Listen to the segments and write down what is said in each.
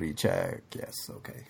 3 check. Yes, okay.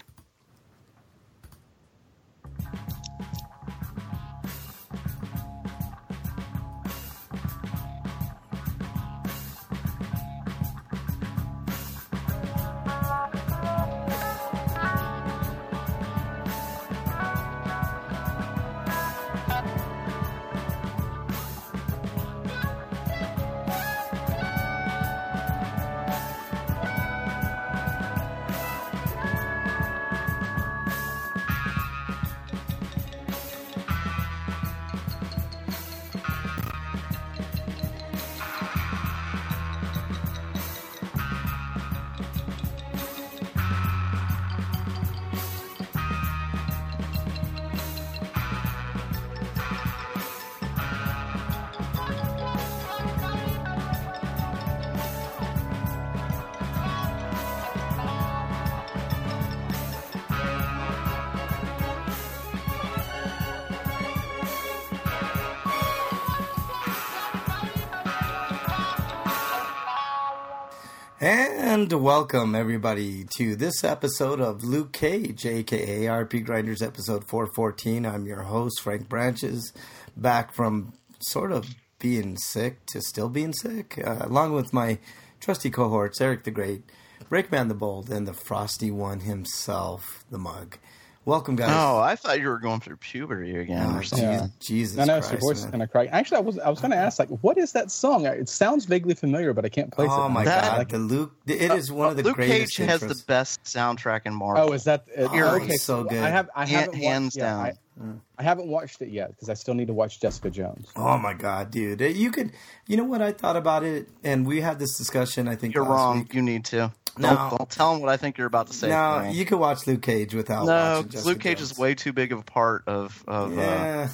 And welcome, everybody, to this episode of Luke Cage, a.k.a. RP Grinders, episode 414. I'm your host, Frank Branches, back from sort of being sick to still being sick, along with my trusty cohorts, Eric the Great, Breakman the Bold, and the Frosty One himself, the Mug. Welcome, guys. Oh, I thought you were going through puberty again or something. Yeah. Jesus I know, Christ, your voice man. kind of cracked. Actually, I was going to ask, like, what is that song? It sounds vaguely familiar, but I can't place it. Oh, my That- God. The Luke, it is one of the Luke greatest Cage has intros. the best soundtrack in Marvel. Oh, is that it? Oh, Okay, it's so good. I haven't Hands watched, yeah, down. I haven't watched it yet because I still need to watch Jessica Jones. Oh my God, dude! You know what I thought about it, and we had this discussion. I think You're last wrong. week. You need to. No. Don't tell him what I think you're about to say. No, Frank. you could watch Luke Cage without No, watching because Jessica Luke Cage Jones. is way too big of a part of Yeah,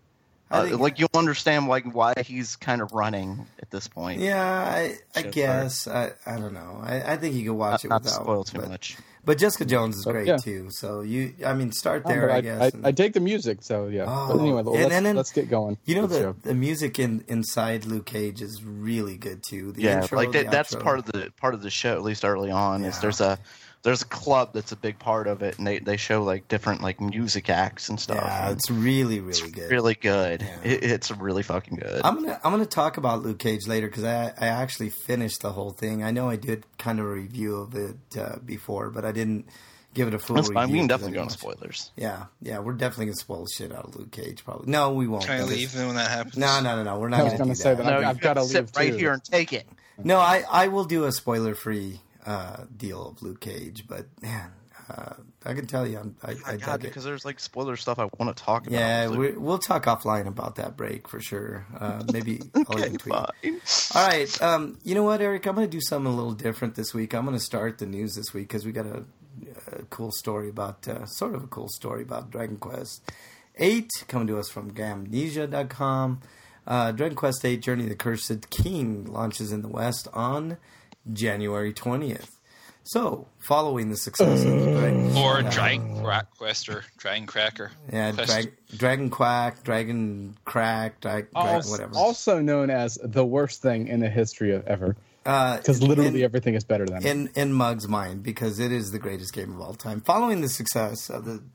I think- like you'll understand like why he's kind of running at this point. yeah. I So guess I don't know. I think you could watch it Not to without. spoil too but, much. But Jessica Jones is But, great yeah. too. So start Oh, there. but I guess. I dig the music, so yeah. Oh, But anyway, and let's get going. You know Let's go. the music inside Luke Cage is really good too. The Yeah, intro, like the that's outro. part of the show, at least early on. Is Yeah. there's a club that's a big part of it, and they show like different like music acts and stuff. Yeah, and it's really really good. really good. Yeah. It's really fucking good. I'm gonna talk about Luke Cage later because I actually finished the whole thing. I know I did kind of a review of it before, but I didn't give it a full That's review. fine. We can 'cause I definitely go didn't into watch it. spoilers. Yeah, we're definitely gonna spoil the shit out of Luke Cage. Probably no, we won't. Can I Because- leave when that happens? No, we're not I was gonna gonna do say that. that. No, I've got to sit leave right too. here and take it. No, I will do a spoiler free deal of Luke Cage, but man, I can tell you, I God, dug it. because there's like spoiler stuff I want to talk about. Yeah, It's like, we'll talk offline about that break for sure. Maybe I'll okay, even tweet. fine. All right. You know what, Eric? I'm going to do something a little different this week. I'm going to start the news this week because we got a cool story about, sort of a cool story about Dragon Quest 8 coming to us from Gamnesia.com. Dragon Quest 8 Journey of the Cursed King launches in the West on January 20th. So, following the success of the Dragon... Or Dragon Quest or Dragon Cracker. Yeah, Quest. Dragon Quack, Dragon Crack, whatever. Also known as the worst thing in the history of ever, because literally everything is better than it. in Mug's mind, because it is the greatest game of all time. Following the success of the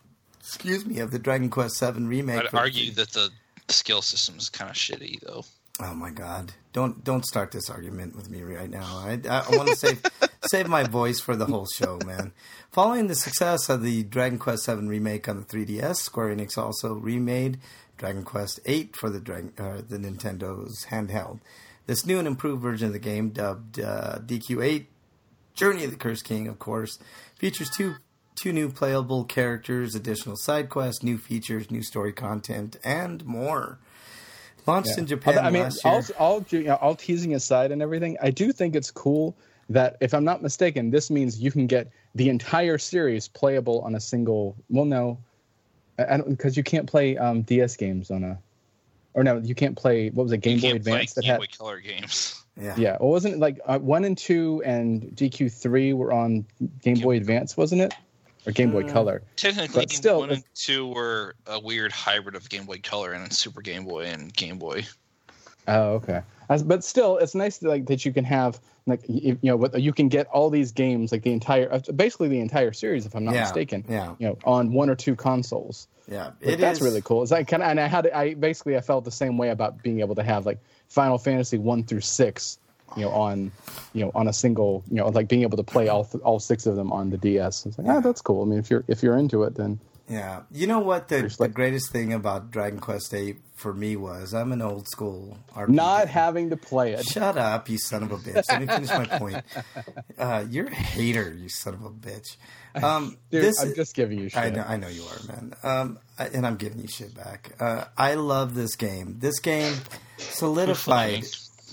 Dragon Quest VII remake, I'd argue that the skill system is kind of shitty, though. Oh my God! Don't start this argument with me right now. I want to save my voice for the whole show, man. Following the success of the Dragon Quest VII remake on the 3DS, Square Enix also remade Dragon Quest VIII for the Nintendo's handheld. This new and improved version of the game, dubbed DQ8 Journey of the Cursed King, of course, features two new playable characters, additional side quests, new features, new story content, and more. Launched in Japan I mean, last year. all teasing aside and everything, I do think it's cool that, if I'm not mistaken, this means you can get the entire series playable on a single. Well, no, I don't, because you can't play DS games on a. Or no, you can't play. What was it? Game Boy Advance that Game had. Boy Color games. Yeah, well, wasn't it like 1 and 2 and DQ3 were on Game Boy Advance, wasn't it? Or Game Boy Color. Technically, But still, 1 and 2 were a weird hybrid of Game Boy Color and Super Game Boy and Game Boy. Oh, okay. But still, it's nice that you can have you can get all these games, like basically the entire series, if I'm not mistaken. Yeah. On one or two consoles. Yeah, That's really cool. It's like I felt the same way about being able to have like Final Fantasy 1 through 6, on a single, like being able to play all 6 of them on the DS. It's like, that's cool. I mean, if you're into it, then. Yeah. You know what the greatest thing about Dragon Quest VIII for me was? I'm an old school RPG. Not having to play it. Shut up, you son of a bitch. Let me finish my point. You're a hater, you son of a bitch. Dude, I'm just giving you shit. I know you are, man. And I'm giving you shit back. I love this game. This game solidified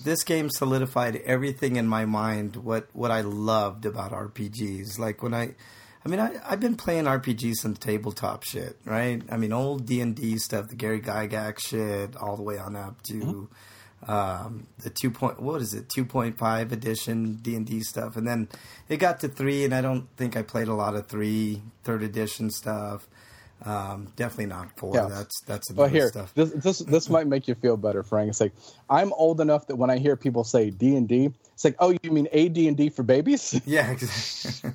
everything in my mind, what I loved about RPGs. Like when I've been playing RPGs since tabletop shit, right? I mean, old D&D stuff, the Gary Gygax shit, all the way on up to the 2.5 edition D&D stuff. And then it got to 3, and I don't think I played a lot of 3rd edition stuff. Definitely not 4. Yeah. That's another stuff. This might make you feel better, Frank. It's like, I'm old enough that when I hear people say D&D, it's like, oh, you mean AD&D for babies? Yeah, exactly.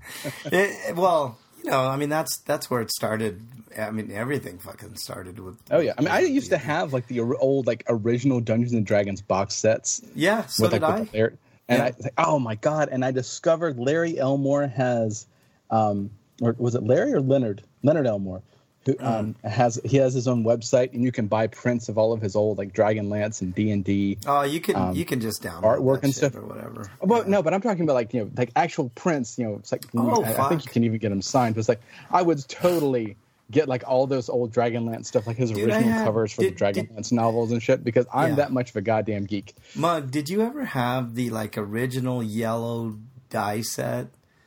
Well, I mean, that's where it started. I mean, everything fucking started with. Oh yeah, I mean, I used to have like the old original Dungeons and Dragons box sets. Yeah, so did I. And I like, oh my god! And I discovered Larry Elmore has, or was it Larry or Leonard? Leonard Elmore, who has his own website, and you can buy prints of all of his old like Dragonlance and D&D. Oh, you can just download artwork and stuff or whatever. Well, no, but I'm talking about like actual prints. It's like I think you can even get them signed. But it's like I would totally get like all those old Dragonlance stuff, like his original covers for the Dragonlance novels and shit, because I'm that much of a goddamn geek. Mug, did you ever have the like original yellow die set?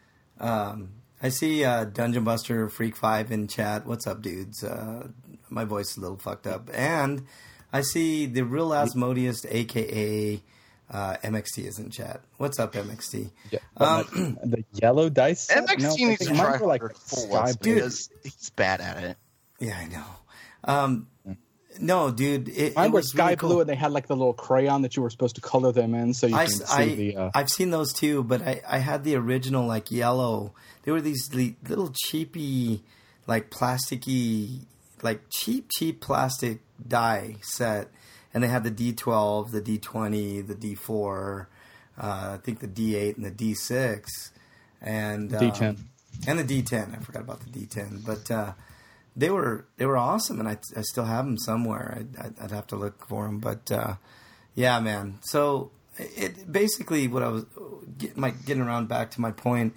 I see Dungeon Buster Freak 5 in chat. What's up, dudes? My voice is a little fucked up. And I see the real Asmodeus, a.k.a. MXT, is in chat. What's up, MXT? Yeah, the yellow dice set? MXT needs to try like because he's bad at it. Yeah, I know. No, dude. Mine were sky really blue, cool. and they had like the little crayon that you were supposed to color them in, so you can see the. I've seen those too, but I had the original like yellow. They were these little cheapy, like plasticky, like cheap plastic die set, and they had the D12, the D20, the D4, I think the D8 and the D6, and D10, and the D10. I forgot about the D10, but. They were awesome, and I still have them somewhere. I'd have to look for them, but yeah, man. So it basically what I was getting around back to my point.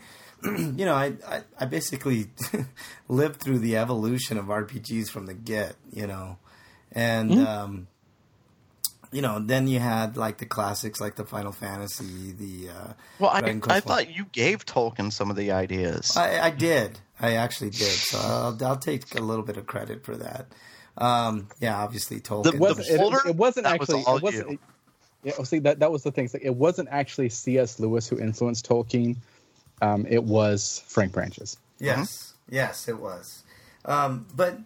I basically lived through the evolution of RPGs from the get, and then you had like the classics like the Final Fantasy, the I thought you gave Tolkien some of the ideas. I did. I actually did. So I'll take a little bit of credit for that. Obviously Tolkien. It wasn't actually. Yeah, see that was the thing. It wasn't actually C.S. Lewis who influenced Tolkien. It was Frank Branches. Yes, yes, it was. But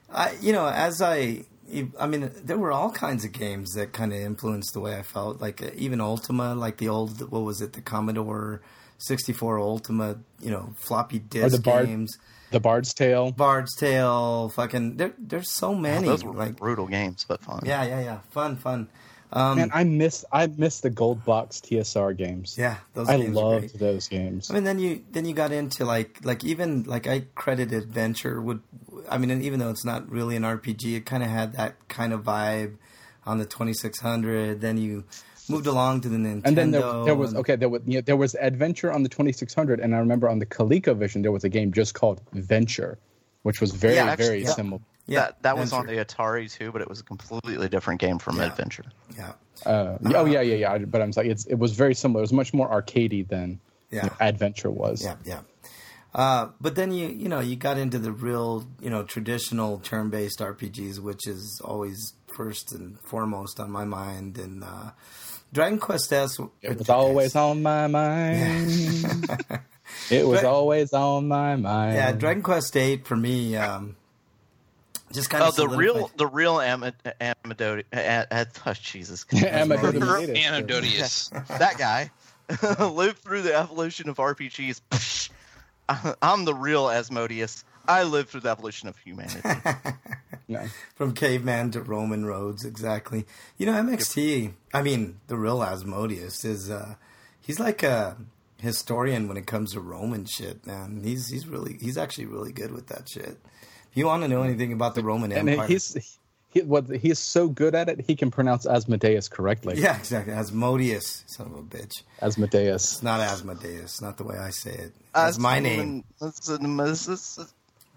there were all kinds of games that kind of influenced the way I felt. Like even Ultima, like the old, the Commodore 64 Ultima, floppy disk games. The Bard's Tale. Fucking, there's so many. Those were like brutal games, but fun. Yeah. Fun. Man, I miss the Gold Box TSR games. Yeah, those I games loved those games. I mean, then you got into like even like I credit Adventure and even though it's not really an RPG, it kind of had that kind of vibe on the 2600. Then you moved along to the Nintendo, and then there was Adventure on the 2600, and I remember on the ColecoVision there was a game just called Venture, which was very similar. Yeah, that was on the Atari too, but it was a completely different game from Adventure. Yeah. But I'm saying it was very similar. It was much more arcadey than Adventure was. Yeah. But then you got into the real traditional turn-based RPGs, which is always first and foremost on my mind. And Dragon Quest S. It was always on my mind. Yeah. It was always on my mind. Yeah, Dragon Quest VIII for me. Just kind of the real Amadeus. Oh, Jesus. Anododius. That guy lived through the evolution of RPGs. I'm the real Asmodeus. I lived through the evolution of humanity. No. From caveman to Roman roads, exactly. You know, MXT, I mean, the real Asmodeus is, he's like a historian when it comes to Roman shit, man. He's actually really good with that shit. If you want to know anything about the Roman Empire. And he's so good at it, he can pronounce Asmodeus correctly. Yeah, exactly. Asmodeus, son of a bitch. Asmodeus. It's not Asmodeus, not the way I say it. That's my name. Asmodeus.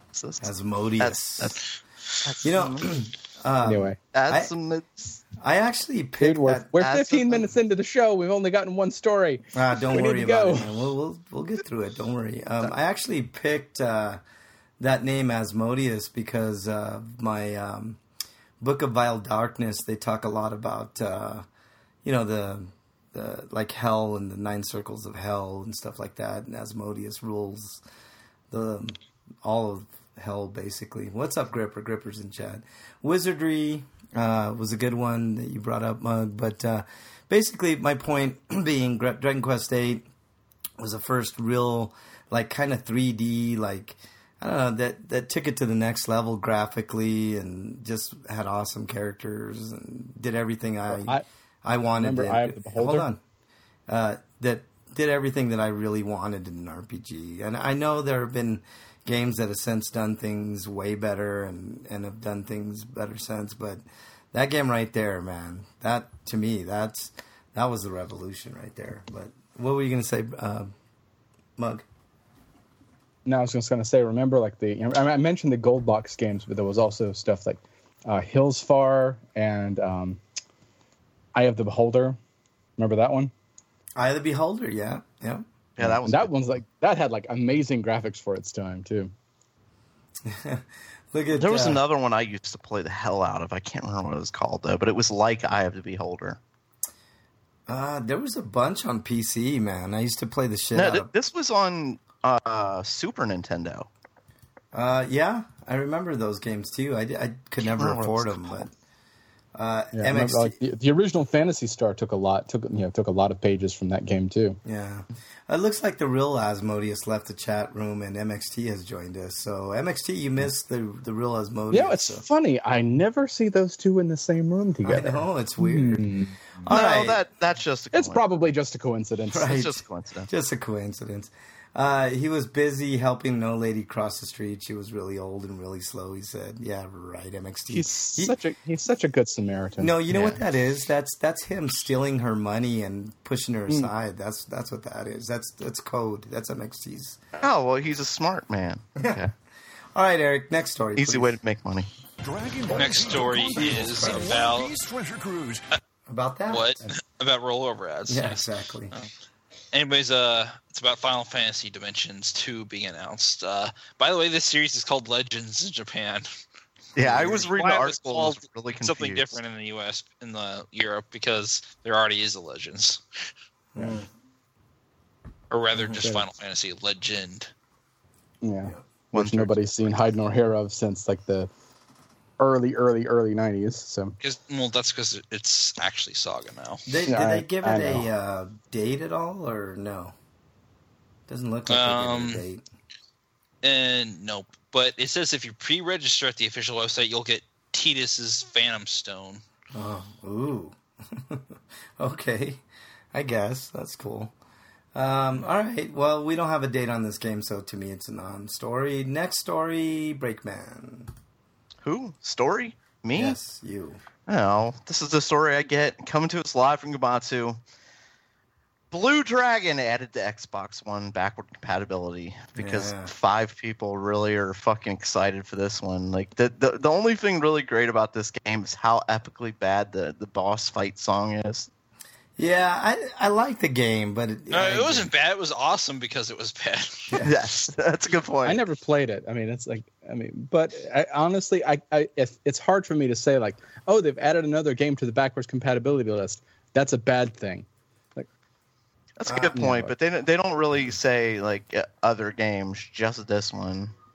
You know, Anyway. I actually picked that. We're 15 minutes into the show. We've only gotten one story. Don't We worry need to about go. it, man. We'll get through it. Don't worry. I actually picked that name Asmodeus because my Book of Vile Darkness. They talk a lot about the like hell and the 9 circles of hell and stuff like that. And Asmodeus rules all of hell, basically. What's up, Gripper? Gripper's in chat. Wizardry was a good one that you brought up, Mug. But basically, my point being Dragon Quest VIII was the first real, like, kind of 3D, like, I don't know, that took it to the next level graphically and just had awesome characters and did everything I wanted. Remember Eye of the Beholder? Hold on. That did everything that I really wanted in an RPG. And I know there have been games that have since done things way better and have done things better since, but that game right there, man, that to me, that was the revolution right there. But what were you going to say, Mug? No, I was just going to say, remember, like I mentioned the gold box games, but there was also stuff like Hillsfar and Eye of the Beholder. Remember that one? Eye of the Beholder, yeah. Yeah, that one's like that had like amazing graphics for its time too. Look at there was another one I used to play the hell out of. I can't remember what it was called though, but it was like Eye of the Beholder. There was a bunch on PC, man. I used to play the shit out of. This was on Super Nintendo. Yeah, I remember those games too. I could never afford them, but MXT. Like the original Phantasy Star took a lot of pages from that game too. Yeah, it looks like the real Asmodeus left the chat room and MXT has joined us. So MXT, you missed the real Asmodeus. Yeah, it's funny. I never see those two in the same room together. I know, it's weird. All right. That's just a coincidence. It's probably just a coincidence. Right. It's just a coincidence. Just a coincidence. He was busy helping an old lady cross the street. She was really old and really slow. He said, "Yeah, right, MXT." He's such a good Samaritan. No, you know what that is? That's him stealing her money and pushing her aside. That's what that is. That's code. That's MXT's. Oh well, he's a smart man. Okay. All right, Eric. Next story. Easy way to make money. Next story is about about that. what? About rollover ads. Yeah, exactly. Anyways, it's about Final Fantasy Dimensions 2 being announced. By the way, this series is called Legends in Japan. Yeah, I was reading the Why it was article. called Was really confused. something different in the U.S. in the Europe because there already is a Legends, or rather, just Final Fantasy Legend. Yeah, which nobody's seen hide nor hair of since like the early 90s. So That's because it's actually Saga now. Did they give it a date at all, or no? Doesn't look like they gave it a date. And nope. But it says if you pre-register at the official website, you'll get Tidus's Phantom Stone. Oh, ooh. Okay. I guess. That's cool. All right. Well, we don't have a date on this game, so to me it's a non-story. Next story, Breakman. Who? Story? Me? Yes, you. Oh, this is the story I get. Coming to us live from Gamatsu. Blue Dragon added to Xbox One backward compatibility because 5 people really are fucking excited for this one. Like the only thing really great about this game is how epically bad the boss fight song is. Yeah, I like the game, but it wasn't bad. It was awesome because it was bad. Yes, that's a good point. I never played it. I mean, but honestly, if it's hard for me to say like, oh, they've added another game to the backwards compatibility list. That's a bad thing. Like, that's a good point, but they don't really say like other games, just this one.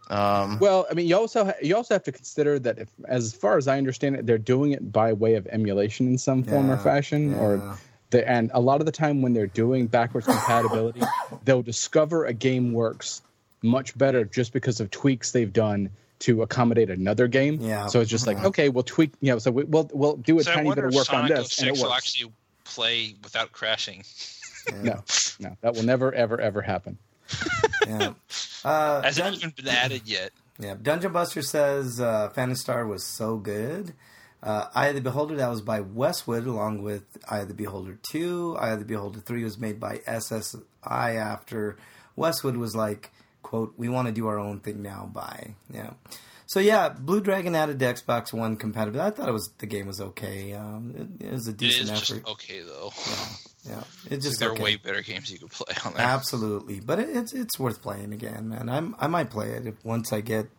Well, I mean, you also have to consider that if, as far as I understand it, they're doing it by way of emulation in some form or fashion, and a lot of the time when they're doing backwards compatibility, they'll discover a game works much better just because of tweaks they've done to accommodate another game. Yeah. So it's just like, okay, we'll tweak, so we'll do a tiny bit of work on this, and it works. Will actually play without crashing. No, that will never, ever, ever happen. Yeah. Hasn't even been added yet. Yeah. Dungeon Buster says Phantasy Star was so good. Eye of the Beholder, that was by Westwood, along with Eye of the Beholder 2. Eye of the Beholder 3 was made by SSI after Westwood was like, quote, we want to do our own thing now, bye. Yeah. So yeah, Blue Dragon added to Xbox One compatibility. I thought the game was okay. It was a decent effort. Just okay though. Yeah. It's just there are way better games you could play on there. Absolutely, but it's worth playing again, man. I might play it once I get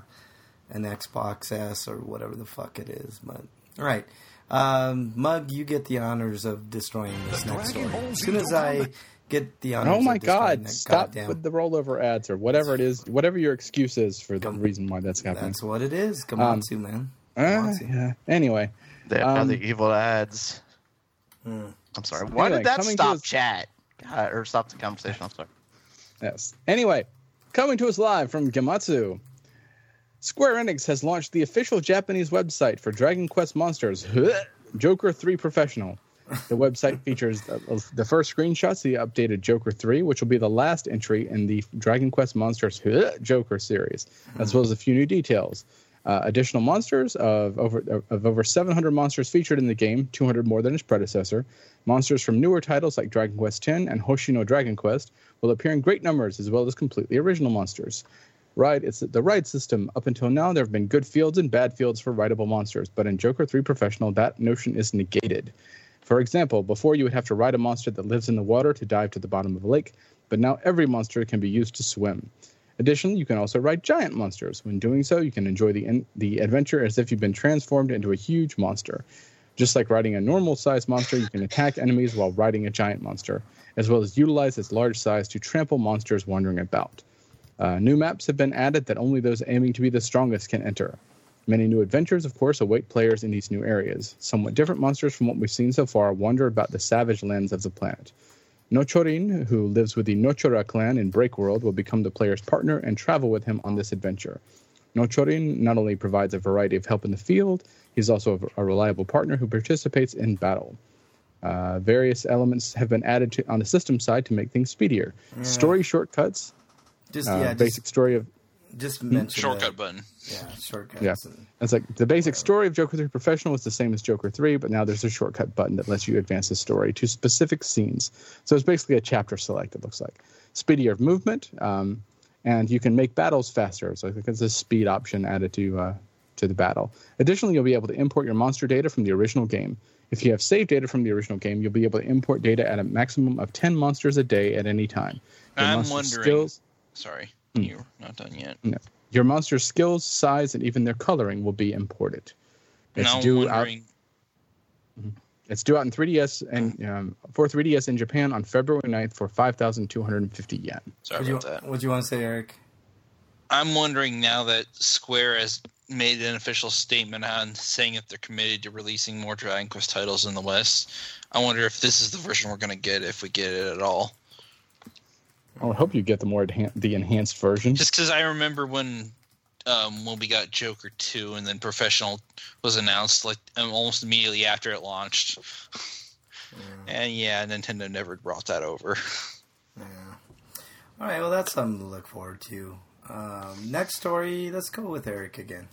an Xbox S or whatever the fuck it is. But all right, Mug, you get the honors of destroying this next story. As soon as I get the honors. Oh my God! Stop with the rollover ads or whatever it is, whatever your excuse is for the reason why that's happening. That's what it is. Come on, man. Yeah. Anyway, they have the evil ads. I'm sorry. Why did that stop chat? Or stop the conversation? I'm sorry. Yes. Anyway, coming to us live from Gematsu, Square Enix has launched the official Japanese website for Dragon Quest Monsters, Joker 3 Professional. The website features the first screenshots of the updated Joker 3, which will be the last entry in the Dragon Quest Monsters Joker series, as well as a few new details. Additional monsters of over 700 monsters featured in the game, 200 more than its predecessor. Monsters from newer titles like Dragon Quest X and Hoshino Dragon Quest will appear in great numbers, as well as completely original monsters. It's the ride system. Up until now, there have been good fields and bad fields for rideable monsters, but in Joker 3 Professional, that notion is negated. For example, before you would have to ride a monster that lives in the water to dive to the bottom of a lake, but now every monster can be used to swim. Additionally, you can also ride giant monsters. When doing so, you can enjoy the adventure as if you've been transformed into a huge monster. Just like riding a normal-sized monster, you can attack enemies while riding a giant monster, as well as utilize its large size to trample monsters wandering about. New maps have been added that only those aiming to be the strongest can enter. Many new adventures, of course, await players in these new areas. Somewhat different monsters from what we've seen so far wander about the savage lands of the planet. Nochorin, who lives with the Nochora clan in Breakworld, will become the player's partner and travel with him on this adventure. Nochorin not only provides a variety of help in the field, he's also a reliable partner who participates in battle. Various elements have been added on the system side to make things speedier. Story shortcuts, basic story of... Just mention shortcut button. Yeah, shortcuts. Yeah. It's like the basic story of Joker 3 Professional is the same as Joker 3, but now there's a shortcut button that lets you advance the story to specific scenes. So it's basically a chapter select, it looks like. Speedier movement, and you can make battles faster. So there's a speed option added to the battle. Additionally, you'll be able to import your monster data from the original game. If you have saved data from the original game, you'll be able to import data at a maximum of 10 monsters a day at any time. I'm wondering... Sorry. You're not done yet. No. Your monster's skills, size, and even their coloring will be imported. It's due out in 3DS and for 3DS in Japan on February 9th for 5,250 yen. Sorry about that. What do you want to say, Eric? I'm wondering now that Square has made an official statement on saying that they're committed to releasing more Dragon Quest titles in the West. I wonder if this is the version we're going to get, if we get it at all. I hope you get the enhanced version. Just because I remember when we got Joker 2 and then Professional was announced like almost immediately after it launched. And Nintendo never brought that over. Yeah. All right, well, that's something to look forward to. Next story, let's go with Eric again.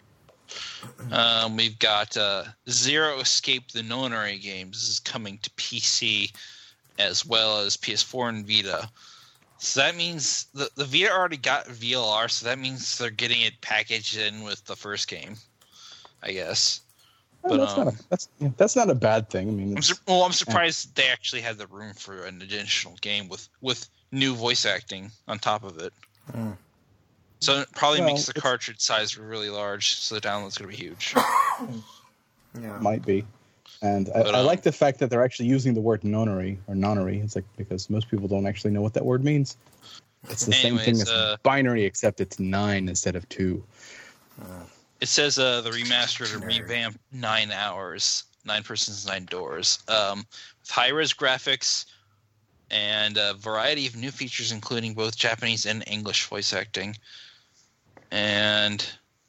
We've got Zero Escape the Nonary games. This is coming to PC as well as PS4 and Vita. So that means the Vita already got VLR, so that means they're getting it packaged in with the first game, I guess. But that's not a bad thing. I mean, I'm surprised they actually had the room for an additional game with new voice acting on top of it. So it probably makes the cartridge size really large, so the download's going to be huge. Yeah, might be. And I like the fact that they're actually using the word nonary or nonary. It's like because most people don't actually know what that word means. It's the same thing as binary, except it's 9 instead of 2. It says the remastered and revamped 9 hours, 9 persons, 9 doors, with high-res graphics and a variety of new features, including both Japanese and English voice acting. And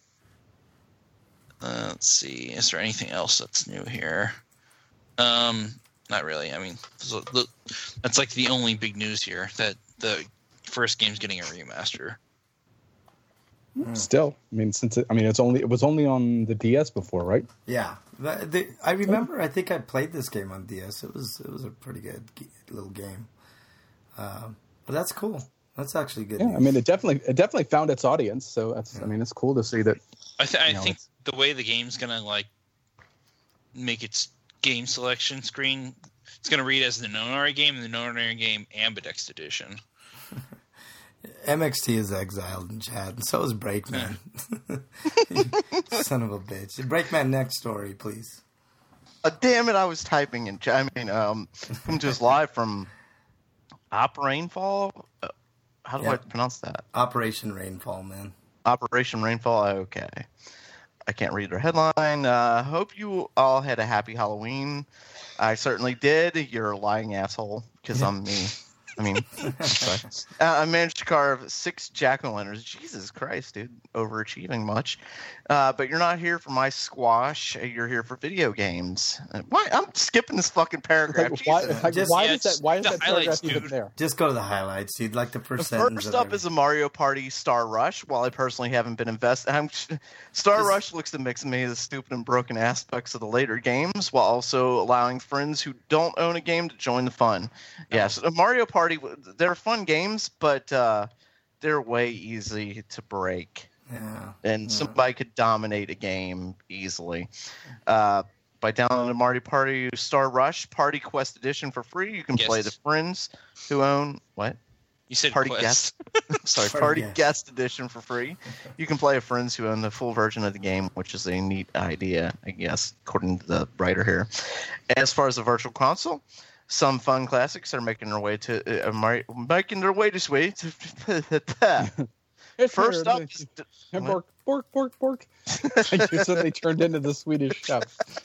let's see, is there anything else that's new here? Not really. I mean, that's like the only big news here, that the first game's getting a remaster. Still, I mean, it was only on the DS before, right? Yeah, I remember. I think I played this game on DS. It was a pretty good little game. But that's cool. That's actually good. Yeah, news. I mean, it definitely found its audience. So that's, I mean, it's cool to see that. I think the way the game's gonna like make its game selection screen, it's gonna read as the Nonary game and the Nonary game Ambidex edition. MXT is exiled in chat, and so is Breakman. Son of a bitch. Breakman, next story, please. Damn it, I was typing in chat. I mean, come to us live from Op Rainfall. How do I pronounce that? Operation Rainfall, man. Operation Rainfall. Okay. I can't read their headline. Hope you all had a happy Halloween. I certainly did. You're a lying asshole, because I'm me. I mean, I managed to carve 6 jack-o'-lanterns. Jesus Christ, dude. Overachieving much. But you're not here for my squash. You're here for video games. Why? I'm skipping this fucking paragraph. Why is that paragraph even there? Just go to the highlights. You'd like the first The sentence. first up is a Mario Party Star Rush. While I personally haven't been invested, Star Rush looks to mix many of the stupid and broken aspects of the later games, while also allowing friends who don't own a game to join the fun. Yes, Mario Party, they're fun games, but they're way easy to break. Yeah. And somebody could dominate a game easily. By downloading Mario Party Star Rush Party Quest Edition for free, you can play the friends who own what? You said Party Quest. Guest. Sorry, Party Guest Edition for free. You can play with friends who own the full version of the game, which is a neat idea, I guess, according to the writer here. As far as the Virtual Console, some fun classics are making their way to this way. First up, Bork. You suddenly turned into the Swedish chef.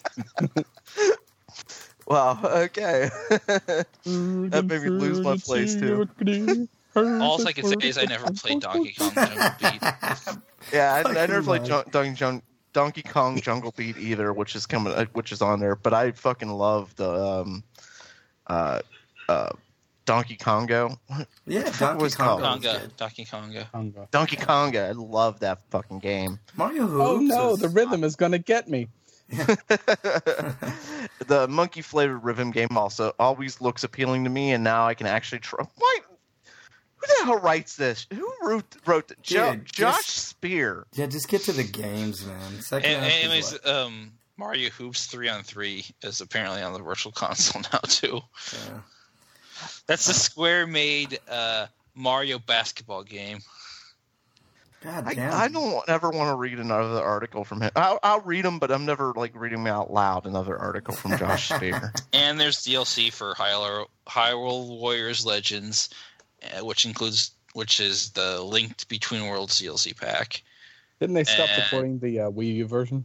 Wow. Okay. That made me lose my place too. All I can say is I never played Donkey Kong Jungle Beat. Yeah, I never played Donkey Kong Jungle Beat either, which is on there. But I fucking love the Donkey Kongo. Yeah, Donkey Kongo. Donkey Kongo. Donkey Konga. I love that fucking game. Mario Hoops. Oh no, the rhythm is gonna get me. The monkey flavored rhythm game also always looks appealing to me, and now I can actually try. Why? Who the hell writes this? Who wrote Josh Spear? Yeah, just get to the games, man. Anyways, Mario Hoops 3-on-3 is apparently on the Virtual Console now too. Yeah. That's the Square-made Mario basketball game. God damn. I don't ever want to read another article from him. I'll read them, but I'm never like reading them out loud. Another article from Josh Spear. And there's DLC for Hyrule Warriors Legends, which is the Linked Between Worlds DLC pack. Didn't they stop supporting the Wii U version?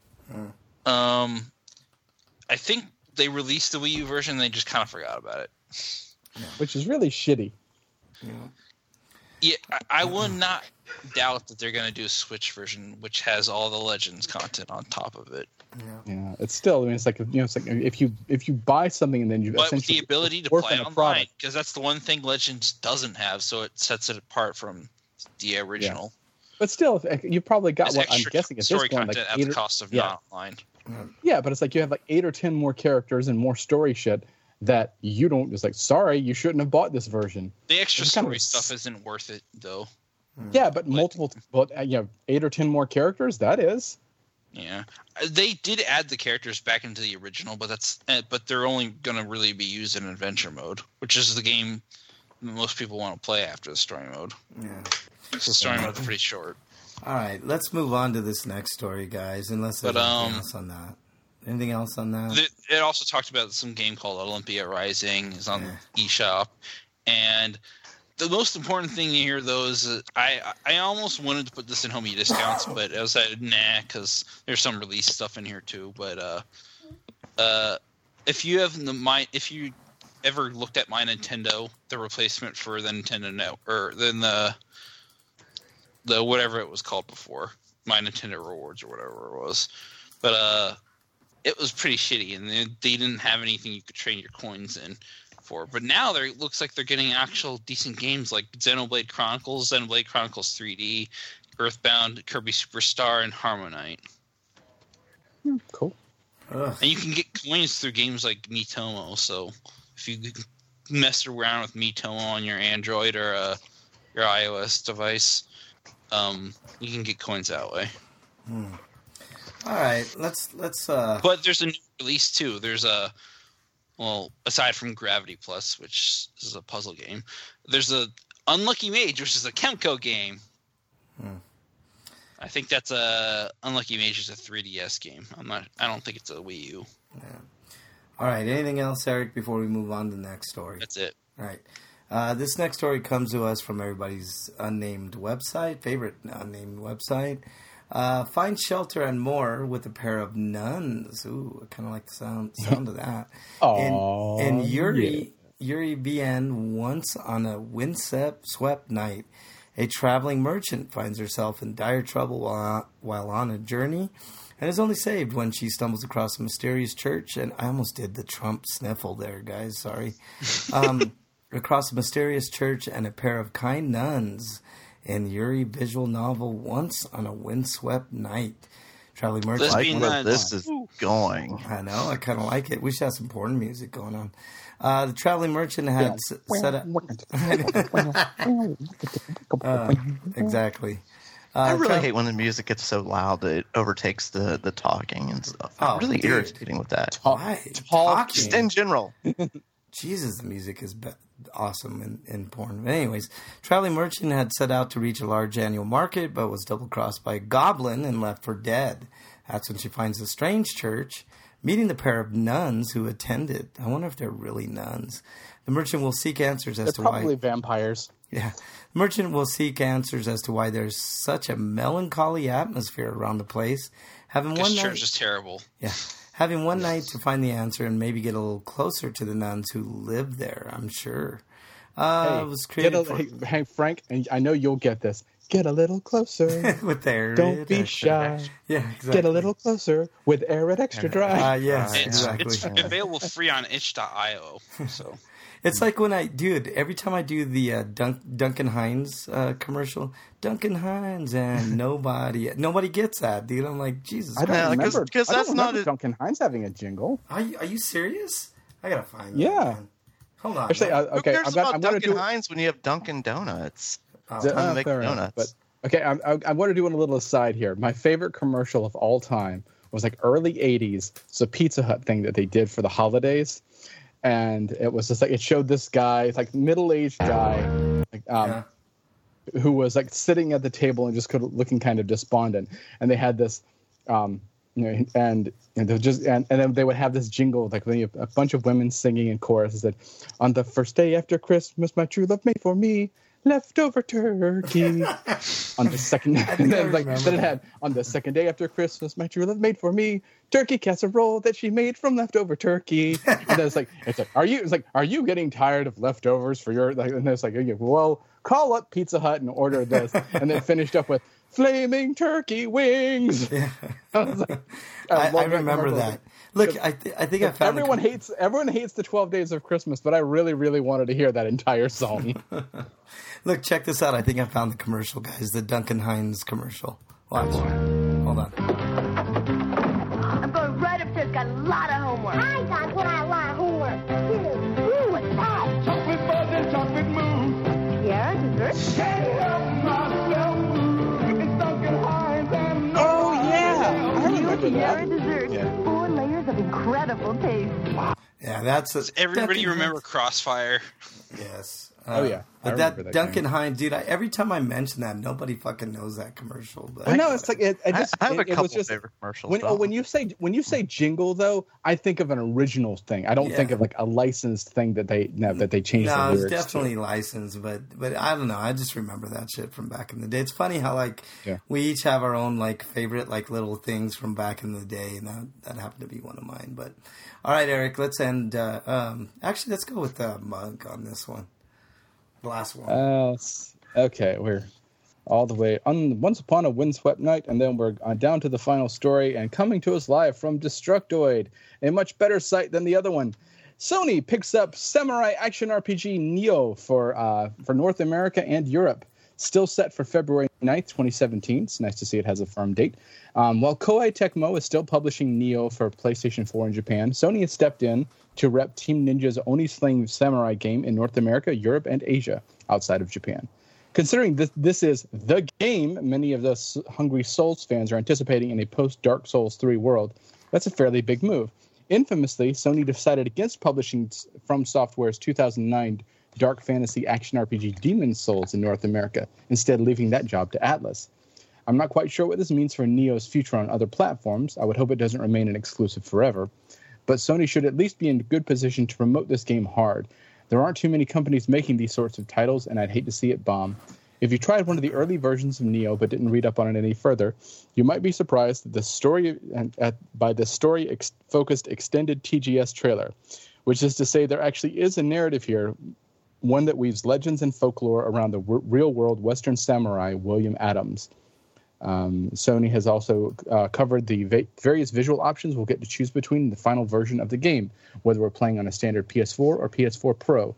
I think they released the Wii U version and they just kind of forgot about it. Which is really shitty. Yeah, I would not doubt that they're going to do a Switch version, which has all the Legends content on top of it. Yeah, it's still. I mean, it's like if you buy something and then you but with the ability to play online, because that's the one thing Legends doesn't have, so it sets it apart from the original. Yeah. But still, you probably got There's what I'm guessing at this story point, content like at the cost of not online. Yeah, but it's like you have like 8 or 10 more characters and more story shit that you don't. It's like, sorry, you shouldn't have bought this version. The extra story stuff isn't worth it, though. Yeah, but multiple, 8 or 10 more characters. That is. Yeah, they did add the characters back into the original, but they're only going to really be used in adventure mode, which is the game most people want to play after the story mode. Yeah, the story mode's pretty short. All right, let's move on to this next story, guys. Unless there's anything else on that. Anything else on that? It also talked about some game called Olympia Rising. It's on eShop, and The most important thing here, though, is that I almost wanted to put this in homie discounts, but I was like, nah, because there's some release stuff in here too. But if you ever looked at My Nintendo, the replacement for the Nintendo Net, or then the whatever it was called before, My Nintendo Rewards or whatever it was, but it was pretty shitty, and they didn't have anything you could trade your coins in for. But now it looks like they're getting actual decent games like Xenoblade Chronicles 3D, Earthbound, Kirby Superstar, and Harmonite. Cool. Ugh. And you can get coins through games like Miitomo. So if you mess around with Miitomo on your Android or your iOS device, you can get coins that way. All right, let's. But there's a new release too. There's aside from Gravity Plus, which is a puzzle game, there's a Unlucky Mage, which is a Kemco game. I think that's Unlucky Mage is a 3DS game. I don't think it's a Wii U. Yeah. All right. Anything else, Eric? Before we move on to the next story. That's it. All right. This next story comes to us from everybody's favorite unnamed website. Find shelter and more with a pair of nuns. Ooh, I kind of like the sound of that. And Yuri BN, once on a windswept night, a traveling merchant finds herself in dire trouble while on a journey, and is only saved when she stumbles across a mysterious church. And I almost did the Trump sniffle there, guys. Sorry. Across a mysterious church and a pair of kind nuns in Yuri visual novel Once on a Windswept Night. Traveling merchant. I like where this is going. I know. I kind of like it. We should have some porn music going on. The traveling merchant had set up. Exactly. I really hate when the music gets so loud that it overtakes the talking and stuff. It's really irritating with that. Talking. Just in general. Jesus, the music is awesome in porn. But anyways, traveling merchant had set out to reach a large annual market, but was double-crossed by a goblin and left for dead. That's when she finds a strange church, meeting the pair of nuns who attended. I wonder if they're really nuns. The merchant will seek answers as to why... They're probably vampires. Yeah. The merchant will seek answers as to why there's such a melancholy atmosphere around the place. This church is terrible. Yeah. Having one night to find the answer and maybe get a little closer to the nuns who live there, I'm sure. It was created Hey, Frank, and I know you'll get this. Get a little closer. With their Don't be shy. Yeah, exactly. Get a little closer with Arid Extra Dry. Yes, It's exactly. available free on itch.io. So it's like when every time I do the Duncan Hines commercial, Duncan Hines, and nobody gets that, dude. I'm like, Jesus. I don't remember. Because that's not Duncan Hines having a jingle. Are you serious? I gotta find that. Yeah. Man. Hold on. Actually, Who cares about Duncan Hines when you have Dunkin' Donuts? Make donuts. But okay, I want to do a little aside here. My favorite commercial of all time was like early '80s. It's a Pizza Hut thing that they did for the holidays, and it was just like it showed this guy, it's like middle-aged guy, who was like sitting at the table and just looking kind of despondent, and they had this. And then they would have this jingle, like a bunch of women singing in chorus. It said, "On the first day after Christmas, my true love made for me leftover turkey." On the second, then it had, "On the second day after Christmas, my true love made for me turkey casserole that she made from leftover turkey." And then it's like, are you getting tired of leftovers for your? Like, and it's like, well, call up Pizza Hut and order this, and then finished up with flaming turkey wings. Yeah. I remember that. Look, I think I found everyone hates the 12 Days of Christmas, but I really, really wanted to hear that entire song. Look, check this out. I think I found the commercial, guys. The Duncan Hines commercial. Watch. Hold on. I'm going right upstairs. Got a lot of homework. I got what I want homework too. Ooh, what's that? Chocolate fudge and chocolate mousse. Yeah, dessert. Can't help myself. It's Duncan Hines and Oh yeah, I remember Sierra that. dessert. Yeah. 4 layers of incredible taste. Yeah, that's everybody remember Crossfire? Yes. Oh yeah, but that Duncan Hines, dude. Every time I mention that, nobody fucking knows that commercial. But I know it's like it just. I have a couple was just, favorite commercials. When you say jingle though, I think of an original thing. I don't think of like a licensed thing that they changed. No, the lyrics it's definitely licensed, but I don't know. I just remember that shit from back in the day. It's funny how like we each have our own like favorite like little things from back in the day, and that happened to be one of mine. But all right, Eric, let's end. Actually, let's go with the mug on this one. The last one. Okay, we're all the way on Once Upon a Windswept Night, and then we're down to the final story, and coming to us live from Destructoid, a much better site than the other one. Sony picks up samurai action RPG Nioh for North America and Europe. Still set for February 9th, 2017. It's nice to see it has a firm date. While Koei Tecmo is still publishing Nioh for PlayStation 4 in Japan, Sony has stepped in to rep Team Ninja's Oni Sling Samurai game in North America, Europe, and Asia, outside of Japan. Considering this is the game many of the hungry Souls fans are anticipating in a post-Dark Souls 3 world, that's a fairly big move. Infamously, Sony decided against publishing From Software's 2009 dark fantasy action RPG Demon's Souls in North America, instead leaving that job to Atlas. I'm not quite sure what this means for Nioh's future on other platforms. I would hope it doesn't remain an exclusive forever. But Sony should at least be in a good position to promote this game hard. There aren't too many companies making these sorts of titles, and I'd hate to see it bomb. If you tried one of the early versions of Nioh but didn't read up on it any further, you might be surprised by the story-focused extended TGS trailer, which is to say there actually is a narrative here, one that weaves legends and folklore around the real-world Western samurai William Adams. Sony has also covered the various visual options we'll get to choose between in the final version of the game, whether we're playing on a standard PS4 or PS4 Pro.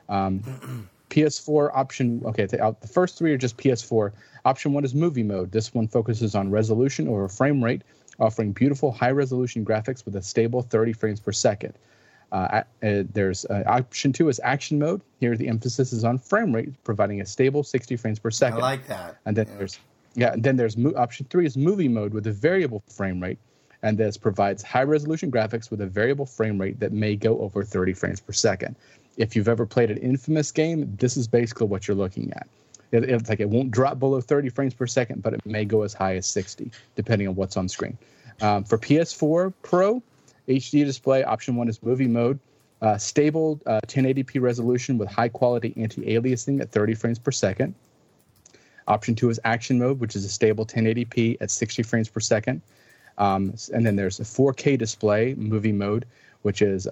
PS4 option, the first three are just PS4. Option 1 is movie mode. This one focuses on resolution over frame rate, offering beautiful high-resolution graphics with a stable 30 frames per second. There's option 2 is action mode. Here the emphasis is on frame rate, providing a stable 60 frames per second. I like that. And then there's option 3 is movie mode with a variable frame rate, and this provides high-resolution graphics with a variable frame rate that may go over 30 frames per second. If you've ever played an Infamous game, this is basically what you're looking at. It's like it won't drop below 30 frames per second, but it may go as high as 60, depending on what's on screen. For PS4 Pro, HD display, option 1 is movie mode. Stable 1080p resolution with high-quality anti-aliasing at 30 frames per second. Option 2 is action mode, which is a stable 1080p at 60 frames per second. And then there's a 4K display, movie mode, which is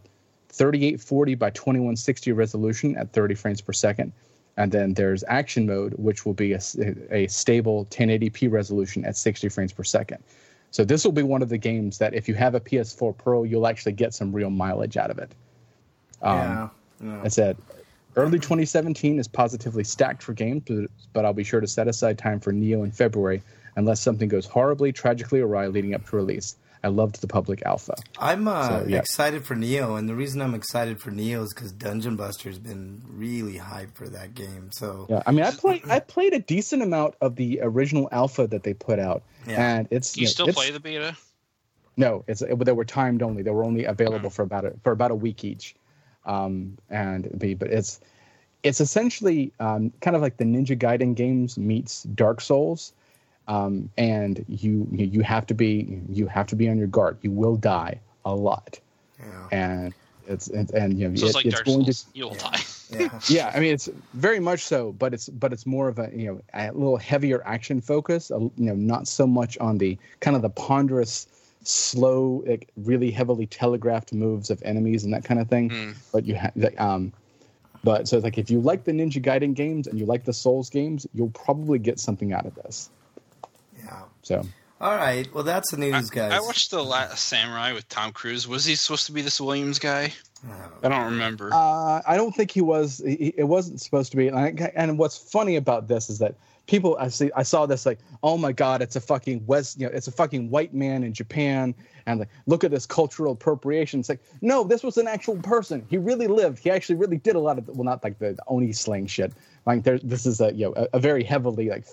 3840 by 2160 resolution at 30 frames per second. And then there's action mode, which will be a stable 1080p resolution at 60 frames per second. So this will be one of the games that if you have a PS4 Pro, you'll actually get some real mileage out of it. I said, early 2017 is positively stacked for games, but I'll be sure to set aside time for Nioh in February, unless something goes horribly, tragically awry leading up to release. I loved the public alpha. I'm excited for Nioh, and the reason I'm excited for Nioh is because Dungeon Buster's been really hyped for that game. So yeah, I mean, I played a decent amount of the original alpha that they put out, and it's. Do you still play the beta? No, they were timed only. They were only available for about a week each, but it's essentially kind of like the Ninja Gaiden games meets Dark Souls. And you have to be on your guard. You will die a lot, and it's like Dark Souls. You'll die. Yeah, I mean it's very much so, but it's more of a little heavier action focus. Not so much on the kind of the ponderous, slow, like, really heavily telegraphed moves of enemies and that kind of thing. But but so it's like if you like the Ninja Gaiden games and you like the Souls games, you'll probably get something out of this. Yeah. So. All right. Well, that's the news, guys. I watched The Last Samurai with Tom Cruise. Was he supposed to be this Williams guy? I don't remember. I don't think he was. It wasn't supposed to be. And what's funny about this is that people, I saw this like, oh my God, it's a fucking it's a fucking white man in Japan, and like, look at this cultural appropriation. It's like, no, this was an actual person. He really lived. He actually really did a lot of, well, not like the Oni sling shit. Like this is a very heavily like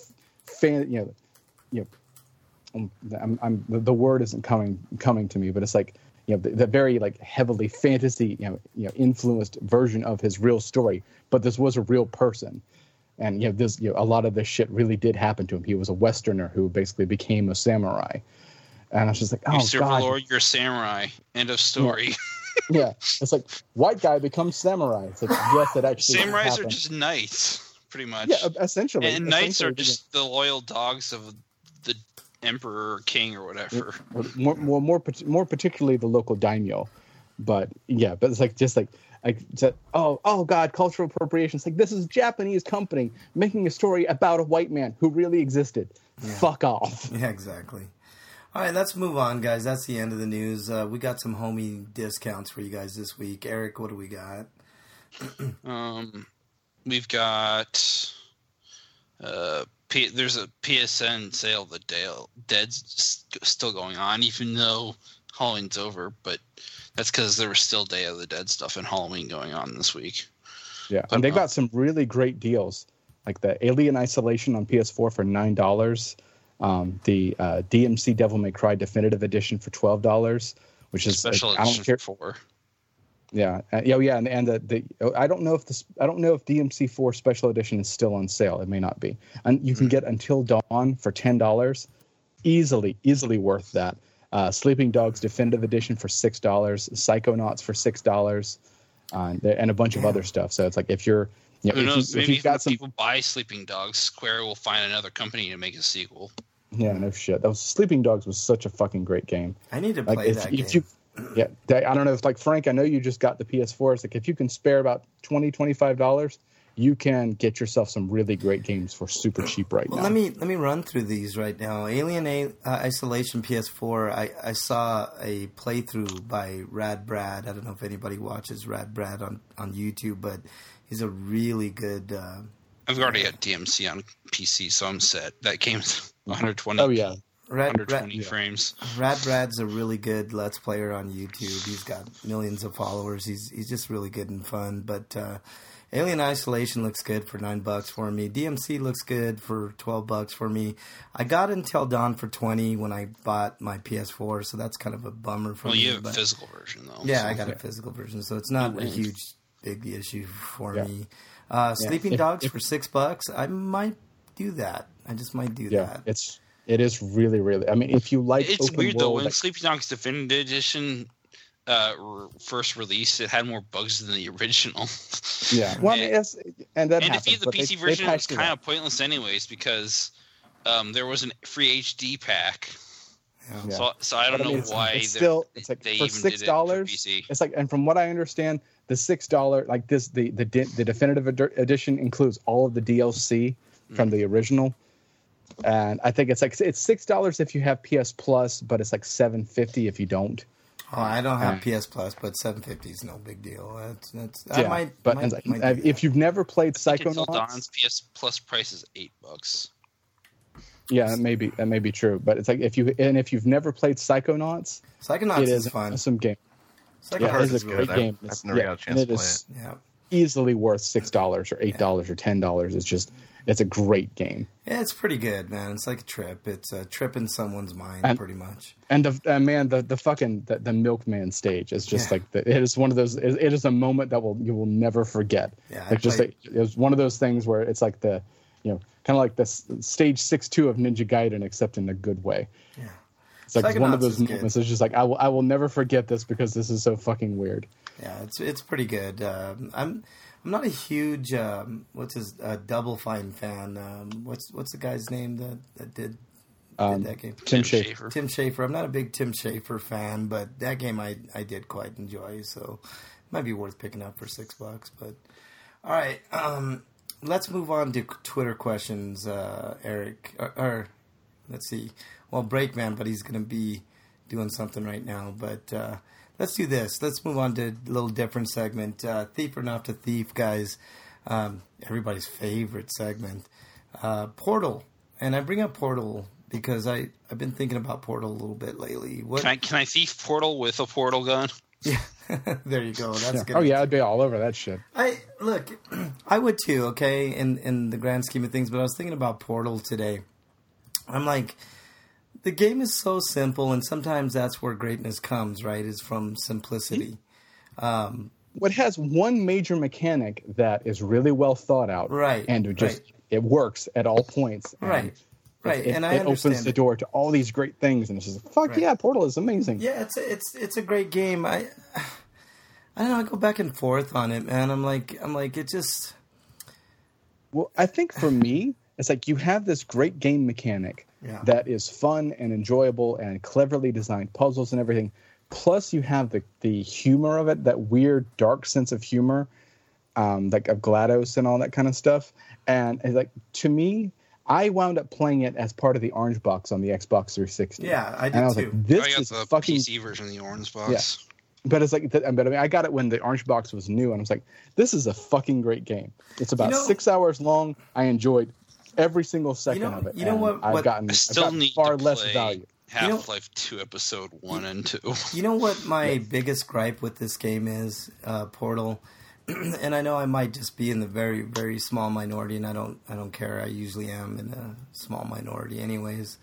fan, I'm the word isn't coming to me, but it's like, the very like heavily fantasy influenced version of his real story, but this was a real person. And this a lot of this shit really did happen to him. He was a Westerner who basically became a samurai. And I was just like, oh, you're Silver God. Lord, you're samurai. End of story. Yeah. It's like, white guy becomes samurai. It's like, yes, it actually Samurais happened. are just knights, pretty much. Yeah, essentially. And knights are just the loyal dogs of the emperor or king or whatever. More particularly the local daimyo. But yeah, but it's like, just like, oh God, cultural appropriation. It's like, this is a Japanese company making a story about a white man who really existed. Yeah. Fuck off. Yeah, exactly. All right, let's move on, guys. That's the end of the news. We got some homie discounts for you guys this week. Eric, what do we got? We've got there's a PSN sale. The Dead's still going on, even though Halloween's over. But that's because there was still Day of the Dead stuff and Halloween going on this week. Yeah, but, and they got some really great deals, like the Alien Isolation on PS4 for $9. The DMC Devil May Cry Definitive Edition for $12, which is special like, edition for. Yeah, and the I don't know if DMC4 Special Edition is still on sale. It may not be, and you can get Until Dawn for $10, easily worth that. Sleeping Dogs Definitive Edition for $6, Psychonauts for $6, and a bunch of other stuff. So it's like if you're who knows? Maybe if people buy Sleeping Dogs, Square will find another company to make a sequel. Yeah, no shit. That was Sleeping Dogs was such a fucking great game. I need to play that game. I don't know if, like, Frank, I know you just got the PS4. It's like if you can spare about $20-$25, you can get yourself some really great games for super cheap now. Let me run through these right now. Alien Isolation PS4. I saw a playthrough by Rad Brad. I don't know if anybody watches Rad Brad on YouTube, but he's a really good. I've already got DMC on PC, so I'm set. That game's 120. Oh yeah. 120 frames. Rad Brad's a really good Let's Player on YouTube. He's got millions of followers. He's just really good and fun. But Alien Isolation looks good for $9 for me. DMC looks good for $12 for me. I got Until Dawn for $20 when I bought my PS4, so that's kind of a bummer for me. Well, you have a physical version though. Yeah, so. I got a physical version, so it's not a big issue for me. Sleeping Dogs for $6. I might do that. I just might do that. It is really, really. I mean, if you like, it's open weird world, though. When like, Sleeping Dogs Definitive Edition first released, it had more bugs than the original. Yeah, well, and if you had the PC version, it was kind of pointless anyways because there was a free HD pack. Yeah. So I don't know why it's like they for even $6. did it for PC. It's like, and from what I understand, the $6 like this the definitive edition includes all of the DLC from the original. And I think it's $6 if you have PS Plus, but it's like $7.50 if you don't. Oh, I don't have PS Plus, but $7.50 is no big deal. If you've never played Psychonauts, Dawn's PS Plus price is $8. Yeah, that may be true, but it's like if you've never played Psychonauts, it is fun. An awesome game. Psychonauts is a great game. I've never got a chance to play it. Yeah. Easily worth $6 or $8 or $10. It's a great game. Yeah, it's pretty good, man. It's like a trip. It's a trip in someone's mind, pretty much. And the Milkman stage is just it is one of those. It is a moment that you will never forget. Yeah, it was one of those things where it's like kind of like the stage 6-2 of Ninja Gaiden, except in a good way. Yeah, it's like one of those moments. It's just like I will never forget this because this is so fucking weird. Yeah, it's pretty good. I'm not a huge Double Fine fan. What's the guy's name that did that game? Tim Schafer. Tim Schafer. I'm not a big Tim Schafer fan, but that game I did quite enjoy. So it might be worth picking up for $6. But all right, let's move on to Twitter questions, Eric. Or let's see. Well, Breakman, but he's going to be doing something right now. But let's do this. Let's move on to a little different segment. Thief or Not to Thief, guys. Everybody's favorite segment. Portal. And I bring up Portal because I've been thinking about Portal a little bit lately. Can I thief Portal with a portal gun? Yeah, there you go. That's good. Oh yeah, I'd be all over that shit. I would too. Okay, in the grand scheme of things, but I was thinking about Portal today. I'm like, the game is so simple, and sometimes that's where greatness comes, right? Is from simplicity. What has one major mechanic that is really well thought out, Right, and it works at all points, and Right. And I it opens understand the door to all these great things, and it's just fuck Right. yeah, Portal is amazing. Yeah, it's a great game. I don't know. I go back and forth on it, man. I'm like it just. Well, I think for me, it's like you have this great game mechanic Yeah. that is fun and enjoyable and cleverly designed puzzles and everything. Plus, you have the humor of it, that weird, dark sense of humor, like of GLaDOS and all that kind of stuff. And like to me, I wound up playing it as part of the Orange Box on the Xbox 360. Yeah, I did and I was too. like, this I got is the fucking. PC version of the Orange Box. Yeah. But it's like, but I mean, I got it when the Orange Box was new, and I was like, "This is a fucking great game." It's about 6 hours long. I enjoyed every single second of it. You know what? I've gotten need far to less play value. Half-Life 2 Episode 1 and 2. You know what my biggest gripe with this game is, Portal, and I know I might just be in the very, very small minority, and I don't care. I usually am in a small minority, anyways.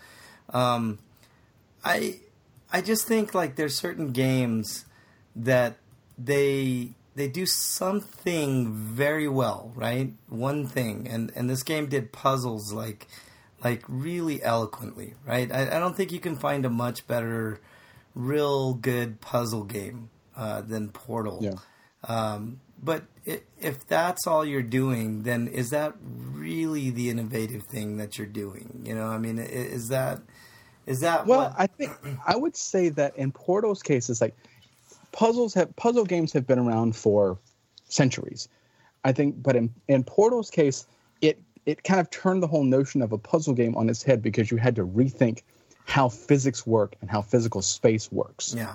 I just think like there's certain games that they do something very well, right? One thing, and this game did puzzles like really eloquently, right? I don't think you can find a much better, real good puzzle game than Portal. Yeah. But if that's all you're doing, then is that really the innovative thing that you're doing? You know, I mean, is that Well, I think I would say that in Portal's case, it's like puzzle games have been around for centuries. I think, but in Portal's case, it kind of turned the whole notion of a puzzle game on its head because you had to rethink how physics work and how physical space works. Yeah.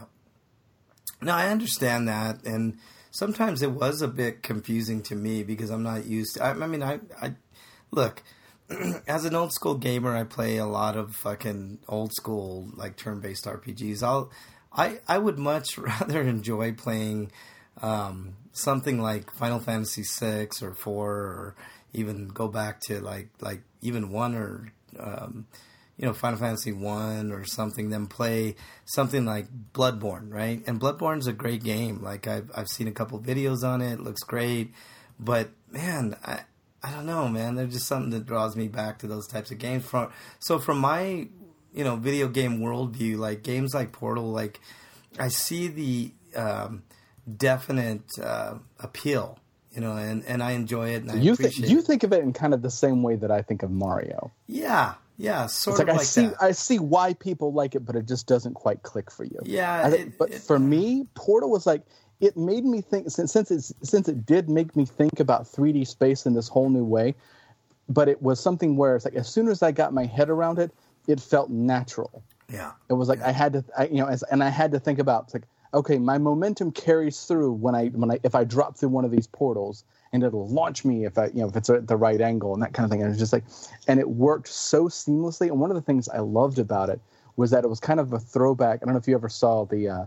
No, I understand that, and sometimes it was a bit confusing to me because I'm not used to. I mean, I look. As an old school gamer, I play a lot of fucking old school like turn-based RPGs. I would much rather enjoy playing something like Final Fantasy VI or 4, or even go back to like even 1 or Final Fantasy 1 or something, than play something like Bloodborne, right? And Bloodborne's a great game. Like I've seen a couple videos on it. It looks great, but man, I don't know, man. There's just something that draws me back to those types of games. From my, video game worldview, like games like Portal, like I see the definite appeal, and I enjoy it. And You think of it in kind of the same way that I think of Mario. Yeah, sort it's of like that. I see why people like it, but it just doesn't quite click for you. Yeah, but for me, Portal was like, it made me think, since it did make me think about 3D space in this whole new way, but it was something where it's like as soon as I got my head around it, it felt natural. Yeah, it was like I had to think about, it's like, okay, my momentum carries through if I drop through one of these portals, and it'll launch me if it's at the right angle and that kind of thing. And it's just like, and it worked so seamlessly. And one of the things I loved about it was that it was kind of a throwback. I don't know if you ever saw the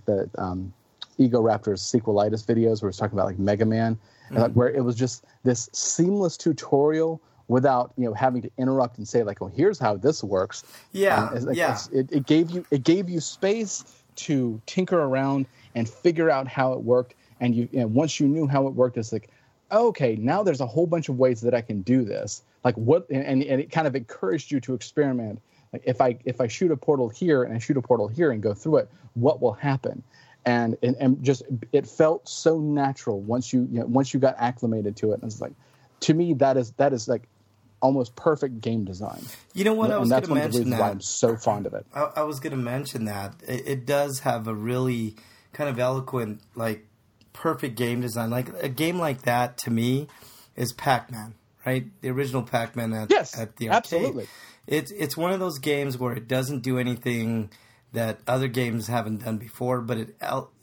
Ego Raptors sequelitis videos where it's talking about like Mega Man, and where it was just this seamless tutorial without having to interrupt and say like, oh, here's how this works. Yeah, It gave you space to tinker around and figure out how it worked. And once you knew how it worked, it's like, okay, now there's a whole bunch of ways that I can do this. Like what, and it kind of encouraged you to experiment. Like if I shoot a portal here and I shoot a portal here and go through it, what will happen? And just it felt so natural once you got acclimated to it. And it's like, to me, that is like almost perfect game design. You know what? I was going to mention that. Why I'm so fond of it. I was going to mention that it does have a really kind of eloquent, like perfect game design. Like a game like that to me is Pac-Man, right? The original Pac-Man at the arcade. Absolutely. It's one of those games where it doesn't do anything that other games haven't done before, but it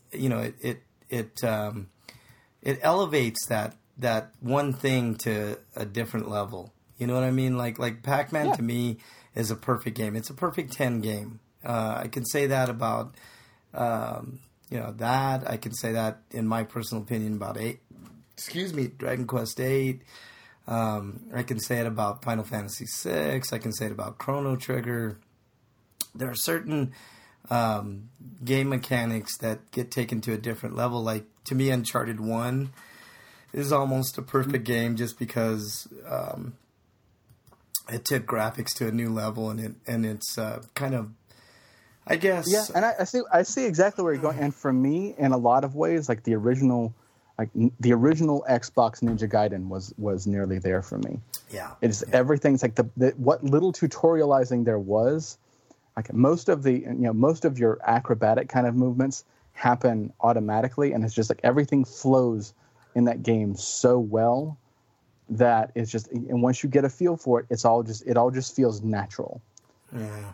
elevates that one thing to a different level. You know what I mean? Like Pac-Man to me is a perfect game. It's a perfect 10 game. I can say that about that. I can say that in my personal opinion about Dragon Quest 8. I can say it about Final Fantasy 6. I can say it about Chrono Trigger. there are certain game mechanics that get taken to a different level. Like, to me, Uncharted 1 is almost a perfect game just because it took graphics to a new level, and it's kind of, I guess. Yeah, and I see exactly where you're going. And for me, in a lot of ways, like the original Xbox Ninja Gaiden was nearly there for me. Yeah, it's everything's like the what little tutorializing there was. Like most of your acrobatic kind of movements happen automatically, and it's just like everything flows in that game so well that it's just, and once you get a feel for it, it all just feels natural. Yeah.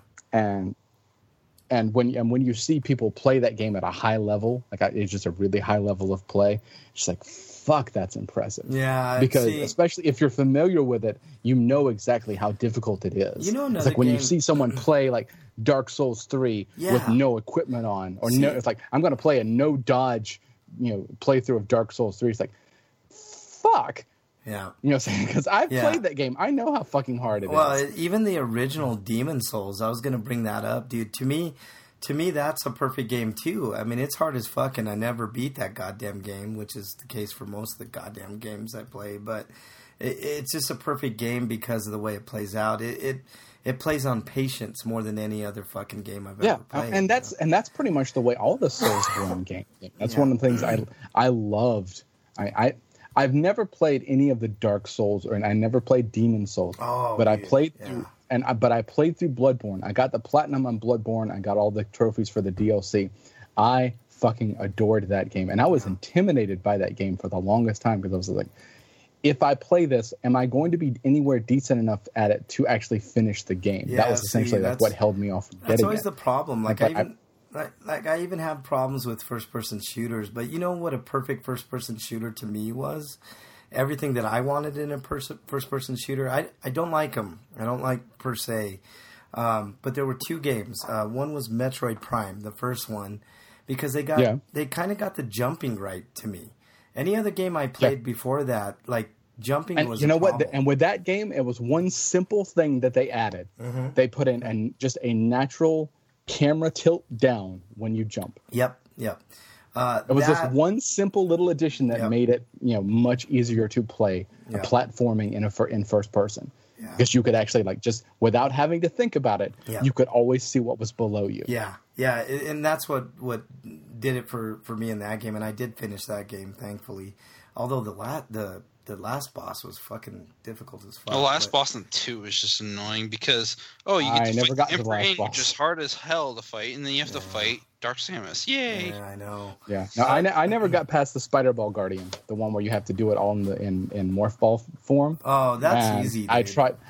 And when you see people play that game at a high level, like it's just a really high level of play, it's just like, fuck, that's impressive. Yeah, because especially if you're familiar with it, you know exactly how difficult it is. You know, it's like when you see someone play like Dark Souls 3 with no equipment on, or it's like, I'm going to play a no dodge, playthrough of Dark Souls 3. It's like, fuck. Yeah. You know what I'm saying? Because I've played that game. I know how fucking hard it is. Well, even the original Demon Souls, I was going to bring that up, dude. To me, that's a perfect game, too. I mean, it's hard as fuck, and I never beat that goddamn game, which is the case for most of the goddamn games I play. But it's just a perfect game because of the way it plays out. It plays on patience more than any other fucking game I've ever played. And that's pretty much the way all the Souls-born games. That's one of the things I loved. I've never played any of the Dark Souls, and I never played Demon Souls. But I played through, but I played through Bloodborne. I got the platinum on Bloodborne. I got all the trophies for the DLC. I fucking adored that game, and I was intimidated by that game for the longest time because I was like, if I play this, am I going to be anywhere decent enough at it to actually finish the game? Yeah, that was essentially what held me off from getting it. That's always the problem. I even have problems with first-person shooters, but you know what a perfect first-person shooter to me was? Everything that I wanted in a first-person shooter. I don't like them. I don't like per se. But there were two games. One was Metroid Prime, the first one, because they kind of got the jumping right to me. Any other game I played before that, like jumping was. You know what? And with that game, it was one simple thing that they added. Mm-hmm. They put in just a natural camera tilt down when you jump. Yep. It was just one simple little addition that made it, much easier to play platforming in first person. Yeah. Because you could actually, like, just without having to think about it, you could always see what was below you. Yeah, and that's what did it for me in that game, and I did finish that game, thankfully. Although the last boss was fucking difficult as fuck. The last boss in 2 is just annoying because you get to fight the Emperor, and you're just hard as hell to fight, and then you have to fight Dark Samus. Yay! Yeah, I know. Yeah, no, I never got past the Spider Ball Guardian, the one where you have to do it all in morph ball form. Oh, that's easy. Dude. I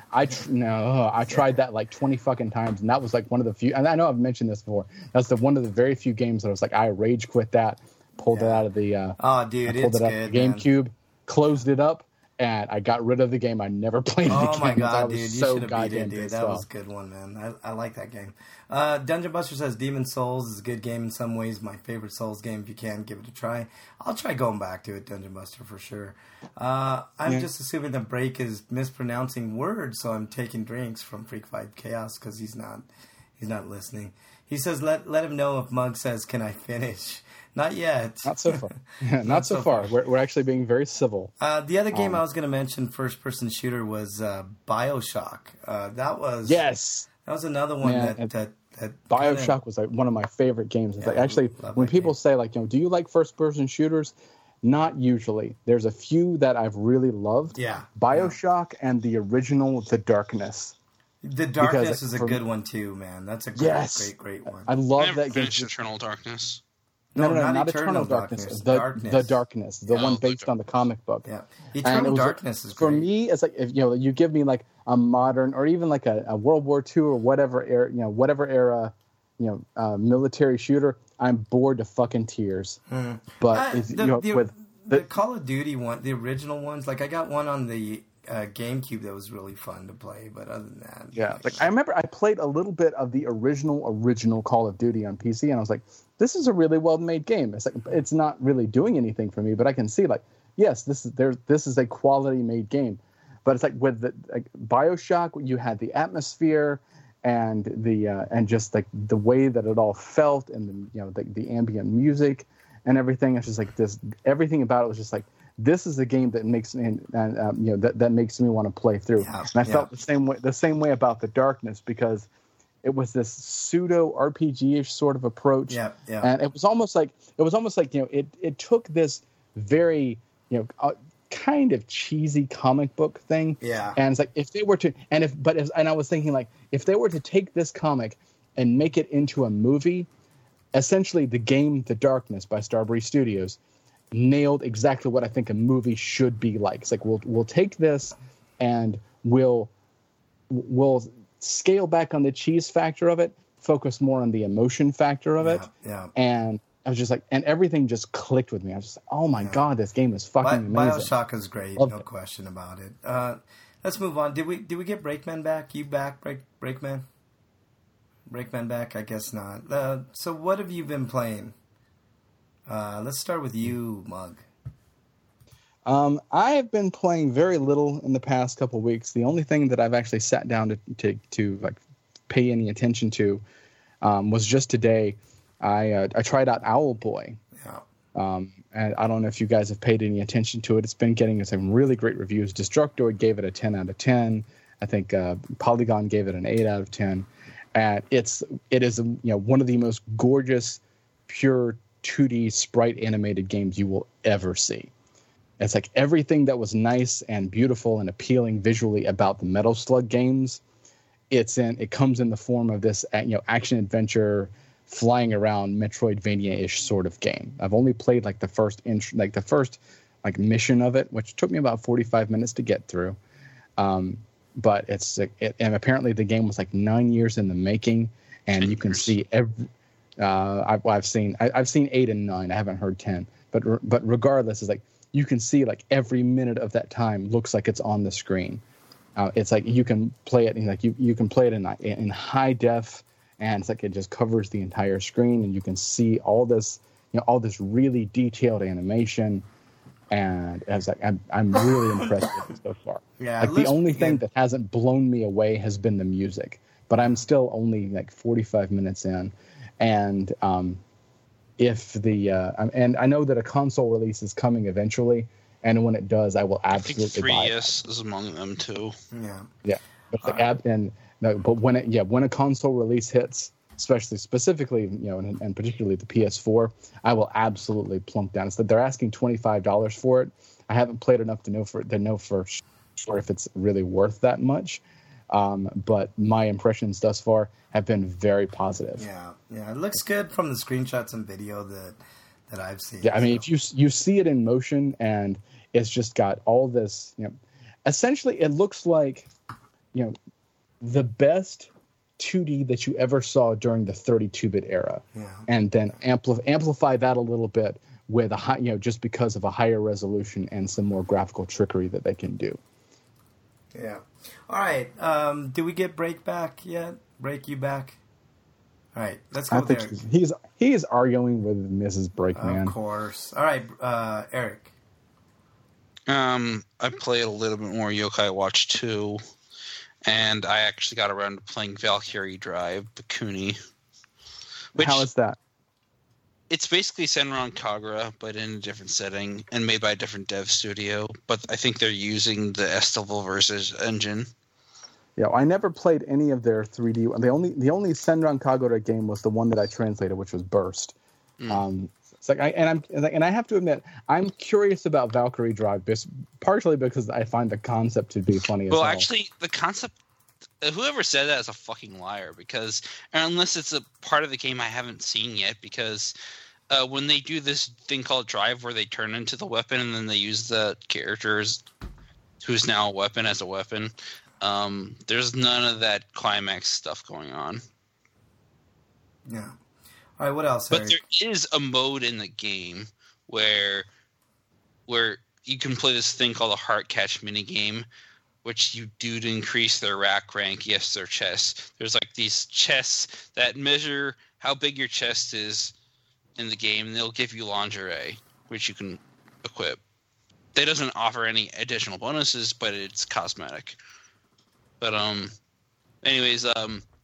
tried that like 20 fucking times, and that was like one of the few. And I know I've mentioned this before. That's one of the very few games that I was like, I rage quit that, pulled it out of the. It's good. GameCube, closed it up, and I got rid of the game. I never played it again. Oh my god, dude! You so should have beat it, dude. That was a good one, man. I like that game. Dungeon Buster says Demon Souls is a good game in some ways. My favorite Souls game. If you can, give it a try. I'll try going back to it, Dungeon Buster, for sure. I'm just assuming that Break is mispronouncing words, so I'm taking drinks from Freak Fight Chaos because he's not listening. He says, let him know if Mug says, "Can I finish?" Not yet. Not so far. Not so far. We're actually being very civil. The other game I was going to mention, first-person shooter, was BioShock. That was another one that BioShock was like one of my favorite games. It's like actually when people say like, do you like first-person shooters? Not usually. There's a few that I've really loved. Yeah. BioShock and the original The Darkness. The Darkness is a good one too, man. That's a great one. I love that game. Eternal Darkness. No, not Eternal Darkness. The Darkness, the one based on the comic book. Yeah, Eternal Darkness is great. For me, it's like if you give me like a modern or even like a World War II or whatever era, military shooter, I'm bored to fucking tears. Mm. But the Call of Duty one, the original ones, like I got one on the GameCube that was really fun to play, but other than that, I remember I played a little bit of the original Call of Duty on PC, and I was like, this is a really well made game. It's like it's not really doing anything for me, but I can see like, yes, this is a quality made game. But it's like with the BioShock, you had the atmosphere, and and just like the way that it all felt, and the ambient music and everything. It's just like this. Everything about it was just like, this is a game that makes me that makes me want to play through. Yeah, and I felt the same way about The Darkness, because it was this pseudo RPG-ish sort of approach. Yeah. And it was almost like it took this very kind of cheesy comic book thing. Yeah. And it's like, if they were to and I was thinking, like, if they were to take this comic and make it into a movie, essentially the game The Darkness by Starbreeze Studios nailed exactly what I think a movie should be like. It's like, we'll take this and we'll scale back on the cheese factor of it, focus more on the emotion factor of it. Yeah. And I was just like, and everything just clicked with me. I was just like, oh my God, this game is fucking amazing. BioShock is great, no question about it. Let's move on. Did we get Brakeman back? You back, Brakeman? Brakeman back? I guess not. So what have you been playing? Let's start with you, Mug. I have been playing very little in the past couple of weeks. The only thing that I've actually sat down to like pay any attention to was just today. I tried out Owlboy. Yeah. And I don't know if you guys have paid any attention to it. It's been getting some really great reviews. Destructoid gave it a 10 out of 10. I think Polygon gave it an 8 out of 10. And it is one of the most gorgeous, pure 2D sprite animated games you will ever see. It's like everything that was nice and beautiful and appealing visually about the Metal Slug games. It comes in the form of this action adventure, flying around Metroidvania-ish sort of game. I've only played like the first mission of it, which took me about 45 minutes to get through. But and apparently the game was like 9 years in the making, and you can see every. I've seen 8 and 9. I haven't heard 10, but regardless, it's like you can see like every minute of that time looks like it's on the screen. It's like you can play it you can play it in high def. And it's like it just covers the entire screen, and you can see all this really detailed animation. And it's like I'm really impressed with it so far. Yeah, like the only thing that hasn't blown me away has been the music, but I'm still only like 45 minutes in, and and I know that a console release is coming eventually, and when it does, I will absolutely buy it. 3DS is among them too. Yeah. But when a console release hits, specifically, and particularly the PS4, I will absolutely plunk down. It's that they're asking $25 for it. I haven't played enough to know for sure if it's really worth that much. But my impressions thus far have been very positive. Yeah, it looks good from the screenshots and video that I've seen. Yeah, I mean, if you see it in motion, and it's just got all this, essentially it looks like, the best 2D that you ever saw during the 32-bit era, and then amplify that a little bit with a high, just because of a higher resolution and some more graphical trickery that they can do. Yeah. All right. Did we get Break back yet? Break you back? All right. Let's go there. He's arguing with Mrs. Breakman. Of course. All right, Eric. I played a little bit more Yokai Watch 2. And I actually got around to playing Valkyrie Drive, Bakuni. How is that? It's basically Senran Kagura, but in a different setting and made by a different dev studio. But I think they're using the Estival Versus engine. Yeah, I never played any of their 3D. The only Senran Kagura game was the one that I translated, which was Burst. It's like I have to admit, I'm curious about Valkyrie Drive, partially because I find the concept to be funny as hell. Well, actually, the concept, whoever said that is a fucking liar, because unless it's a part of the game I haven't seen yet, because when they do this thing called Drive where they turn into the weapon and then they use the characters who's now a weapon as a weapon, there's none of that climax stuff going on. Yeah. All right, what else, But Eric? there is a mode in the game where you can play this thing called a heart catch minigame, which you do to increase their rack rank, yes, their chest. There's like these chests that measure how big your chest is in the game, and they'll give you lingerie, which you can equip. That doesn't offer any additional bonuses, but it's cosmetic. But anyways,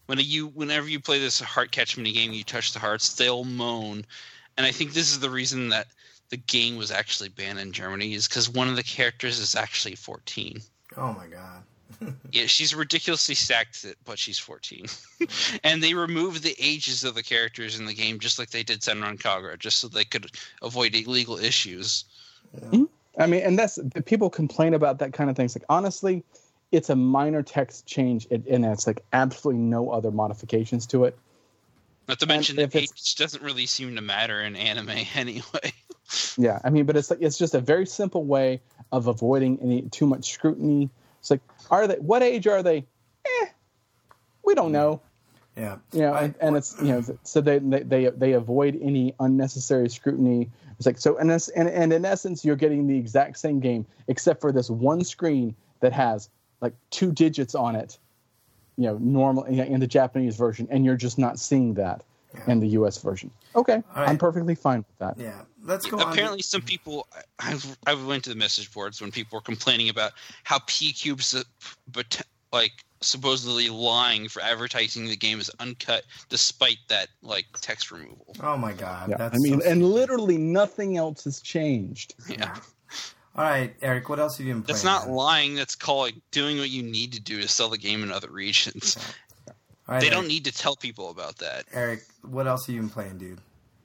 Whenever you play this heart catch mini game, you touch the hearts, they'll moan. And I think this is the reason that the game was actually banned in Germany, is because one of the characters is actually 14. Oh my god. Yeah, she's ridiculously stacked, but she's 14. And they removed the ages of the characters in the game, just like they did Senran Kagura, just so they could avoid illegal issues. Yeah. I mean, and that's people complain about that kind of things. Like, honestly, it's a minor text change, and it's like absolutely no other modifications to it. Not to mention the age doesn't really seem to matter in anime anyway. Yeah, I mean, but it's just a very simple way of avoiding any too much scrutiny. It's like, what age are they? We don't know. Yeah. And it's so they avoid any unnecessary scrutiny. It's like, so and in essence, you're getting the exact same game except for this one screen that has like 2 digits on it, normal in the Japanese version, and you're just not seeing that in the U.S. version. Okay, right. I'm perfectly fine with that. Yeah, let's go. Apparently, some people I went to the message boards when people were complaining about how P-Cube's supposedly lying for advertising the game as uncut, despite that text removal. Oh my god! Yeah. And literally nothing else has changed. Yeah. All right, Eric, what else have you been playing? That's not lying. That's called doing what you need to do to sell the game in other regions. Yeah. Right, they don't need to tell people about that. Eric, what else have you been playing, dude?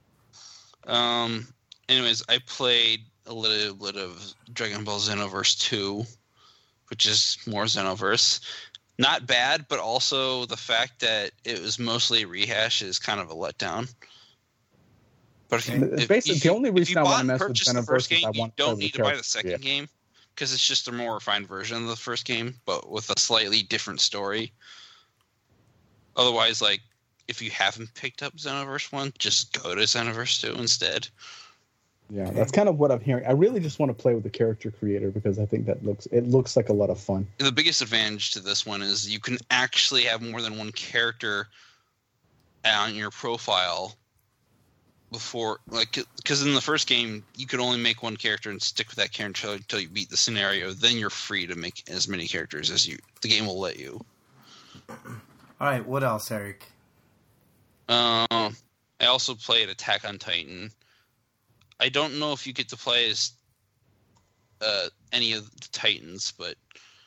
Anyways, I played a little bit of Dragon Ball Xenoverse 2, which is more Xenoverse. Not bad, but also the fact that it was mostly a rehash is kind of a letdown. But the only reason I want to mess with Xenoverse game, is I you want don't need to buy the second game, because it's just a more refined version of the first game, but with a slightly different story. Otherwise, if you haven't picked up Xenoverse 1, just go to Xenoverse 2 instead. Yeah, that's kind of what I'm hearing. I really just want to play with the character creator because I think it looks like a lot of fun. The biggest advantage to this one is you can actually have more than one character on your profile before, because in the first game you could only make one character and stick with that character until you beat the scenario. Then you're free to make as many characters as the game will let you. All right, what else, Eric? I also played Attack on Titan. I don't know if you get to play as any of the Titans, but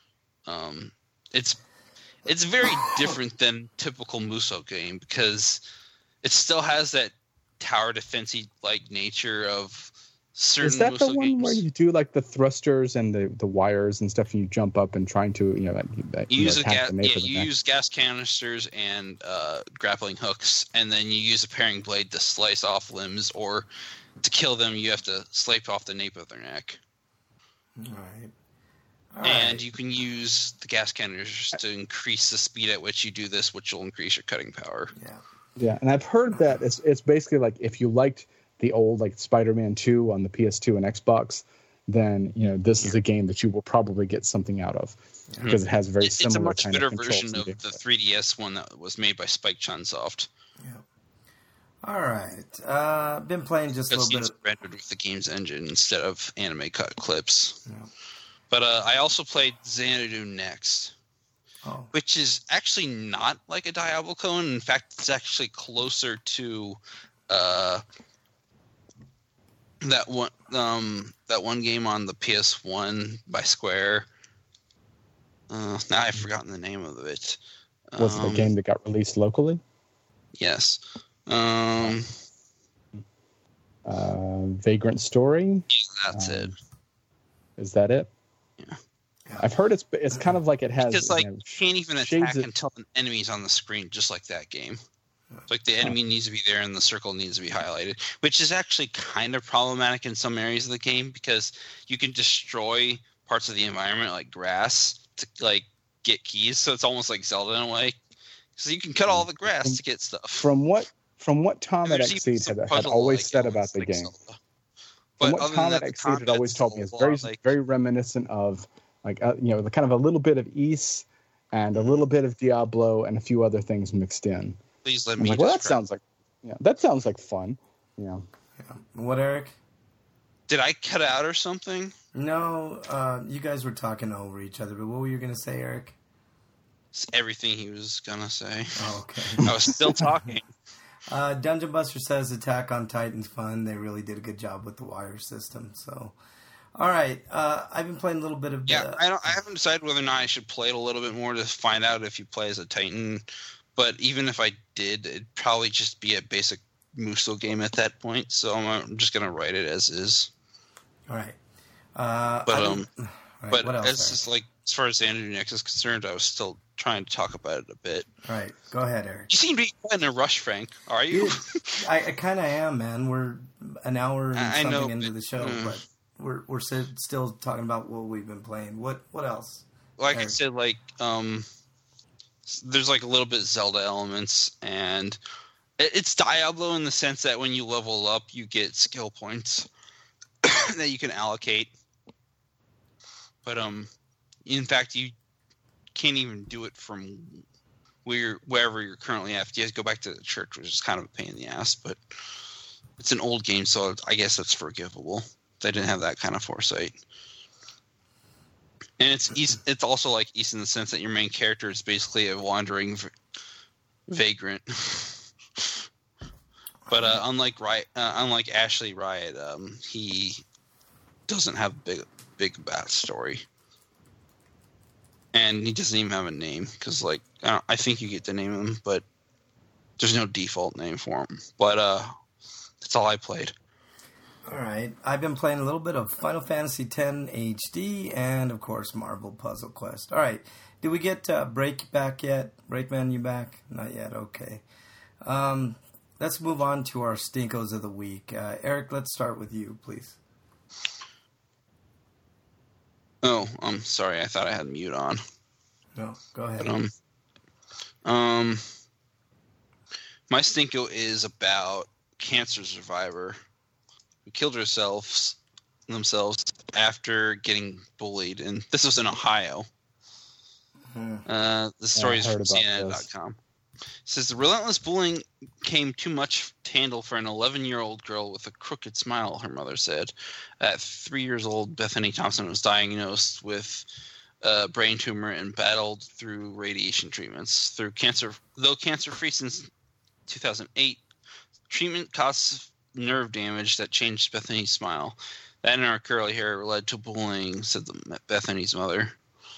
it's very different than typical Musou game because it still has that tower defense-y nature of certain Is that Musou the one games. where you do the thrusters and the wires and stuff, and you jump up and trying to use gas canisters and grappling hooks, and then you use a paring blade to slice off limbs, or to kill them you have to slice off the nape of their neck. All right. And you can use the gas canisters to increase the speed at which you do this, which will increase your cutting power. Yeah, and I've heard that it's basically if you liked the old Spider-Man 2 on the PS2 and Xbox, then this is a game that you will probably get something out of because it has very similar. It's a much kind better of version of the 3DS one that was made by Spike Chunsoft. Yeah. All right. Been playing just a little bit. Rendered with the game's engine instead of anime cut clips. Yeah. But I also played Xanadu Next. Which is actually not like a Diablo clone. In fact, it's actually closer to that one game on the PS1 by Square. Now I've forgotten the name of it. Was it a game that got released locally? Yes. Vagrant Story? Yeah, that's it. Is that it? Yeah. I've heard it's kind of like it has. Because you can't even attack until an enemy's on the screen, just like that game. It's the enemy needs to be there and the circle needs to be highlighted, which is actually kind of problematic in some areas of the game because you can destroy parts of the environment like grass to get keys. So it's almost like Zelda in a way. So you can cut all the grass to get stuff. From what Tom at Xseed had always said about the game. From what Tom at Xseed had always told me is very reminiscent of kind of a little bit of Ys and a little bit of Diablo and a few other things mixed in. Please let me. That sounds like fun. Yeah. What, Eric? Did I cut out or something? No, you guys were talking over each other. But what were you going to say, Eric? It's everything he was gonna say. Oh, okay. I was still talking. Dungeon Buster says Attack on Titan's fun. They really did a good job with the wire system. So, all right. I've been playing a little bit of. I haven't decided whether or not I should play it a little bit more to find out if you play as a Titan. But even if I did, it'd probably just be a basic Musou game at that point. So I'm just gonna write it as is. All right. But what else, as just like as far as Xanadu Next is concerned, I was still trying to talk about it a bit. All right, go ahead, Eric. You seem to be quite in a rush, Frank. Are you? I kind of am, man. We're an hour and something know, into the show, but we're still talking about what we've been playing. What else? Like I said, like there's like a little bit Zelda elements, and it's Diablo in the sense that when you level up, you get skill points that you can allocate. But in fact, you can't even do it from wherever you're currently at. You have to go back to the church, which is kind of a pain in the ass. But it's an old game, so I guess that's forgivable. They didn't have that kind of foresight. And it's also like East in the sense that your main character is basically a wandering vagrant. But unlike Ashley Riot, he doesn't have a big backstory, and he doesn't even have a name because, like, I think you get to name him, but there's no default name for him. But that's all I played. All right, I've been playing a little bit of Final Fantasy X HD and, of course, Marvel Puzzle Quest. All right, did we get Break back yet? Breakman, you back? Not yet. Okay. Let's move on to our Stinkos of the week. Eric, let's start with you, please. Oh, I'm sorry. I thought I had mute on. No, go ahead. But, my Stinko is about cancer survivor who killed themselves after getting bullied, and this was in Ohio. The story is from CNN.com. It says the relentless bullying came too much to handle for an 11-year-old girl with a crooked smile, her mother said. At 3 years old, Bethany Thompson was diagnosed with a brain tumor and battled through radiation treatments. Though cancer-free since 2008, treatment caused nerve damage that changed Bethany's smile. That and her curly hair led to bullying, said Bethany's mother.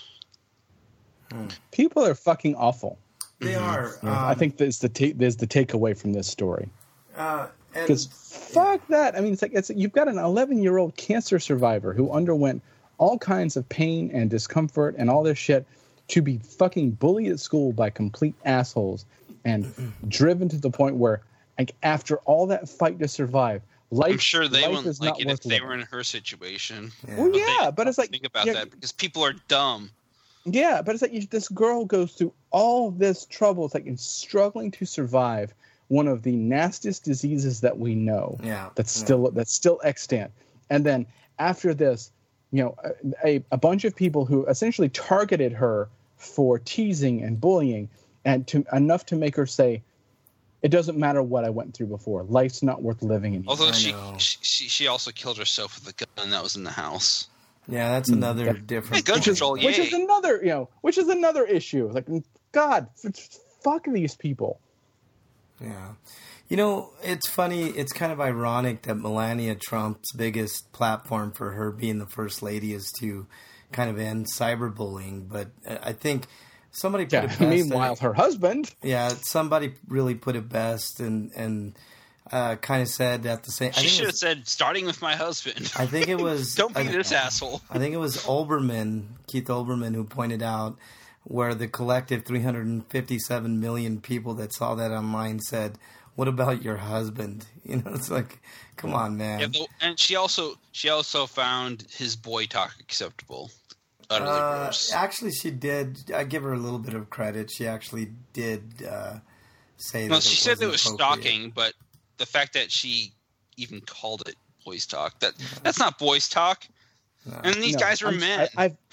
People are fucking awful. They are. I think there's the takeaway from this story. Because fuck that. I mean, it's you've got an 11-year-old cancer survivor who underwent all kinds of pain and discomfort and all this shit to be fucking bullied at school by complete assholes and driven to the point where, like, after all that fight to survive, life. I'm sure they wouldn't like it if they were in her situation. Yeah. Well, yeah, but it's like think about that because people are dumb. Yeah, but it's like this girl goes through all this trouble. It's like in struggling to survive one of the nastiest diseases that we know. Yeah, that's still extant. And then after this, a bunch of people who essentially targeted her for teasing and bullying, and enough to make her say, "It doesn't matter what I went through before. Life's not worth living anymore." Although she also killed herself with a gun that was in the house. Yeah, that's another different. Gun control, which is another issue. Like, God, fuck these people. Yeah, it's funny. It's kind of ironic that Melania Trump's biggest platform for her being the first lady is to kind of end cyberbullying. But I think somebody put it best. Meanwhile, her husband. Yeah, somebody really put it best and. Kind of said at the same. She should have said, "Starting with my husband." I think it was. Don't be this asshole. I think it was Keith Olbermann, who pointed out where the collective 357 million people that saw that online said, "What about your husband?" It's like, come on, man. Yeah, and she also found his boy talk acceptable. Utterly gross. Actually, she did. I give her a little bit of credit. She actually did say that. No, she said it was stalking, but. The fact that she even called it boys talk, that's not boys talk. No. And these guys are men.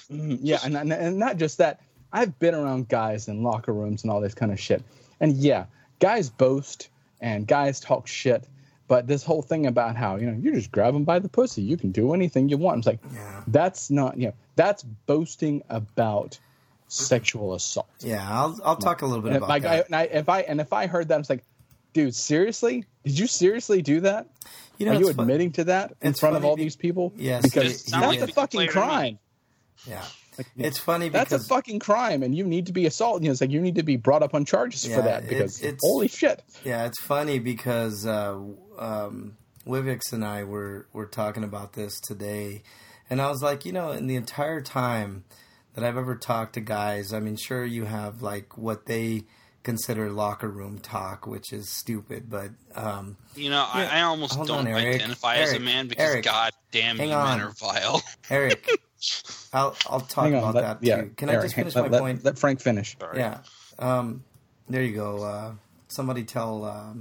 And not just that. I've been around guys in locker rooms and all this kind of shit. And yeah, guys boast and guys talk shit. But this whole thing about how, you just grab them by the pussy. You can do anything you want. It's like, that's not, that's boasting about sexual assault. Yeah, I'll talk a little bit And about that. if I heard that, I was like, dude, seriously? Did you seriously do that? You know, Are you it's admitting to that in it's front of funny all be- these people? Yes, because it that's like a the fucking player to me. crime. Yeah, Like, it's funny that's because a fucking crime, and you need to be assaulted. You know, it's like you need to be brought up on charges Yeah, for that because it's- holy shit. yeah, it's funny because Wivix and I were talking about this today, and I was like, you know, in the entire time that I've ever talked to guys, I mean, sure you have like what they consider locker room talk, which is stupid, but You know, Yeah. I almost Hold don't on, Eric. identify as a Eric, man because Eric, god damn hang you on. men are vile. Eric, I'll talk Hang on, about that too. yeah. Can I Eric, just finish let, my point? Let Frank finish. Sorry. Yeah. There you go. Somebody tell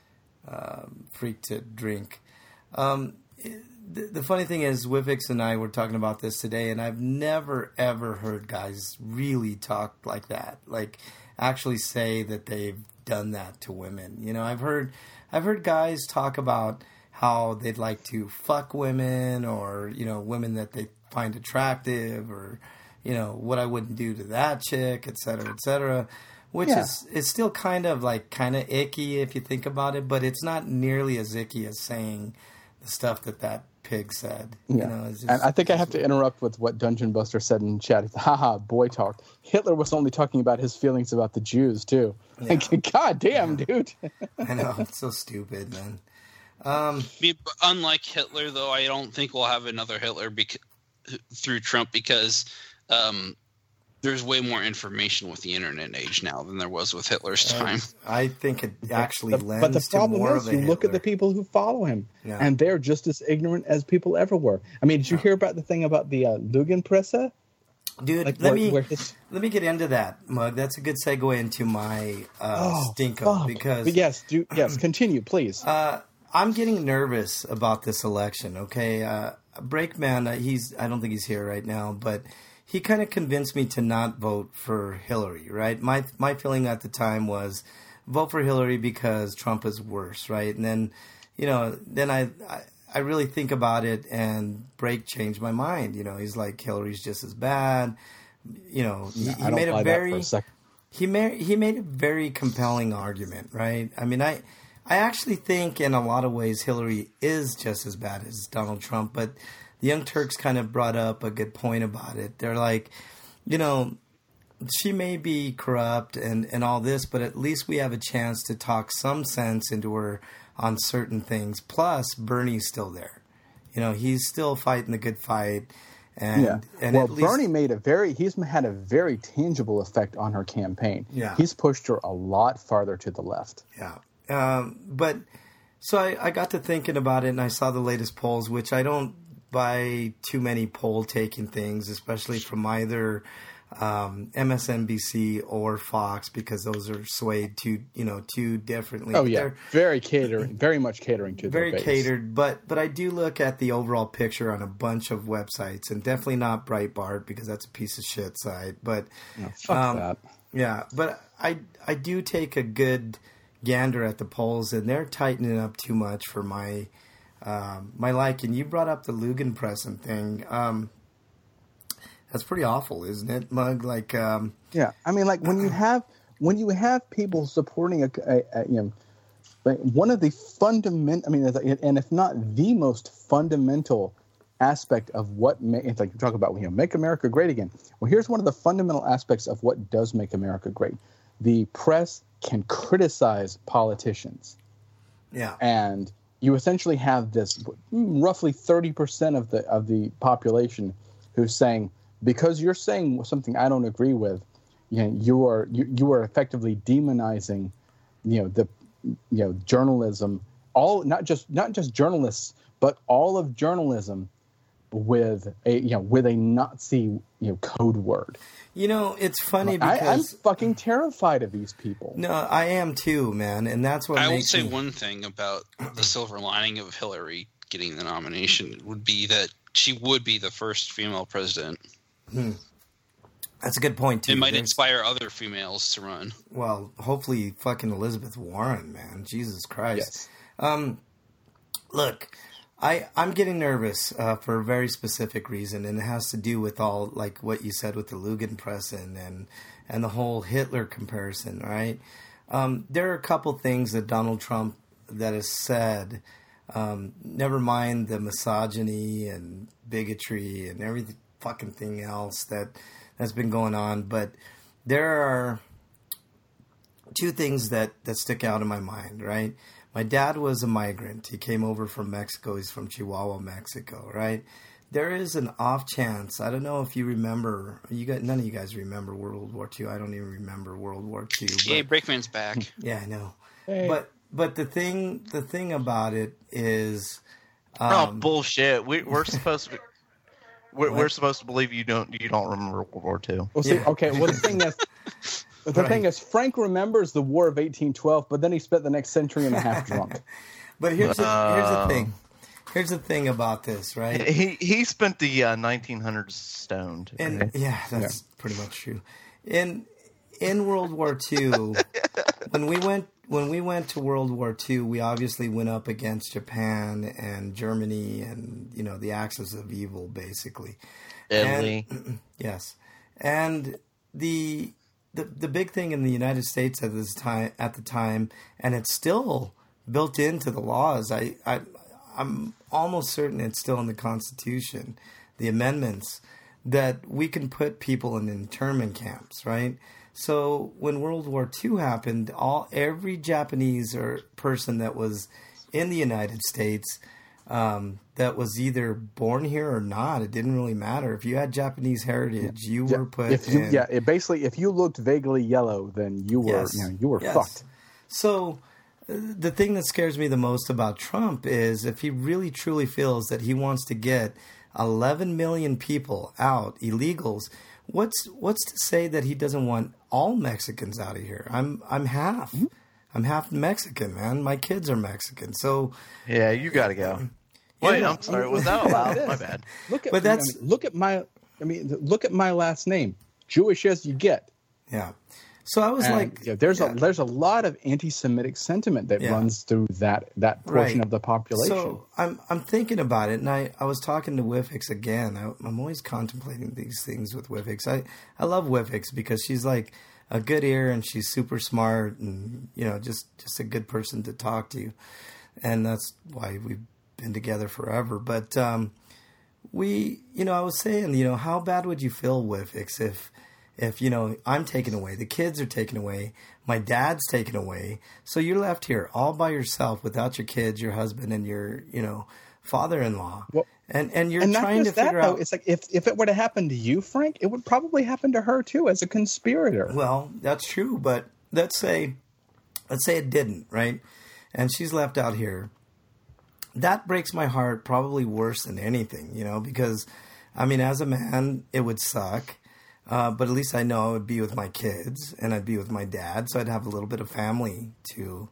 Freak to drink. The funny thing is, Wivix and I were talking about this today, and I've never, ever heard guys really talk like that. Like, actually say that they've done that to women. You know, I've heard guys talk about how they'd like to fuck women, or, you know, women that they find attractive, or, you know, what I wouldn't do to that chick, et cetera, which Yeah. is still kind of icky if you think about it, but it's not nearly as icky as saying the stuff that pig said. Yeah. You know, it's just, And I think I have to interrupt with what Dungeon Buster said in chat. Haha, boy talk. Hitler was only talking about his feelings about the Jews, too. Yeah. Like, God damn, dude. I know, it's so stupid, man. Unlike Hitler, though, I don't think we'll have another Hitler through Trump because there's way more information with the internet age now than there was with Hitler's time. I think it actually But lends the to problem more is, of a you look at the Hitler. people who follow him, Yeah. and they're just as ignorant as people ever were. I mean, did you hear about the thing about the Lugenpresse? Dude, Like, let where me get into that, Mug. That's a good segue into my stinko, fuck. because But yes, continue, please. I'm getting nervous about this election. Okay, Breakman, I don't think he's here right now, but he kind of convinced me to not vote for Hillary. Right, my feeling at the time was vote for Hillary because Trump is worse. Right, and then, you know, then I really think about it, and Break changed my mind. You know, he's like, Hillary's just as bad. You know, he I don't made buy a that very for a second. he made a very compelling argument, right? I mean, I actually think in a lot of ways Hillary is just as bad as Donald Trump, but the Young Turks kind of brought up a good point about it. They're like, you know, she may be corrupt and all this, but at least we have a chance to talk some sense into her on certain things. Plus, Bernie's still there. You know, he's still fighting the good fight. And well, at least, Bernie he's had a very tangible effect on her campaign. Yeah. He's pushed her a lot farther to the left. Yeah. But so I got to thinking about it, and I saw the latest polls, which I don't buy too many poll taking things, especially from either MSNBC or Fox, because those are swayed too differently. Oh yeah, very much catering to very their base. catered. But I do look at the overall picture on a bunch of websites, and definitely not Breitbart, because that's a piece of shit site. But No, fuck that. yeah, but I do take a good gander at the polls, and they're tightening up too much for my liking. You brought up the Lugenpresse thing. That's pretty awful, isn't it, Mug? Like, Yeah, I mean, like when you have people supporting like, one of the fundamental, I mean, and if not the most fundamental aspect of what it's like you talk about, make America great again. Well, here's one of the fundamental aspects of what does make America great: the press can criticize politicians. yeah, And you essentially have this roughly 30% of the population who's saying, because you're saying something I don't agree with, you are effectively demonizing, journalism, not just journalists, but all of journalism with a Nazi code word. You know, it's funny I'm because fucking terrified of these people. no, I am too, man, and that's what I will makes say me, one thing about the silver lining of Hillary getting the nomination would be that she would be the first female president. That's a good point too. It might There's- inspire other females to run. Well, hopefully, fucking Elizabeth Warren, man, Jesus Christ. Yes. Look, I'm getting nervous for a very specific reason, and it has to do with all like what you said with the Lugenpressen and the whole Hitler comparison, right? There are a couple things that Donald Trump that has said. Never mind the misogyny and bigotry and every fucking thing else that's been going on, but there are two things that stick out in my mind, right? My dad was a migrant. He came over from Mexico. He's from Chihuahua, Mexico, right? There is an off chance. I don't know if you remember. None of you guys remember World War II. I don't even remember World War II. Hey, Brakeman's back. Yeah, I know. Hey. But the thing about it is, Oh bullshit! We're supposed to. We're supposed to believe you don't remember World War II. Well, see, Yeah. okay. Well, the thing is, Frank remembers the War of 1812, but then he spent the next century and a half drunk. but here's the thing. Here's the thing about this, right? He spent the 1900s stoned. And right? yeah, that's pretty much true. In World War II, when we went to World War II, we obviously went up against Japan and Germany and the axis of evil, basically. Italy. Yes, and the big thing in the United States at the time, and it's still built into the laws. I'm almost certain it's still in the Constitution, the amendments, that we can put people in internment camps, right? So when World War II happened, every Japanese or person that was in the United States that was either born here or not, it didn't really matter. If you had Japanese heritage, you were put in. Yeah, basically, if you looked vaguely yellow, then you were Yes. fucked. So the thing that scares me the most about Trump is if he really truly feels that he wants to get 11 million people out, illegals, what's to say that he doesn't want all Mexicans out of here? I'm half. Mm-hmm. I'm half Mexican, man. My kids are Mexican. So Yeah, you got to go. Wait, I'm sorry. Was that allowed? My bad. Look But that's- look at my last name, Jewish as you get. yeah. So I was And, like, there's a lot of anti-Semitic sentiment that Yeah. runs through that portion Right. of the population. So I'm thinking about it, and I was talking to Wifix again. I'm always contemplating these things with Wifix. I love Wifix because she's like a good ear, and she's super smart, and just a good person to talk to, and that's why we've been together forever. But I was saying, how bad would you feel, Wifix, if I'm taken away, the kids are taken away, my dad's taken away, so you're left here all by yourself without your kids, your husband, and your father-in-law, Well, and you're and not trying to just that, figure though. out. It's like if it were to happen to you, Frank, it would probably happen to her too as a conspirator. Well, that's true, but let's say it didn't, right? And she's left out here. That breaks my heart probably worse than anything, because as a man, it would suck. But at least I know I would be with my kids and I'd be with my dad. So I'd have a little bit of family to,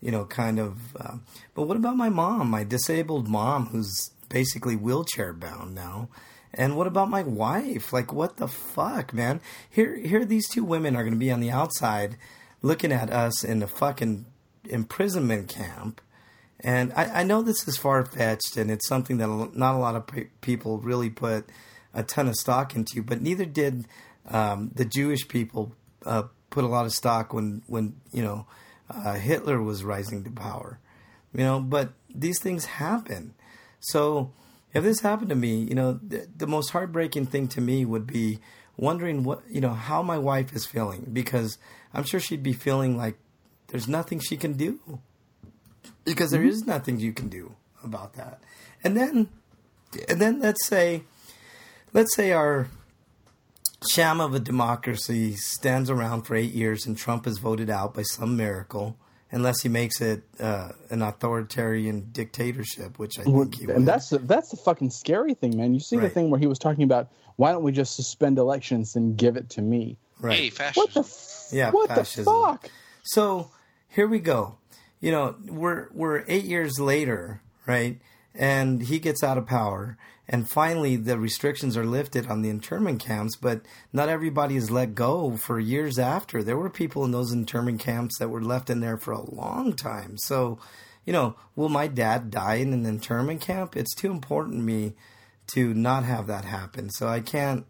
but what about my mom, my disabled mom, who's basically wheelchair bound now? And what about my wife? Like, what the fuck, man? Here these two women are going to be on the outside looking at us in a fucking imprisonment camp. And I know this is far-fetched and it's something that not a lot of people really put a ton of stock into, but neither did the Jewish people put a lot of stock when Hitler was rising to power. But these things happen. So if this happened to me, the most heartbreaking thing to me would be wondering how my wife is feeling, because I'm sure she'd be feeling like there's nothing she can do, because there is nothing you can do about that. And then let's say our sham of a democracy stands around for 8 years and Trump is voted out by some miracle, unless he makes it an authoritarian dictatorship, which I think he would. And that's the fucking scary thing, man. You see the Right. thing where he was talking about, why don't we just suspend elections and give it to me? Right. Hey, fascism. What fascism. the fuck? So here we go. We're 8 years later, right? And he gets out of power, and finally the restrictions are lifted on the internment camps, but not everybody is let go for years after. There were people in those internment camps that were left in there for a long time. So, will my dad die in an internment camp? It's too important to me to not have that happen. So I can't.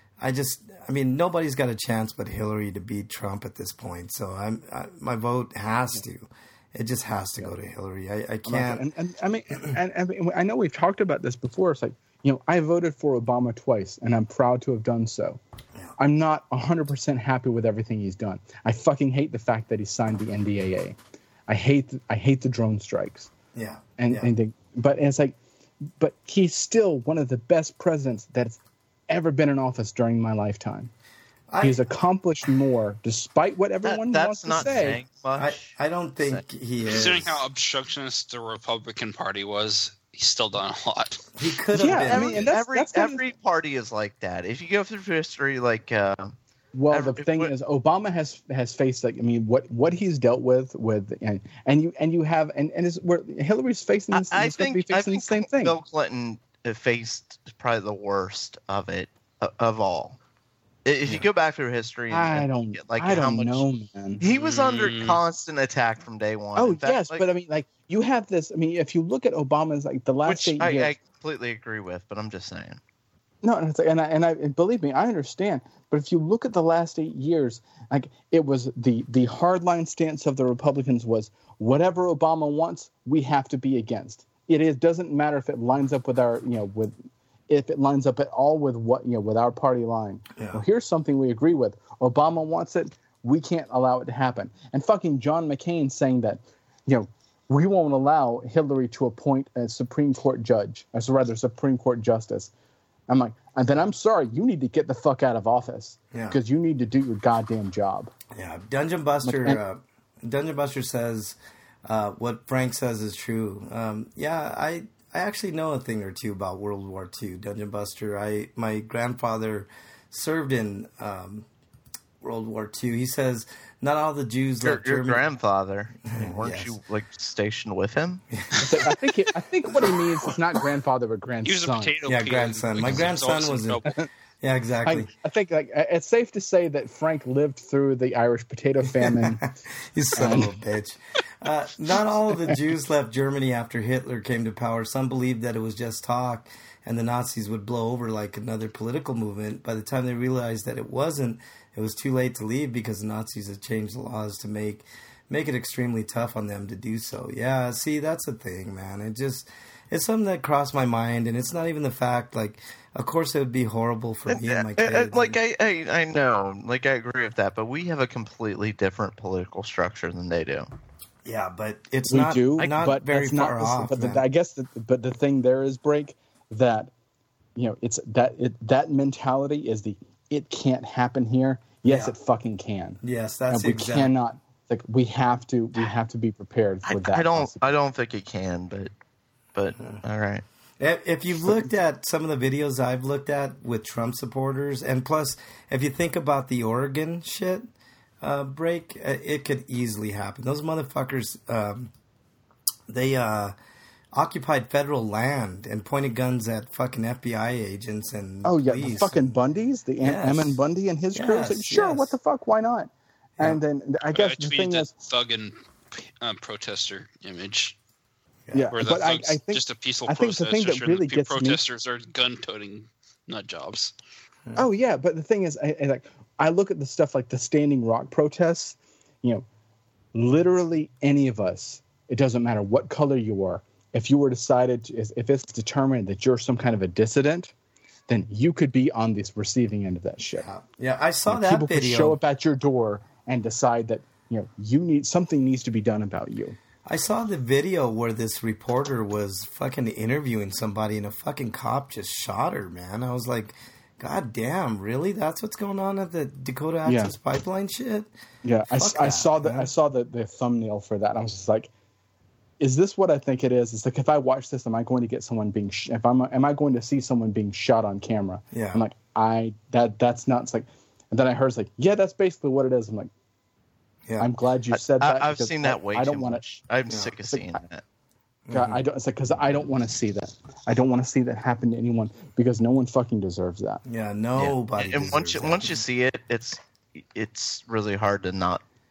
Nobody's got a chance but Hillary to beat Trump at this point. So my vote has to. It just has to go to Hillary. I can't. And I know we've talked about this before. It's like, I voted for Obama twice, and I'm proud to have done so. Yeah. I'm not 100% happy with everything he's done. I fucking hate the fact that he signed the NDAA. I hate the drone strikes. Yeah. But it's like, but he's still one of the best presidents that's ever been in office during my lifetime. He's accomplished more, despite what everyone wants to say. I don't think he is. Considering how obstructionist the Republican Party was, he's still done a lot. He could have been. Every party is like that. If you go through history, the thing is, Obama has faced what he's dealt with and you have where Hillary's facing this. I think the same thing. Bill Clinton faced probably the worst of it of all. If you go back through history, I don't know, man. He was under constant attack from day one. Oh, yes, but you have this. If you look at Obama's the last 8 years, I completely agree with, but I'm just saying. No, and I believe me, I understand. But if you look at the last 8 years, it was the hardline stance of the Republicans was whatever Obama wants, we have to be against. It doesn't matter if it lines up with our if it lines up at all with what with our party line. Yeah. Well, here's something we agree with. Obama wants it. We can't allow it to happen. And fucking John McCain saying that, we won't allow Hillary to appoint a Supreme Court judge, or rather Supreme Court justice. I'm like, and then I'm sorry, you need to get the fuck out of office because you need to do your goddamn job. Yeah, Dungeon Buster. Dungeon Buster says what Frank says is true. I actually know a thing or two about World War II, Dungeon Buster. My grandfather served in World War II. He says not all the Jews left Germany. Your grandfather, weren't you stationed with him? I think what he means is not grandfather but grandson. He was a potato peeler. Grandson. My grandson was in. Yeah, exactly. I think it's safe to say that Frank lived through the Irish potato famine. You son of a bitch. Not all of the Jews left Germany after Hitler came to power. Some believed that it was just talk and the Nazis would blow over like another political movement. By the time they realized that it wasn't, it was too late to leave because the Nazis had changed the laws to make it extremely tough on them to do so. Yeah, see, that's the thing, man. It's something that crossed my mind, and it's not even the fact, of course it would be horrible for me and my kids. I know, I agree with that, but we have a completely different political structure than they do. Yeah, but it's not very far off. But I guess the thing there is, Break, that it's that mentality is it can't happen here. Yes, it fucking can. Yes, that's and we cannot. We have to be prepared for that. I don't think it can, but all right. If you've looked at some of the videos I've looked at with Trump supporters, and plus, if you think about the Oregon shit break, it could easily happen. Those motherfuckers, they occupied federal land and pointed guns at fucking FBI agents and police. The fucking Bundys, Ammon Bundy and his crew. Sure, what the fuck? Why not? Yeah. And then I guess the thing is, thug and protester image. Yeah, where the thugs, I think just a peaceful protest. The thing that really gets protesters are gun-toting nut jobs. Oh yeah, but the thing is, I look at the stuff like the Standing Rock protests. Literally any of us. It doesn't matter what color you are. If you were decided, if it's determined that you're some kind of a dissident, then you could be on this receiving end of that shit. Yeah, I saw that people video. Could show up at your door and decide that something needs to be done about you. I saw the video where this reporter was fucking interviewing somebody and a fucking cop just shot her, man. I was like, God damn, really? That's what's going on at the Dakota Access Pipeline shit? Yeah, I saw the thumbnail for that. I was just like, is this what I think it is? It's like, if I watch this, am I going to get someone being am I going to see someone being shot on camera? Yeah. I'm like, that's not. It's like, and then I heard it's like, yeah, that's basically what it is. I'm like, yeah. I'm glad you said that. I've seen that way too much. I'm sick of seeing that. God, I don't. It's like, because I don't want to see that. I don't want to see that happen to anyone because no one fucking deserves that. Yeah, nobody. And once you see it, it's really hard to not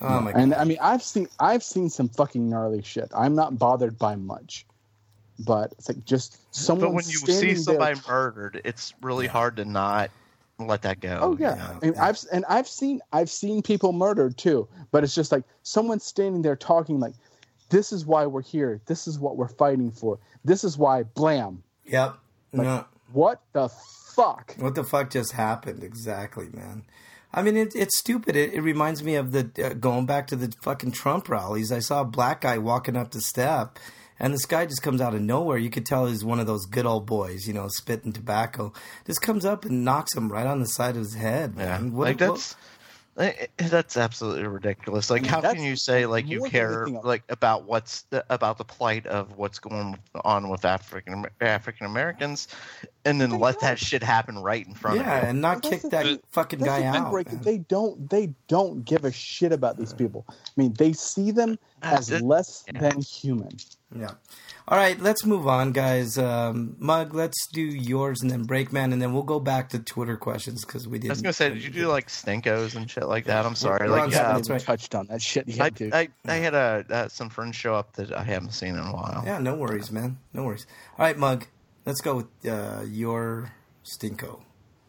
Oh my god! And I mean, I've seen some fucking gnarly shit. I'm not bothered by much, but it's like just someone. But when you see somebody murdered, it's really hard to not let that go. Oh yeah, I've seen people murdered too. But it's just like someone standing there talking like, "This is why we're here. This is what we're fighting for. This is why." Blam. Yep. Like, no. What the fuck? What the fuck just happened? Exactly, man. I mean, it's stupid. It reminds me of the going back to the fucking Trump rallies. I saw a black guy walking up the step, and this guy just comes out of nowhere. You could tell he's one of those good old boys, you know, spitting tobacco. Just comes up and knocks him right on the side of his head, man. Yeah. That's absolutely ridiculous. Like, how can you say like you care like about about the plight of what's going on with African Americans, and then let that shit happen right in front of you? Yeah, and not kick that fucking guy out. They don't give a shit about these people. I mean, they see them as less than human. Yeah. All right, let's move on, guys. Mug, let's do yours and then Breakman, and then we'll go back to Twitter questions because we didn't. I was gonna say, did you do like Stinkos and shit like that? I'm sorry, touched on that shit yet, dude. I had some friends show up that I haven't seen in a while. Yeah, no worries, man. No worries. All right, Mug, let's go with your Stinko.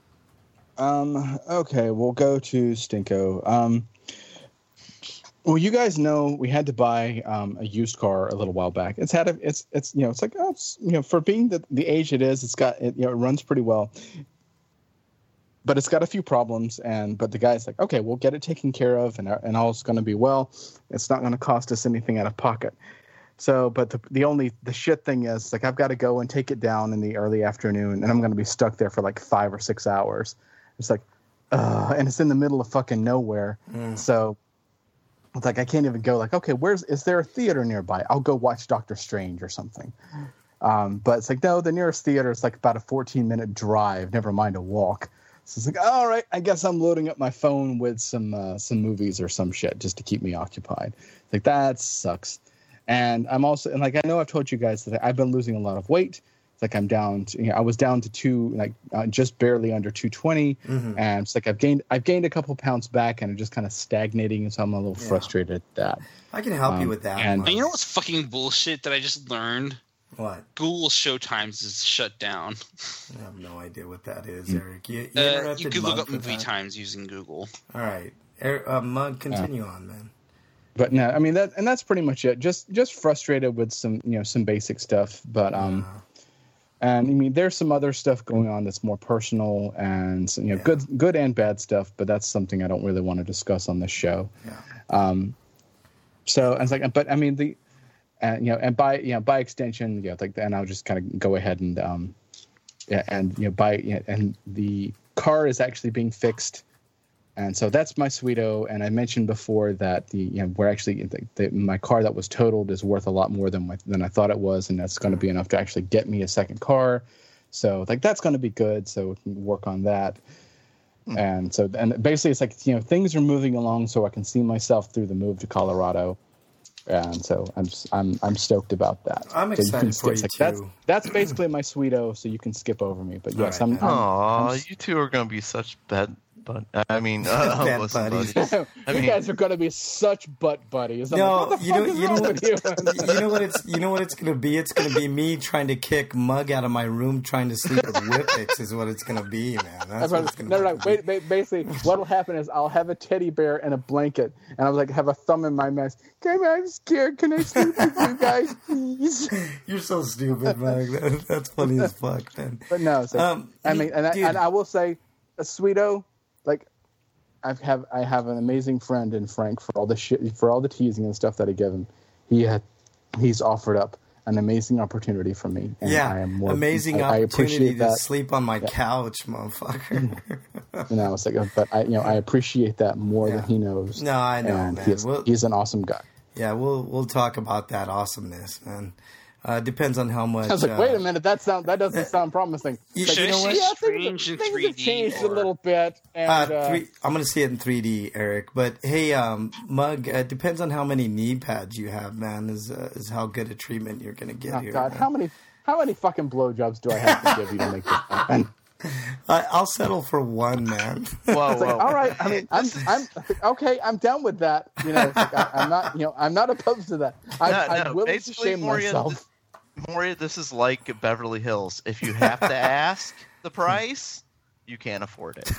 Okay, we'll go to Stinko. Well, you guys know we had to buy a used car a little while back. It's like for being the age it is, it runs pretty well, but it's got a few problems. But the guy's like, okay, we'll get it taken care of, and all's going to be well. It's not going to cost us anything out of pocket. So, but the shit thing is like I've got to go and take it down in the early afternoon, and I'm going to be stuck there for like 5 or 6 hours. It's like, and it's in the middle of fucking nowhere, so. It's like I can't even go like, okay, is there a theater nearby? I'll go watch Doctor Strange or something. But it's like, no, the nearest theater is like about a 14-minute drive, never mind a walk. So it's like, all right, I guess I'm loading up my phone with some movies or some shit just to keep me occupied. It's like, that sucks. And I'm also, and like I know I've told you guys that I've been losing a lot of weight. Like I'm down to, I was down to just barely under 220, and it's like I've gained a couple pounds back, and I'm just kind of stagnating, so I'm a little frustrated at that. I can help you with that. And you know what's fucking bullshit that I just learned? What? Google Showtimes is shut down. I have no idea what that is, Eric. You can look up movie times using Google. All right, Mug, continue on, man. But no, I mean that's pretty much it. Just frustrated with some basic stuff, but And I mean, there's some other stuff going on that's more personal and good and bad stuff, but that's something I don't really want to discuss on this show. Yeah. So it's like, but I mean and by extension, and I'll just kind of go ahead and and the car is actually being fixed. And so that's my Sweeto, and I mentioned before that we're actually my car that was totaled is worth a lot more than I thought it was, and that's going to be enough to actually get me a second car. So that's going to be good. So we can work on that. And basically it's like things are moving along, so I can see myself through the move to Colorado. And so I'm stoked about that. I'm excited for you too. That's basically my Sweeto, so you can skip over me. But yes, right. You two are going to be such bad. But I mean, buddies. You guys are going to be such butt buddies. No, you know what it's going to be. It's going to be me trying to kick Mug out of my room, trying to sleep with Whippets is what it's going to be, man. That's what it's going to be. Wait, basically, what will happen is I'll have a teddy bear and a blanket, and I'll have a thumb in my mouth. I'm scared. Can I sleep with you guys, please? You're so stupid, Mug. That's funny as fuck, man. But no, and I will say, a Sweeto. Like, I have an amazing friend in Frank for all the teasing and stuff that I give him. He's offered up an amazing opportunity for me. And I am amazing opportunity to sleep on my couch, motherfucker. It's like, but I appreciate that more than he knows. No, I know, and man. He's an awesome guy. Yeah, we'll talk about that awesomeness, man. Depends on how much. I was like, wait a minute, that doesn't sound promising. You know what? Things have changed a little bit. And, I'm going to see it in 3D, Eric. But hey, Mug, it depends on how many knee pads you have, man. Is how good a treatment you're going to get here. God, man. How many fucking blowjobs do I have to give you to make this happen? I'll settle for one, man. Whoa, It's like, all right. I mean, I'm okay. I'm down with that. You know, it's like, I'm not. You know, I'm not opposed to that. I'm willing to basically, shame Moria, myself. Moria, this is like Beverly Hills. If you have to ask the price, you can't afford it.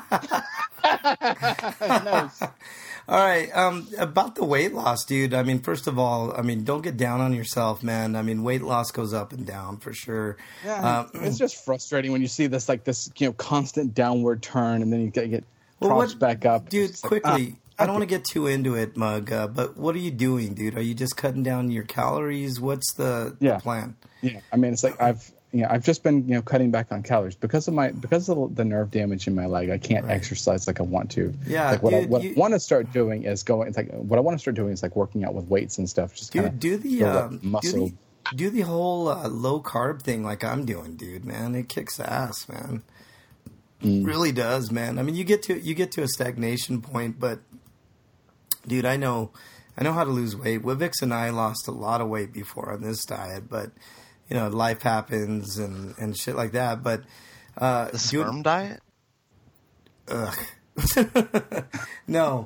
Nice. All right. About the weight loss, dude. I mean, first of all, I mean, don't get down on yourself, man. I mean, weight loss goes up and down for sure. Yeah, it's just frustrating when you see this constant downward turn, and then you get propped back up. Dude, It's like, quickly. I don't want to get too into it, Mug. But what are you doing, dude? Are you just cutting down your calories? What's the plan? Yeah, I mean, it's like I've just been cutting back on calories because of the nerve damage in my leg. I can't exercise like I want to. Yeah, like what I want to start doing is working out with weights and stuff. Just dude, do the muscle. Do the whole low carb thing like I'm doing, dude. Man, it kicks ass, man. Really does, man. I mean, you get to a stagnation point, but dude, I know how to lose weight. Wivix and I lost a lot of weight before on this diet, but life happens and shit like that. But the sperm diet? Ugh. No.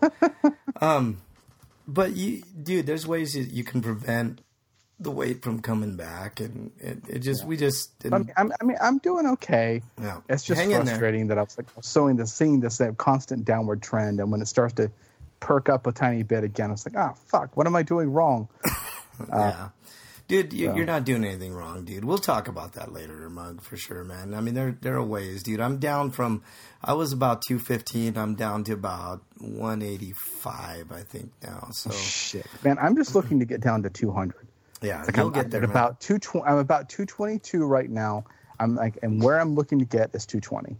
But dude, there's ways that you can prevent the weight from coming back, and we just didn't. I'm doing okay. Yeah. It's just frustrating that I was seeing this constant downward trend, and when it starts to perk up a tiny bit again, it's like, fuck, what am I doing wrong? Yeah. Dude, you're not doing anything wrong, dude. We'll talk about that later, Mug, for sure, man. I mean, there are ways, dude. I'm down from, I was about 215. I'm down to about 185, I think, now. So shit, man. I'm just looking to get down to 200. Yeah, like you'll get there, man. About 220. I'm about 222 right now. And where I'm looking to get is 220.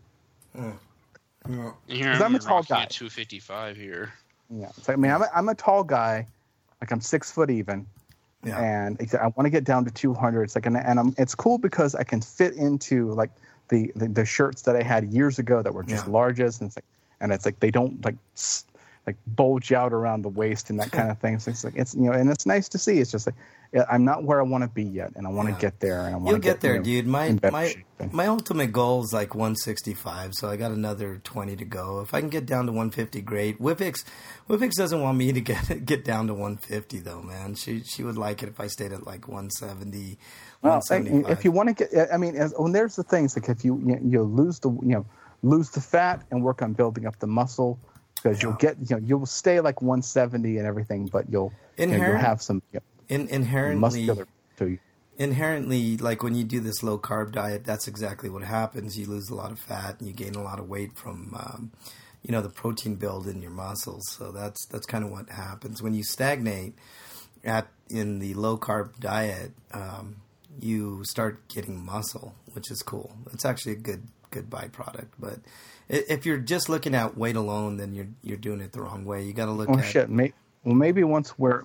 Here I'm a tall guy. At 255 here. Yeah, it's like, I mean, I'm a tall guy. Like, I'm 6 foot even. Yeah. And I want to get down to 200. It's like, it's cool because I can fit into like the shirts that I had years ago that were just larges, and it's like they don't like bulge out around the waist and that kind of thing. So it's like and it's nice to see. It's just like I'm not where I want to be yet, and I want to get there. And I want to get there, dude. My ultimate goal is like 165, so I got another 20 to go. If I can get down to 150, great. Wivix doesn't want me to get down to 150 though, man. She would like it if I stayed at like 170. Well, if you want to get, I mean, there's the things like if you lose the fat and work on building up the muscle, because you'll get you'll stay like 170 and everything, but you'll have some inherently muscular to you. Inherently, like when you do this low carb diet, that's exactly what happens. You lose a lot of fat and you gain a lot of weight from the protein build in your muscles. So that's kind of what happens when you stagnate in the low carb diet. You start getting muscle, which is cool. It's actually a good byproduct. But if you're just looking at weight alone, then you're doing it the wrong way. You got to look at shit. Maybe once we're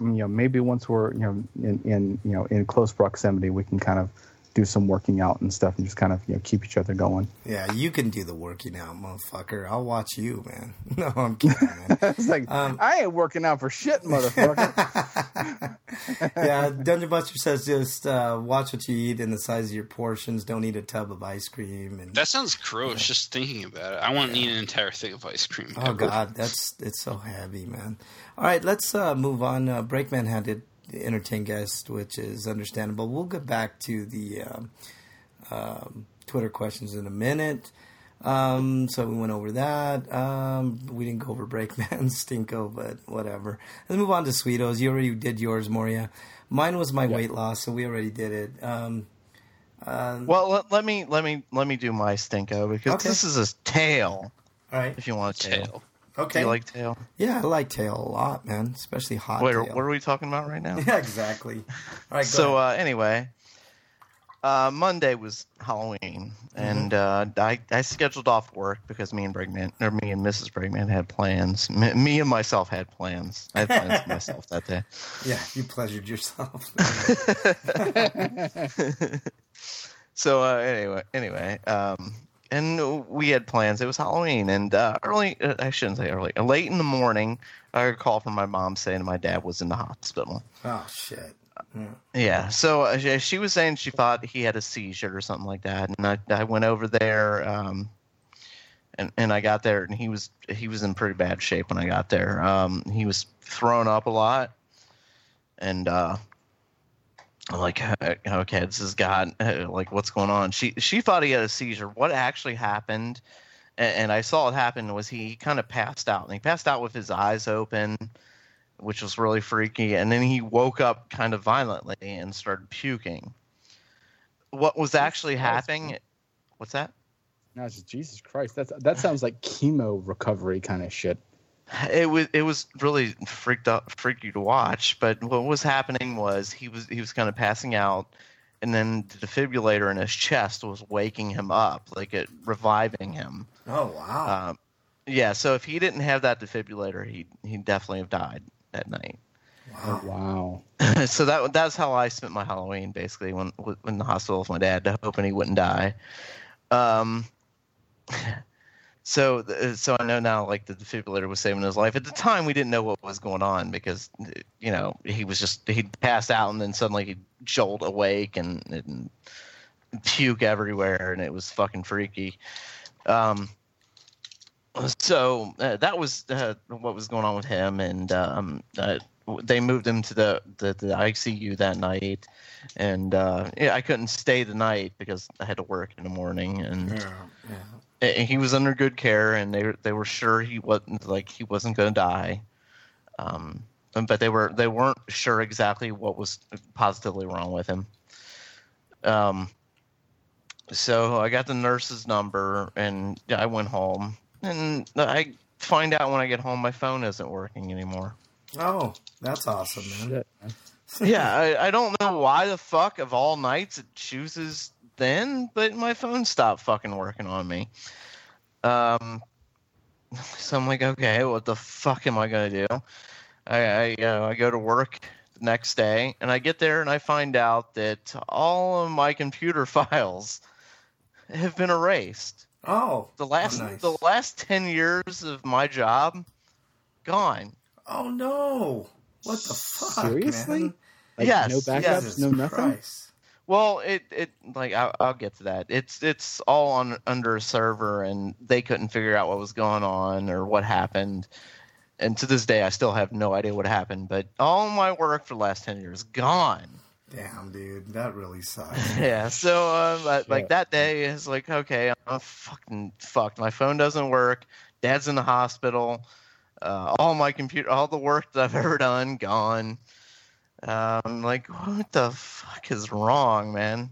in close proximity, we can kind of do some working out and stuff, and just kind of keep each other going. Yeah, you can do the working out, motherfucker. I'll watch you, man. No, I'm kidding, man. It's like I ain't working out for shit, motherfucker. Yeah, Dungeon Buster says just watch what you eat and the size of your portions. Don't eat a tub of ice cream. And that sounds gross. Just thinking about it, I want to eat an entire thing of ice cream. Oh God, it's so heavy, man. All right, let's move on. Breakman had to entertain guest, which is understandable. We'll get back to the Twitter questions in a minute. So we went over that. We didn't go over Breakman Stinko, but whatever. Let's move on to Sweetos. You already did yours, Moria. Mine was my weight loss, so we already did it. Well, let me do my Stinko because this is a tail. All right, if you want a tail. Okay. Do you like tail? Yeah, I like tail a lot, man. Especially hot tail. What are we talking about right now? Yeah, exactly. All right, so anyway, Monday was Halloween, and I scheduled off work because me and Mrs. Bregman had plans. Me and myself had plans. I had plans for myself that day. Yeah, you pleasured yourself. So anyway. And we had plans. It was Halloween, and late in the morning, I got a call from my mom saying my dad was in the hospital. Oh shit. Yeah, so she was saying she thought he had a seizure or something like that, and I went over there, and I got there, and he was in pretty bad shape when I got there. He was throwing up a lot, and I'm like, okay, this is God, like, what's going on? She thought he had a seizure. What actually happened, and I saw it happen, was he kind of passed out, and he passed out with his eyes open, which was really freaky. And then he woke up kind of violently and started puking. What was actually happening? What's that? No, it's just, Jesus Christ. That sounds like chemo recovery kind of shit. It was really freaky to watch. But what was happening was he was kind of passing out, and then the defibrillator in his chest was waking him up, like it reviving him. Oh wow. Yeah. So if he didn't have that defibrillator, he'd definitely have died that night. Wow. So that's how I spent my Halloween, basically, when in the hospital with my dad, hoping he wouldn't die. So I know now, like, the defibrillator was saving his life. At the time, we didn't know what was going on, because he'd passed out, and then suddenly he'd jolt awake and puke everywhere, and it was fucking freaky. So that was what was going on with him, and they moved him to the ICU that night, and I couldn't stay the night because I had to work in the morning, and he was under good care, and they were sure he wasn't going to die, but they weren't sure exactly what was positively wrong with him. So I got the nurse's number, and I went home. And I find out when I get home my phone isn't working anymore. Oh, that's awesome, man. Shit. Yeah, I don't know why the fuck of all nights it chooses then, but my phone stopped fucking working on me. So I'm like, okay, what the fuck am I gonna do? I go to work the next day, and I get there and I find out that all of my computer files have been erased. Oh, the last nice. 10 years of my job, gone. Oh no! What the fuck? Seriously? Man? Like, Yes, no backups, Jesus no nothing. Christ. Well, it like I'll get to that. It's all under a server, and they couldn't figure out what was going on or what happened. And to this day, I still have no idea what happened. But all my work for the last 10 years gone. Damn, dude, that really sucks. Yeah, so like that day is like, okay, I'm fucking fucked. My phone doesn't work. Dad's in the hospital. All the work that I've ever done, gone. I'm like, what the fuck is wrong, man?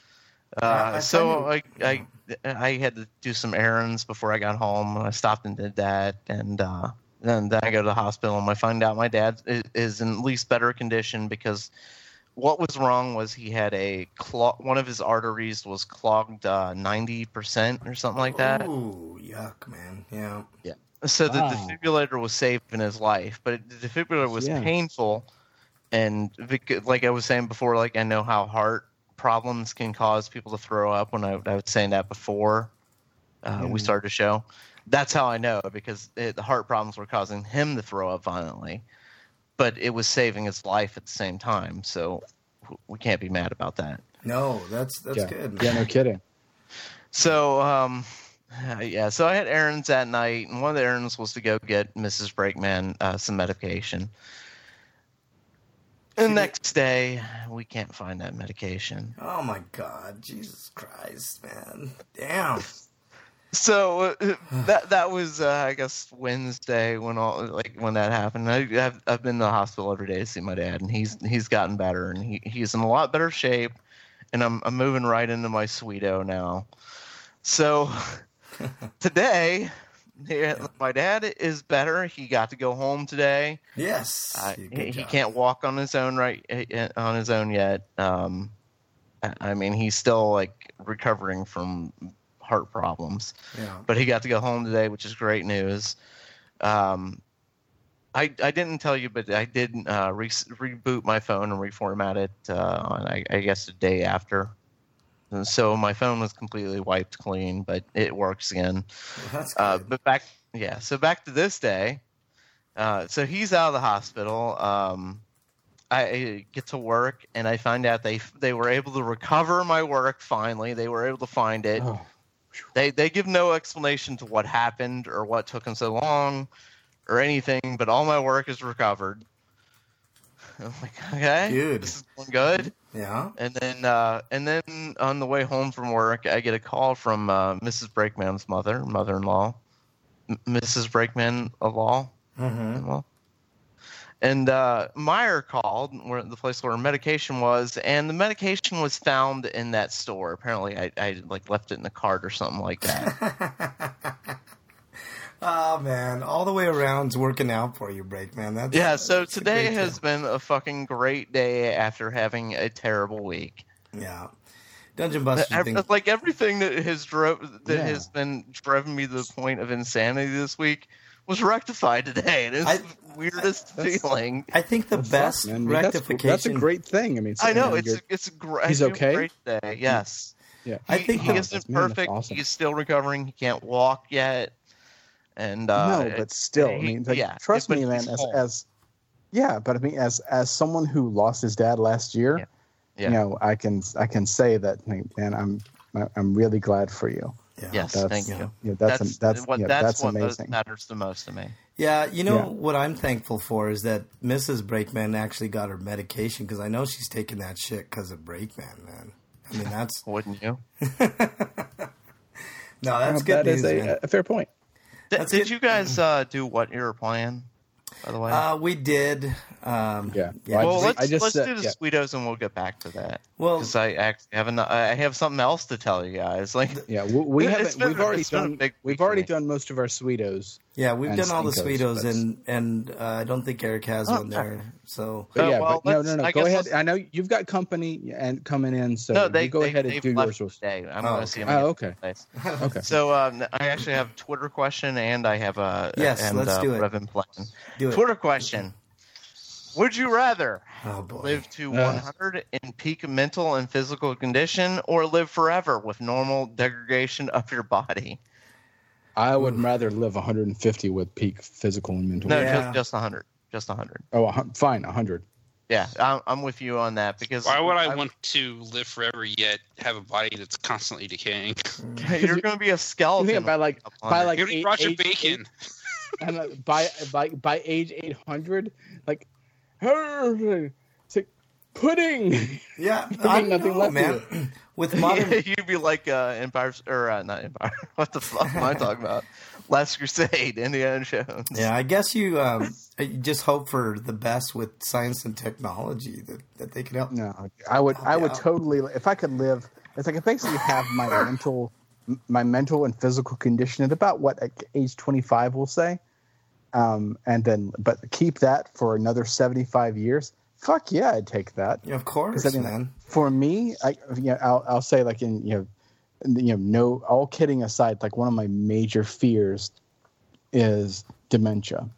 So I had to do some errands before I got home. I stopped and did that, and then I go to the hospital, and I find out my dad is in at least better condition, because what was wrong was he had one of his arteries was clogged 90% or something like that. Ooh, yuck, man. Yeah. Yeah. So the Wow. defibrillator was saving his life, but the defibrillator was painful. And like I was saying before, like, I know how heart problems can cause people to throw up. When I was saying that before we started the show, that's how I know, because the heart problems were causing him to throw up violently. But it was saving his life at the same time, so we can't be mad about that. No, that's good. Yeah, no kidding. So, so I had errands that night, and one of the errands was to go get Mrs. Brakeman some medication. And the next day, we can't find that medication. Oh my God, Jesus Christ, man! Damn. So that was I guess Wednesday when that happened. I've been in the hospital every day to see my dad, and he's gotten better, and he's in a lot better shape, and I'm moving right into my Sweeto now. So today, my dad is better. He got to go home today. Yes, he can't walk on his own yet. I mean, he's still like recovering from heart problems. Yeah. But he got to go home today, which is great news. I didn't tell you, but I did reboot my phone and reformat it I guess the day after. And so my phone was completely wiped clean, but it works again. Well, that's good. So back to this day. So he's out of the hospital. I get to work, and I find out they were able to recover my work finally. They were able to find it. Oh. They give no explanation to what happened or what took them so long or anything, but all my work is recovered. I'm like, okay, Dude. this is going good. Yeah. And then on the way home from work, I get a call from Mrs. Brakeman's mother-in-law, Mrs. Brakeman-in-law. Mm-hmm. And Meyer called, where the place where medication was, and the medication was found in that store. Apparently, I like left it in the cart or something like that. Oh man, all the way around's working out for you, Brakeman. So that's a today great has tip. been a fucking great day after having a terrible week. Yeah. Dungeon Buster thing. Like everything that has Yeah. has been driven me to the point of insanity this week was rectified today. And it's the weirdest feeling. I think the best Man, rectification. That's a great thing. I mean, I know you're- it's a great. He's okay? Great day. Yes. Yeah. I think he the- isn't Man, that's perfect. awesome. He's still recovering. He can't walk yet. And No, but still, I mean, like, trust me, man. But I mean, as someone who lost his dad last year, you know, I can say that, man, I'm really glad for you. Yeah. Yes, thank you. Yeah, that's what amazing. matters the most to me. Yeah, you know what I'm thankful for is that Mrs. Brakeman actually got her medication because I know she's taking that shit because of Brakeman, man. I mean, that's Wouldn't you? no, that's good That news, is man. a fair point. Did you guys do what you were playing? By the way, We did. Yeah. well, I just let's said- do the Sweetos and we'll get back to that. Well, Because I actually I have something else to tell you guys. Like, Yeah, we It's haven't. been- We've already it's been a done. big We've week for already me. done most of our Sweetos. yeah, we've and done all the Stinko's, Sweetos, but- and I don't think Eric has one there. So But Oh, yeah, well, but let's- no. I Go guess ahead. let's- I know you've got company and coming in, so no, you go ahead and they've do left yours. today. I'm Oh, going to see them. Oh, again okay. today. Okay. So I actually have a Twitter question and I have a Yes, let's do it. Revan plan. do it. Twitter question: would you rather Oh boy. live to 100 in peak mental and physical condition, or live forever with normal degradation of your body? I would rather live 150 with peak physical and mental. No, Yeah. just 100. Just 100. Oh, fine, 100. Yeah, I'm with you on that because Why would I want to live forever yet have a body that's constantly decaying? You're going to be a You skeleton. think by like You're gonna eat Roger Bacon. and by age 800, like, it's like pudding. Yeah, There'd be I don't nothing know, left man. With modern, You'd be like Empire, or not Empire. What the fuck am I talking about? Last Crusade, Indiana Jones. yeah, I guess you just hope for the best with science and technology that they can help. No, I would Yeah. totally, if I could live. It's like I basically have my mental and physical condition at about what, like, age 25, we'll say, and then but keep that for another 75 years. Fuck yeah, I'd take that. Yeah, of course, 'Cause, I mean, man. For me, I'll say, like, no, all kidding aside, like, one of my major fears is dementia.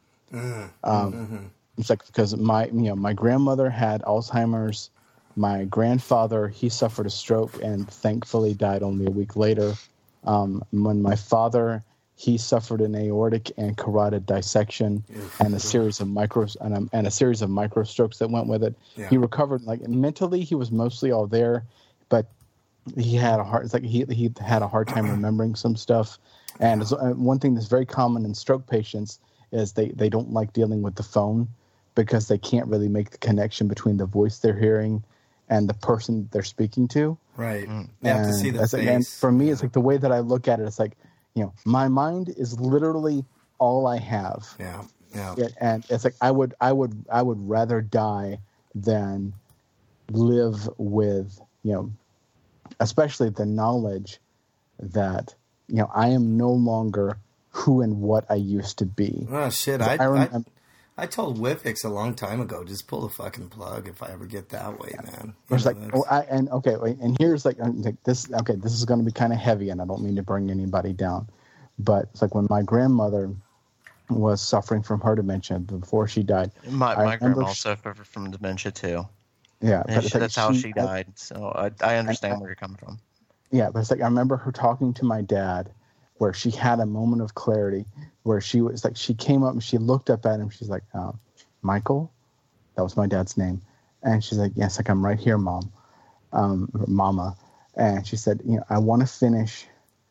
It's like, because my grandmother had Alzheimer's. My grandfather, he suffered a stroke and thankfully died only a week later. When my father, he suffered an aortic and carotid dissection and a series of micro strokes that went with it. Yeah. He recovered, like, mentally, he was mostly all there, but he had he had a hard time remembering some stuff. And one thing that's very common in stroke patients is they don't like dealing with the phone because they can't really make the connection between the voice they're hearing and the person they're speaking to. Right. You have to see the that's face. like, and for me, it's like the way that I look at it, it's like, my mind is literally all I have. Yeah. And it's like I would rather die than live with, especially the knowledge that, I am no longer who and what I used to be. Oh shit! I told Wifix a long time ago, just pull the fucking plug if I ever get that way, man. It's like, and here's like this. Okay, this is going to be kind of heavy, and I don't mean to bring anybody down, but it's like when my grandmother was suffering from her dementia before she died. My grandma also suffered from dementia too. Yeah, but that's how she died. So I understand where you're coming from. Yeah, but it's like I remember her talking to my dad, where she had a moment of clarity, where she was like, she came up and she looked up at him. She's like, Michael, that was my dad's name. And she's like, yes, like, I'm right here, Mom, Mama. And she said, you know, I want to finish.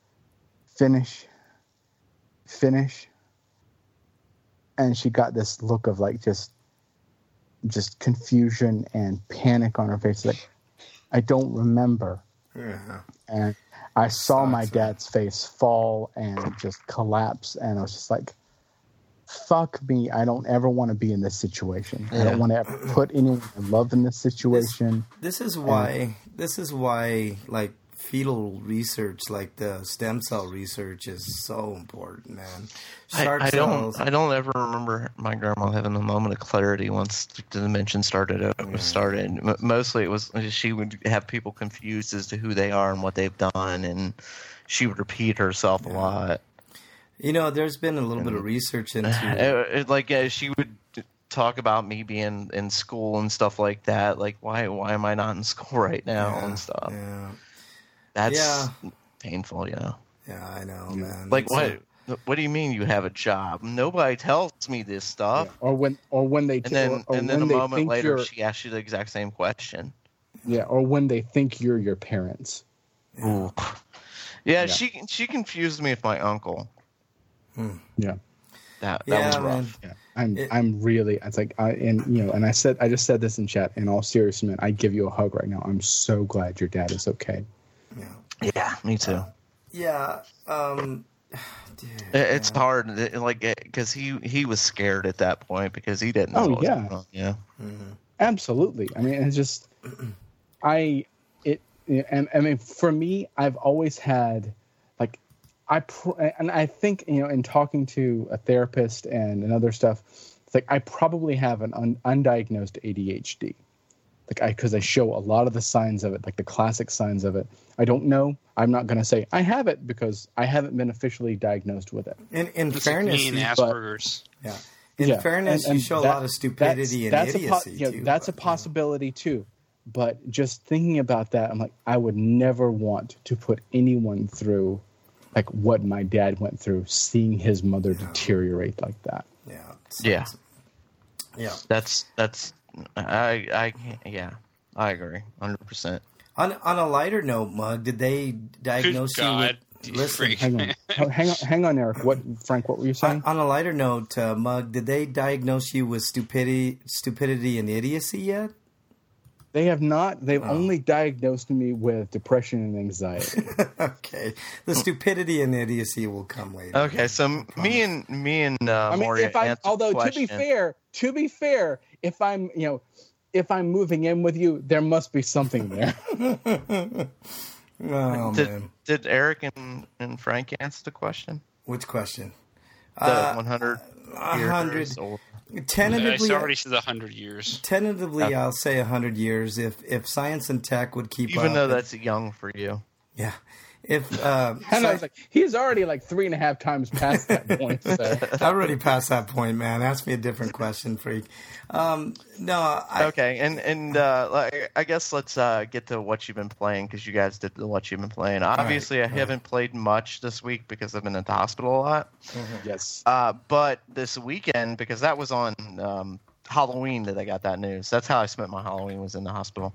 And she got this look of like, just confusion and panic on her face. Like, I don't remember. Yeah. And I saw my dad's face fall and just collapse. And I was just like, fuck me. I don't ever want to be in this situation. I don't want to ever put anyone I love in this situation. This is why, like, fetal research, like the stem cell research, is so important, man. I don't ever remember my grandma having a moment of clarity once the dementia started. Mostly it was she would have people confused as to who they are and what they've done, and she would repeat herself a lot. You know, there's been a little bit of research into she would talk about me being in school and stuff like that. Like, why am I not in school right now and stuff? Yeah. That's painful, Yeah, I know, man. Like, what do you mean you have a job? Nobody tells me this stuff. Yeah. Or when they and then a moment later she asks you the exact same question. Yeah, or when they think you're your parents. Ooh. Yeah, she confused me with my uncle. Yeah. That was rough. Man. Yeah. I'm really, it's like, and I just said this in chat, in all seriousness, man, I give you a hug right now. I'm so glad your dad is okay. Yeah, me too. Dude, it's hard, like, because he was scared at that point because he didn't know what was going on. Yeah. Mm-hmm. Absolutely. I mean, it's just, I mean, for me, I've always had, like, and I think, you know, in talking to a therapist and other stuff, it's like I probably have an undiagnosed ADHD. Like, because I show a lot of the signs of it, like the classic signs of it. I don't know. I'm not going to say I have it because I haven't been officially diagnosed with it. In fairness, like Asperger's. In fairness, you show a lot of stupidity and idiocy too. That's a possibility too. But just thinking about that, I'm like, I would never want to put anyone through like what my dad went through, seeing his mother deteriorate like that. Yeah. That's I agree 100%. On a lighter note, Mug, did they diagnose you with... Listen, hang on, Eric. Frank, what were you saying? On a lighter note, Mug, did they diagnose you with stupidity and idiocy yet? They have not. They've only diagnosed me with depression and anxiety. Okay, the stupidity and idiocy will come later. Okay, so me and Maury. Although to be fair, if I'm moving in with you, there must be something there. Did Eric and Frank answer the question? Which question? The 100 years. Tentatively, I already said 100 years. Tentatively, I'll say 100 years. If science and tech would keep even up, though that's young for you. Yeah. If and I was like, he's already like 3.5 times past that point. So. I already passed that point, man. Ask me a different question, freak. Okay, and I guess let's get to what you've been playing because you guys did what you've been playing. Obviously, I haven't played much this week because I've been at the hospital a lot. Mm-hmm. Yes. But this weekend, because that was on Halloween that I got that news. That's how I spent my Halloween, was in the hospital.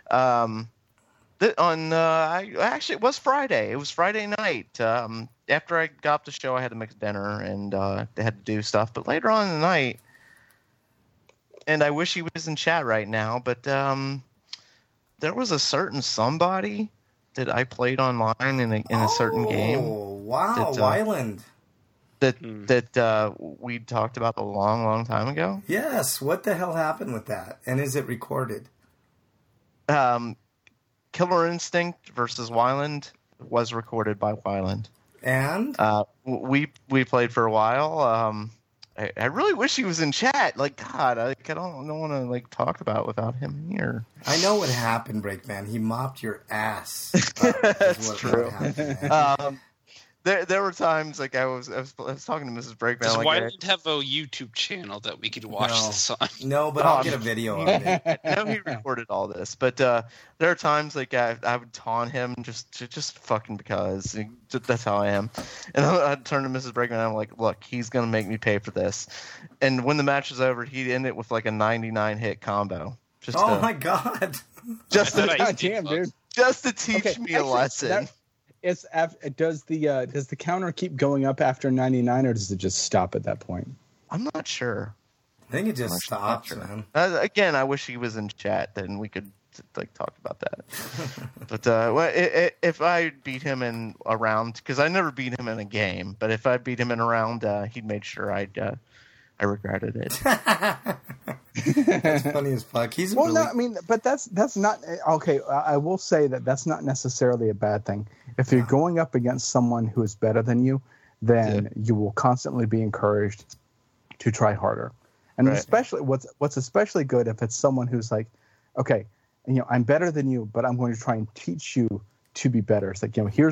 It was Friday. It was Friday night. After I got off the show, I had to make dinner and they had to do stuff. But later on in the night, and I wish he was in chat right now, but there was a certain somebody that I played online in a certain game. Oh, wow, Wyland. That we talked about a long, long time ago. Yes. What the hell happened with that? And is it recorded? Killer Instinct versus Wyland was recorded by Wyland. And? We played for a while. I really wish he was in chat. Like, God, I don't want to like talk about without him here. I know what happened, Breakman. He mopped your ass. That's true. there were times like I was talking to Mrs. Breakman. Does like, Wyland have a YouTube channel that we could watch this on? No, but I'll get a video of it. I know he recorded all this, but there are times like I would taunt him just fucking because that's how I am. And I'd turn to Mrs. Breakman and I'm like, look, he's gonna make me pay for this. And when the match was over, he'd end it with like a 99 hit combo. My god! Just to teach me a lesson. Does the counter keep going up after 99, or does it just stop at that point? I'm not sure. I think it just stops, man. Again, I wish he was in chat, then we could like talk about that. But if I beat him in a round, because I never beat him in a game, but if I beat him in a round, he'd made sure I regretted it. That's funny as fuck. But that's not okay. I will say that's not necessarily a bad thing. If you're going up against someone who is better than you, then you will constantly be encouraged to try harder. And especially what's especially good if it's someone who's like, okay, I'm better than you, but I'm going to try and teach you to be better. It's like, here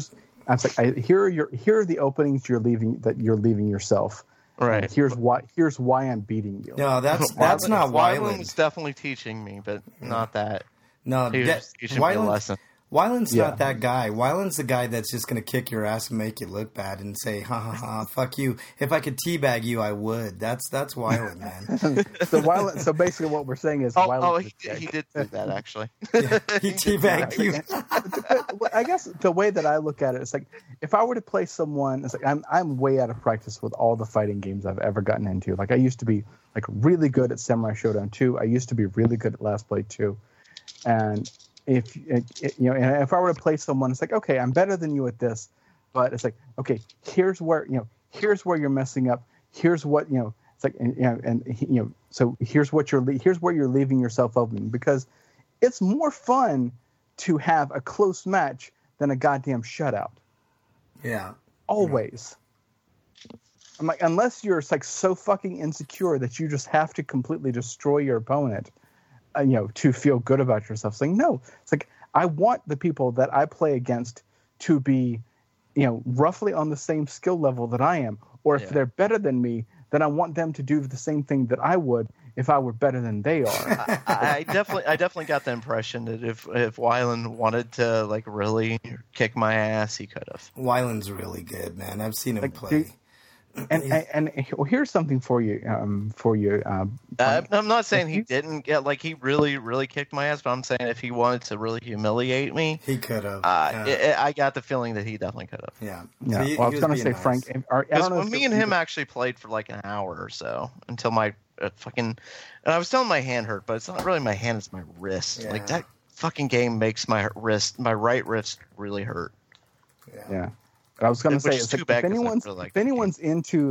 are the openings you're leaving yourself. Right. And here's why I'm beating you. No, that's not Wyland Wyland. was definitely teaching me, but not that. No, he was teaching me a lesson. Wyland's not that guy. Wyland's the guy that's just going to kick your ass and make you look bad and say, ha ha ha, fuck you. If I could teabag you, I would. That's Wyland, man. So basically what we're saying is Wyland. He did do that, actually. He teabagged you. I guess the way that I look at it, it's like, if I were to play someone, it's like I'm way out of practice with all the fighting games I've ever gotten into. Like I used to be like really good at Samurai Showdown 2. I used to be really good at Last Blade 2. And if I were to play someone, it's like, okay, I'm better than you at this, but it's like, okay, here's where you're messing up. Here's what it's like, so here's where you're leaving yourself open, because it's more fun to have a close match than a goddamn shutout. Yeah, always. I'm like, unless you're like so fucking insecure that you just have to completely destroy your opponent. To feel good about yourself. Saying no, it's like I want the people that I play against to be, roughly on the same skill level that I am, or if they're better than me, then I want them to do the same thing that I would if I were better than they are. I definitely got the impression that if Wyland wanted to like really kick my ass, he could have. Wyland's really good, man. I've seen him play. And here's something for you. I'm not saying he didn't get he really, really kicked my ass, but I'm saying if he wanted to really humiliate me, he could have. I got the feeling that he definitely could have. Yeah. I was going to say, nice. Frank. When me and him actually played for like an hour or so until my and I was telling my hand hurt, but it's not really my hand; it's my wrist. Yeah. Like that fucking game makes my right wrist really hurt. Yeah. I was going to say, it's like, if anyone's into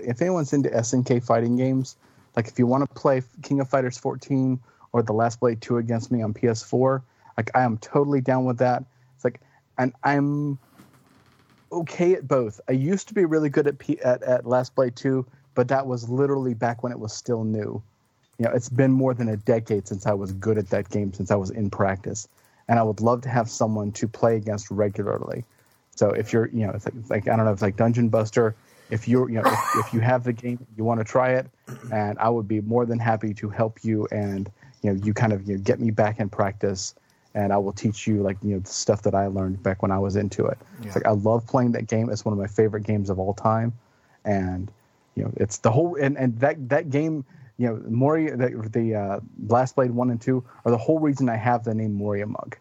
SNK fighting games, like if you want to play King of Fighters 14 or The Last Blade 2 against me on PS4, like I am totally down with that. It's like, and I'm okay at both. I used to be really good at Last Blade 2, but that was literally back when it was still new. It's been more than a decade since I was good at that game, since I was in practice, and I would love to have someone to play against regularly. So if you're, it's like I don't know, it's like Dungeon Buster. If you're, if you have the game, you want to try it, and I would be more than happy to help you, and you kind of get me back in practice, and I will teach you the stuff that I learned back when I was into it. Yeah. It's like I love playing that game. It's one of my favorite games of all time, and it's the whole and that game. Moria, the Last Blade 1 and 2 are the whole reason I have the name Moria Mug.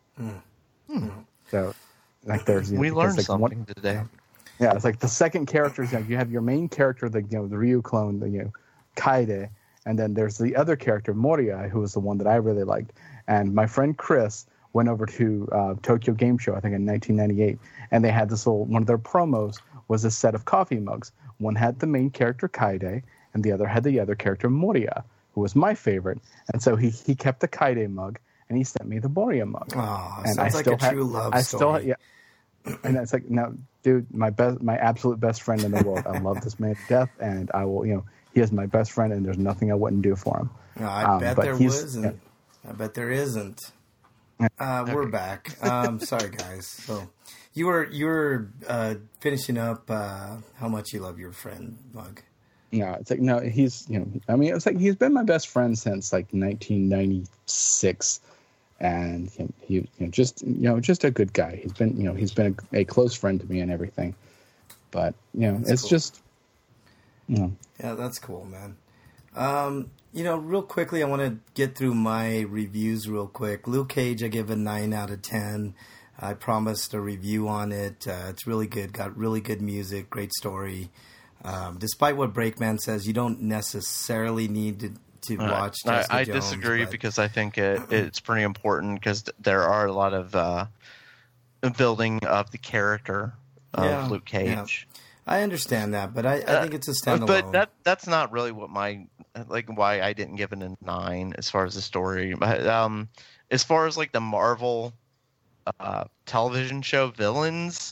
So. We learned something today. Yeah, it's like the second character is you have your main character, the Ryu clone, the Kaede, and then there's the other character Moria, who was the one that I really liked. And my friend Chris went over to Tokyo Game Show, I think in 1998, and they had this one of their promos was a set of coffee mugs. One had the main character Kaede, and the other had the other character Moria, who was my favorite. And so he kept the Kaede mug, and he sent me the Moria mug. Oh, and sounds like a true love story. And it's like, no, dude, my absolute best friend in the world. I love this man to death, and I will, he is my best friend, and there's nothing I wouldn't do for him. No, I bet there wasn't. I bet there isn't. We're back. Sorry, guys. So you were finishing up how much you love your friend, Mug. No, it's like no, he's I mean, it's like he's been my best friend since like 1996, and he just a good guy. He's been a close friend to me and everything. But that's it's cool. Just Yeah, that's cool, man. Real quickly, I want to get through my reviews real quick. Luke Cage, I give a 9 out of 10. I promised a review on it. It's really good. Got really good music, great story. Despite what Breakman says, you don't necessarily need to watch Jessica I Jones, disagree because I think it's pretty important because there are a lot of building of the character of Luke Cage. Yeah. I understand that, but I think it's a standalone. But that's not really what why I didn't give it a 9 as far as the story. But as far as like the Marvel television show villains,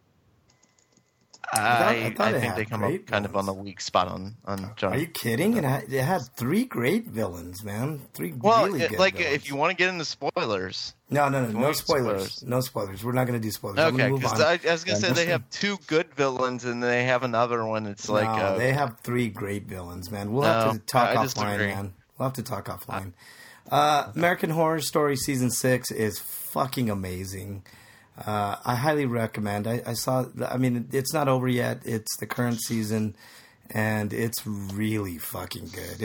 I think they come up kind of on the weak spot on John. Are you kidding? It had 3 great villains, man. 3 really good villains. If you want to get into spoilers. No spoilers. No spoilers. We're not going to do spoilers. Okay, because I was going to say they have 2 good villains and they have another one. It's like they have 3 great villains, man. We'll have to talk offline, man. We'll have to talk offline. American Horror Story Season 6 is fucking amazing. I highly recommend. I saw. I mean, it's not over yet. It's the current season, and it's really fucking good.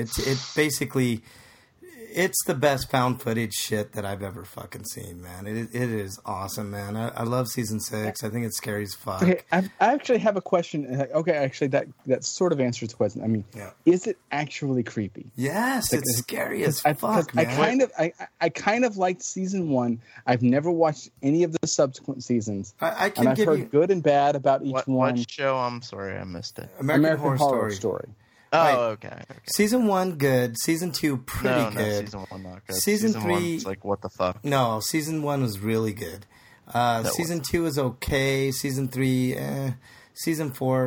It's the best found footage shit that I've ever fucking seen, man. It is awesome, man. I love season 6. I think it's scary as fuck. Okay, I actually have a question. Okay, actually, that sort of answers the question. I mean, is it actually creepy? Yes, it's scary as fuck, man. I kind of liked season 1. I've never watched any of the subsequent seasons. I've heard good and bad about each one. What show? I'm sorry, I missed it. American Horror Story. Oh, okay. Season 1, good. Season 2, pretty good. Season 1, not good. Season 3, it's like, what the fuck? No, season 1 was really good. Season 2 is okay. Season 3, Season 4,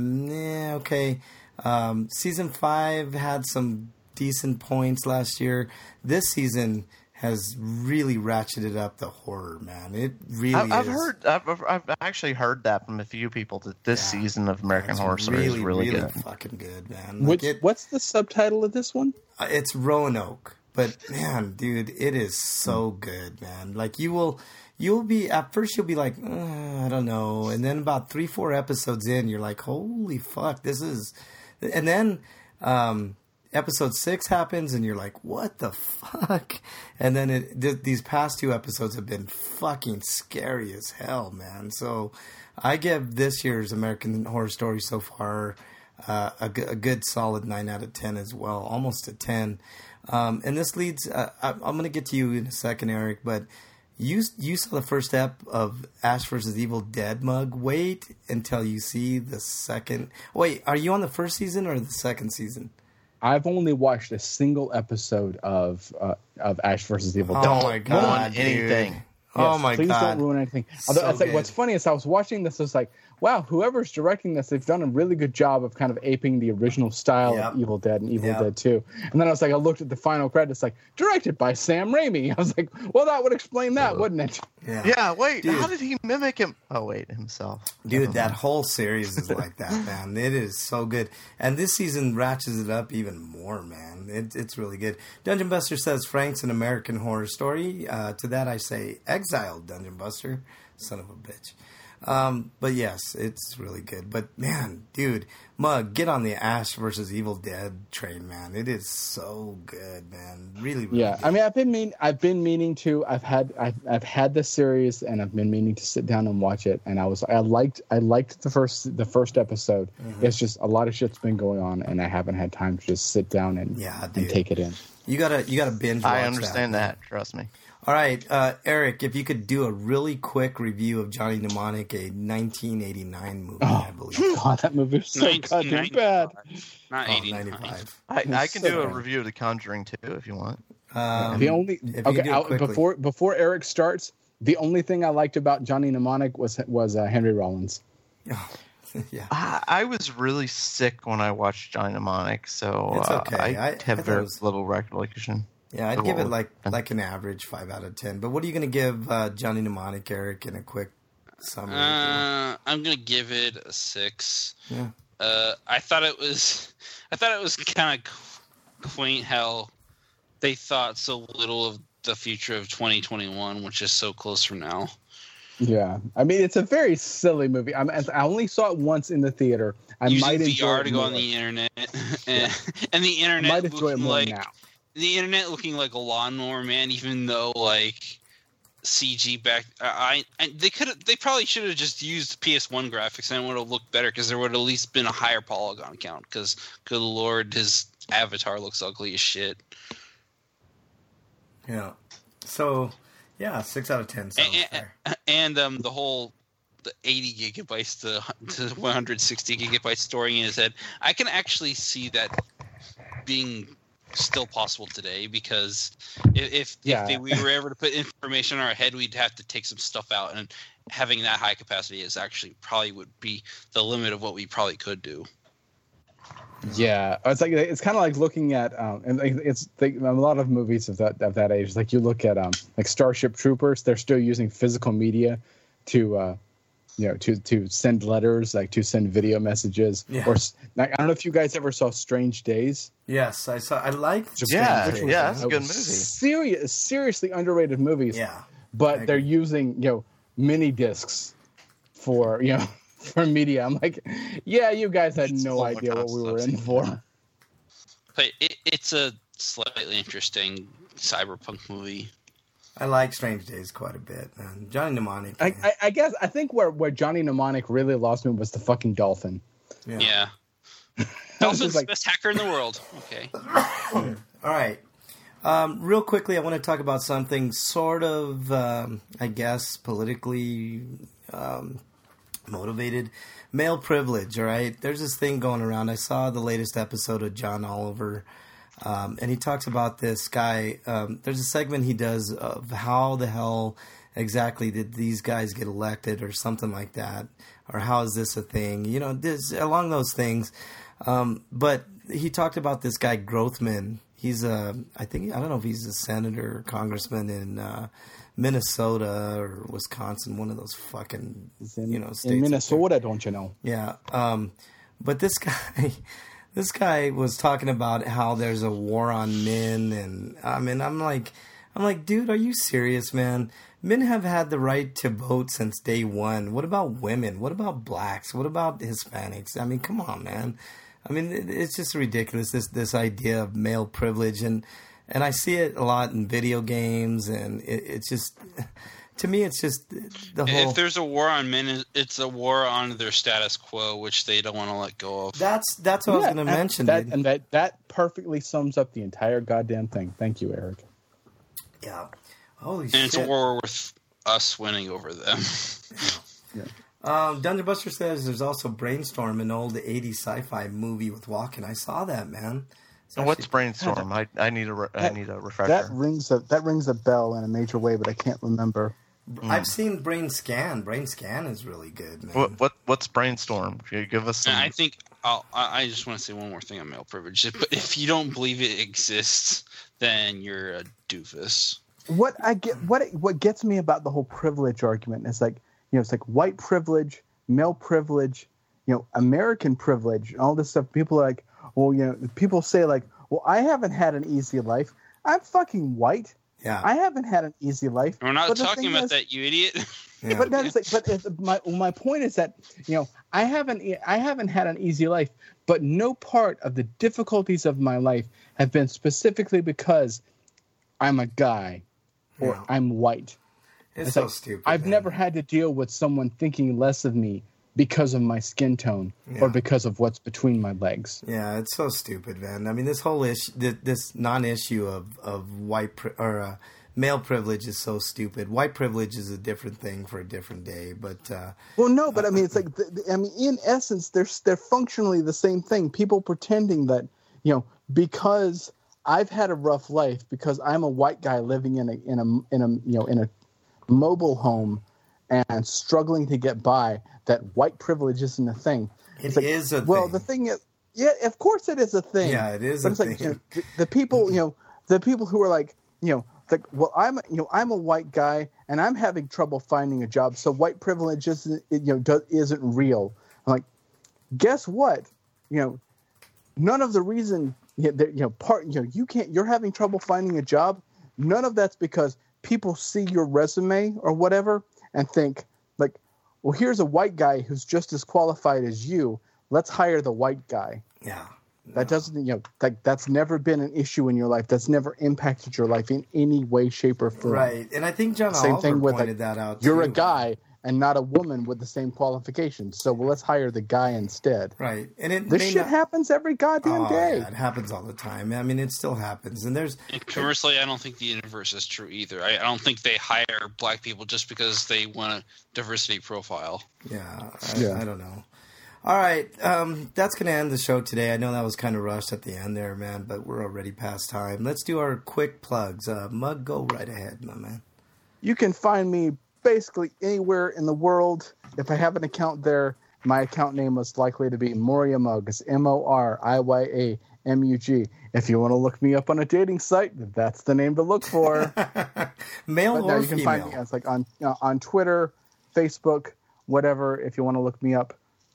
okay. Season 5 had some decent points last year. This season has really ratcheted up the horror, man. It really I've actually heard that from a few people that this season of American Horror Story is really good. Fucking good, man. What's the subtitle of this one? It's Roanoke. But man, dude, it is so good, man. Like you'll be at first you'll be like, I don't know, and then about 3-4 episodes in, you're like, holy fuck, this is, and then episode 6 happens, and you're like, what the fuck? And then these past 2 episodes have been fucking scary as hell, man. So I give this year's American Horror Story so far a good solid 9 out of 10 as well, almost a 10. And this leads, I'm going to get to you in a second, Eric, but you saw the first ep of Ash vs. Evil Dead, Mug. Wait until you see the second. Wait, are you on the first season or the second season? I've only watched a single episode of Ash vs. Evil Dead. Oh my god, anything. Yes, oh my please god. Don't ruin anything. Although, So like, what's funny is I was watching this, I was like, wow, whoever's directing this, they've done a really good job of kind of aping the original style of Evil Dead and Evil Dead 2. And then I was like, I looked at the final credits, like, directed by Sam Raimi. I was like, well, that would explain that, wouldn't it? Yeah, wait, dude. How did he mimic him? Oh, wait, himself. Dude, that whole series is like that, man. It is so good. And this season ratchets it up even more, man. It's really good. Dungeon Buster says Frank's an American Horror Story. To that I say, exiled Dungeon Buster. Son of a bitch. But yes, it's really good. But man, dude, Mug, get on the Ash versus Evil Dead train, man. It is so good, man. Really, really good. I mean, I've been meaning to. I've had this series, and I've been meaning to sit down and watch it. And I liked the first episode. Mm-hmm. It's just a lot of shit's been going on, and I haven't had time to just sit down and take it in. You gotta binge watch. I understand that. Trust me. All right, Eric, if you could do a really quick review of Johnny Mnemonic, a 1989 movie, I believe. God, that movie was so goddamn bad. Not 85. I can do a review of The Conjuring too, if you want. Before Eric starts, the only thing I liked about Johnny Mnemonic was Henry Rollins. Yeah, I was really sick when I watched Johnny Mnemonic, so it's okay. I have very little recollection. Yeah, I'd give it like an average 5 out of 10. But what are you going to give Johnny Mnemonic, Eric, in a quick summary? I'm going to give it a 6. Yeah. I thought it was kind of quaint how they thought so little of the future of 2021, which is so close from now. Yeah, I mean, it's a very silly movie. I only saw it once in the theater. I Using might enjoy VR it to go more. on the internet, and the internet I might enjoy it looking more like now. the internet looking like a lawnmower man, even though like CG back. They probably should have just used PS1 graphics and it would have looked better because there would have at least been a higher polygon count. Because good lord, his avatar looks ugly as shit. Yeah. So, yeah, 6 out of 10 sounds fair. And the 80 gigabytes to 160 gigabytes storing in his head, I can actually see that being still possible today, because if we were ever to put information in our head, we'd have to take some stuff out, and having that high capacity is actually probably would be the limit of what we probably could do. Yeah, it's kind of like looking at and it's a lot of movies of that age. Like you look at like Starship Troopers, they're still using physical media to to send letters, like to send video messages. Yeah. Or like, I don't know if you guys ever saw Strange Days. Yes, I saw. I liked. Yeah, that's a good movie. Seriously underrated movies. Yeah, but they're using mini discs for for media. I'm like, yeah, you guys had no idea what we were in for. But it's a slightly interesting cyberpunk movie. I like Strange Days quite a bit, man. Johnny Mnemonic. I think where Johnny Mnemonic really lost me was the fucking dolphin. Yeah. Dolphin's the best hacker in the world. Okay. All right. Real quickly, I want to talk about something sort of, I guess, politically motivated. Male privilege, all right? There's this thing going around. I saw the latest episode of John Oliver, and he talks about this guy. There's a segment he does of how the hell exactly did these guys get elected or something like that, or how is this a thing? This, along those things. But he talked about this guy Grothman. He's I don't know if he's a senator or congressman in Minnesota or Wisconsin, one of those fucking states. In Minnesota, don't you know? Yeah. But this guy was talking about how there's a war on men, and I mean, I'm like, dude, are you serious, man? Men have had the right to vote since day one. What about women? What about blacks? What about Hispanics? I mean, come on, man. I mean, it's just ridiculous, this idea of male privilege, and I see it a lot in video games, and it's just, to me, it's just the whole. If there's a war on men, it's a war on their status quo, which they don't want to let go of. That's what I was going to mention. That perfectly sums up the entire goddamn thing. Thank you, Eric. Yeah. Holy shit. And it's a war with us winning over them. Yeah. Dungeon Buster says there's also Brainstorm, an old 80s sci-fi movie with Walken. I saw that, man. And what's Brainstorm? I need a refresher. That rings a bell in a major way, but I can't remember. I've seen Brain Scan. Brain Scan is really good, man. What's Brainstorm? Can you give us some? I think I just want to say one more thing on male privilege. But if you don't believe it exists, then you're a doofus. What gets me about the whole privilege argument is like, it's like white privilege, male privilege, American privilege, all this stuff. People are like, well, people say like, well, I haven't had an easy life. I'm fucking white. Yeah. I haven't had an easy life. We're not talking about that, you idiot. Yeah. But my point is that I haven't had an easy life, but no part of the difficulties of my life have been specifically because I'm a guy or I'm white. It's so stupid. I've never had to deal with someone thinking less of me because of my skin tone or because of what's between my legs. Yeah, it's so stupid, man. I mean, this whole issue, this non-issue of white male privilege is so stupid. White privilege is a different thing for a different day, but but I mean, it's like in essence, they're functionally the same thing. People pretending that because I've had a rough life, because I'm a white guy living in a mobile home and struggling to get by, that white privilege isn't a thing. It is a thing. Well, the thing is, yeah, of course it is a thing. Yeah, it is but a it's thing. Like, the people, the people who are like, well, I'm a white guy and I'm having trouble finding a job, so white privilege isn't real. I'm like, guess what? None of the reason you're having trouble finding a job. None of that's because people see your resume or whatever and think like, well, here's a white guy who's just as qualified as you. Let's hire the white guy. Yeah. That doesn't, that's never been an issue in your life. That's never impacted your life in any way, shape, or form. Right. And I think John Same Oliver thing with, pointed that out. You're too. a guy and not a woman with the same qualifications. So let's hire the guy instead. Right. And this shit happens every goddamn day. Yeah, it happens all the time. I mean, it still happens. And commercially, I don't think the inverse is true either. I don't think they hire black people just because they want a diversity profile. Yeah. I don't know. All right, that's going to end the show today. I know that was kind of rushed at the end there, man, but we're already past time. Let's do our quick plugs. Mug, go right ahead, my man. You can find me basically anywhere in the world. If I have an account there, my account name is likely to be Moria Mug. It's MORIYAMUG. If you want to look me up on a dating site, that's the name to look for. Male or you can female? find me it's like on Twitter, Facebook, whatever. If you want to look me up,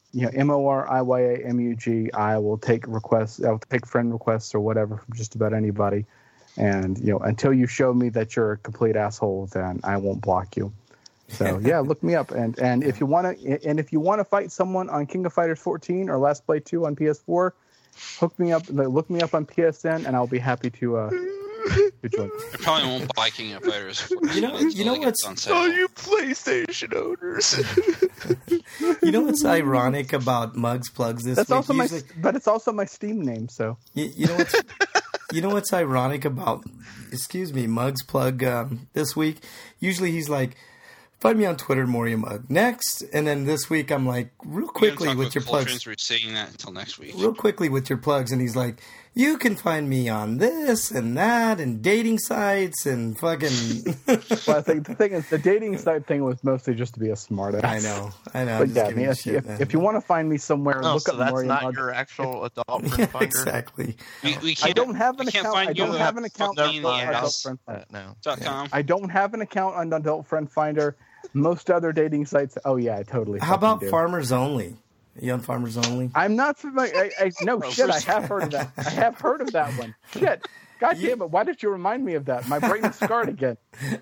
MORIYAMUG. I will take requests. I'll take friend requests or whatever from just about anybody. And until you show me that you're a complete asshole, then I won't block you. So yeah, look me up. And if you want to fight someone on King of Fighters 14 or Last Play 2 on PS4, hook me up. Look me up on PSN, and I'll be happy to join. I probably won't buy King of Fighters. You know what's all you PlayStation owners. You know what's ironic about Mug's plugs this That's week? also but it's also my Steam name. So you know what's ironic about Mug's plug this week? Usually he's like, find me on Twitter, Moria Mug. Next, and then this week I'm like, real quickly with your plugs. We're saying that until next week. Real quickly with your plugs, and he's like, you can find me on this and that and dating sites and fucking. Well, I think the thing is, the dating site thing was mostly just to be a smartass. I know. But yeah, if you want to find me somewhere, look up that's Moria not Mug. your actual adult friend finder. Exactly. We I don't have an account. I don't have an account on Adult Friend Finder. No. .com. I don't have an account on Adult Friend Finder. Most other dating sites. Oh yeah, I totally. How about do. Farmers Only? Are you on Farmers Only? I'm not familiar. No shit. I have heard of that. I have heard of that one. Shit. God damn it! Why did you remind me of that? My brain is scarred again.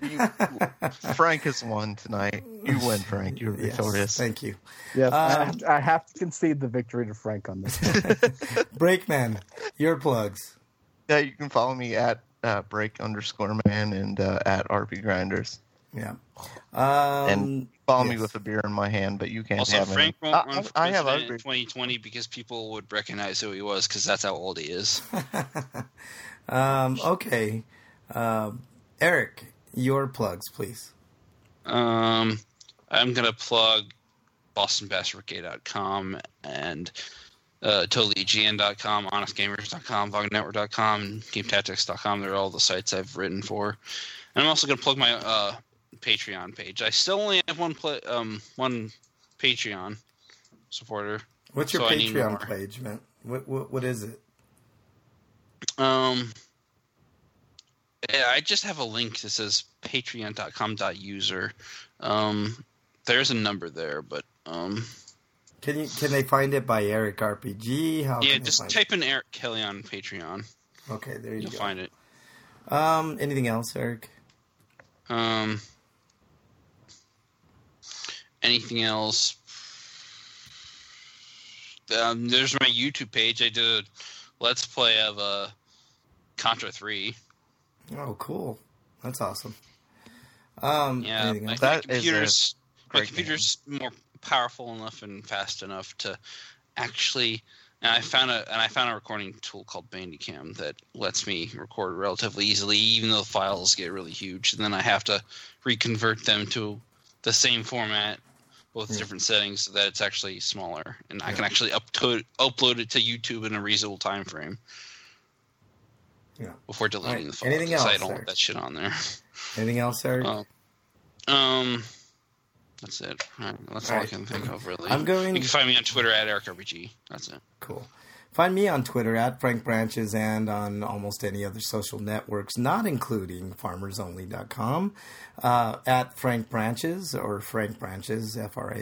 Frank has won tonight. You win, Frank. You're victorious. Thank you. Yes, I have to concede the victory to Frank on this. Breakman, your plugs. Yeah, you can follow me at break_man and at RP Grinders. Yeah. And follow me with a beer in my hand, but you can't Also, have Frank any. won't run for I have president in 2020 because people would recognize who he was because that's how old he is. Okay. Eric, your plugs, please. I'm going to plug BostonBastardBrigade.com and TotallyGN.com, HonestGamers.com, VogNetwork.com, GameTactics.com. They're all the sites I've written for. And I'm also going to plug my Patreon page. I still only have one Patreon supporter. What's your Patreon page, man? What is it? I just have a link that says patreon.com.user. There's a number there, but can they find it by Eric RPG? How yeah, just type in Eric Kelly on Patreon. Okay, there you go. You'll find it. Anything else, Eric? Anything else? There's my YouTube page. I did a Let's Play of Contra 3. Oh, cool. That's awesome. Yeah, my computer's more powerful enough and fast enough to actually. And I found a recording tool called Bandicam that lets me record relatively easily, even though the files get really huge. And then I have to reconvert them to the same format, both different settings, so that it's actually smaller, and I can actually upload it to YouTube in a reasonable time frame. Yeah. Before deleting the file. Anything else? I don't want that shit on there. Anything else, Eric? That's it. All right, that's all I can think of, really. You can find me on Twitter at EricRPG. That's it. Cool. Find me on Twitter at Frank Branches and on almost any other social networks, not including FarmersOnly.com, at Frank Branches or Frank Branches,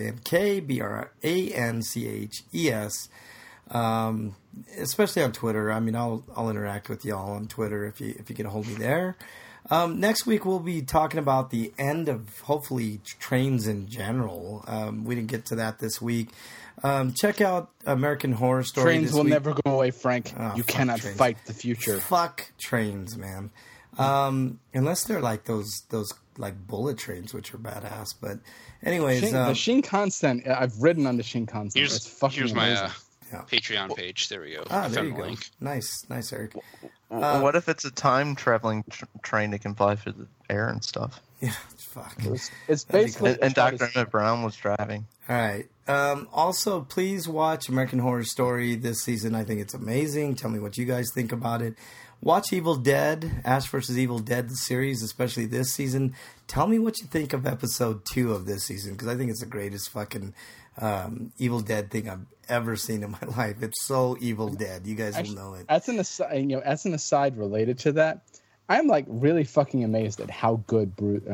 FrankBranches. Especially on Twitter. I mean, I'll interact with y'all on Twitter if you get a hold of me there. Next week we'll be talking about the end of hopefully trains in general. We didn't get to that this week. Check out American Horror Story. Trains this will week. never go away, Frank. You cannot trains. fight the future. Fuck trains, man. Unless they're like those like bullet trains, which are badass. But anyways, the Shinkansen. I've ridden on the Shinkansen. It's fucking Here's amazing. my Patreon page. There we go. Ah, I there found you the go. link. Nice, Eric. What if it's a time traveling train that can fly through the air and stuff? Yeah, fuck. It's basically And Dr. Emmett Brown was driving. All right. Also, please watch American Horror Story this season. I think it's amazing. Tell me what you guys think about it. Watch Evil Dead, Ash vs. Evil Dead, the series, especially this season. Tell me what you think of episode 2 of this season, because I think it's the greatest fucking Evil Dead thing I've ever seen in my life. It's so Evil Dead. You guys will know it. As an aside related to that, I'm like really fucking amazed at how good Bruce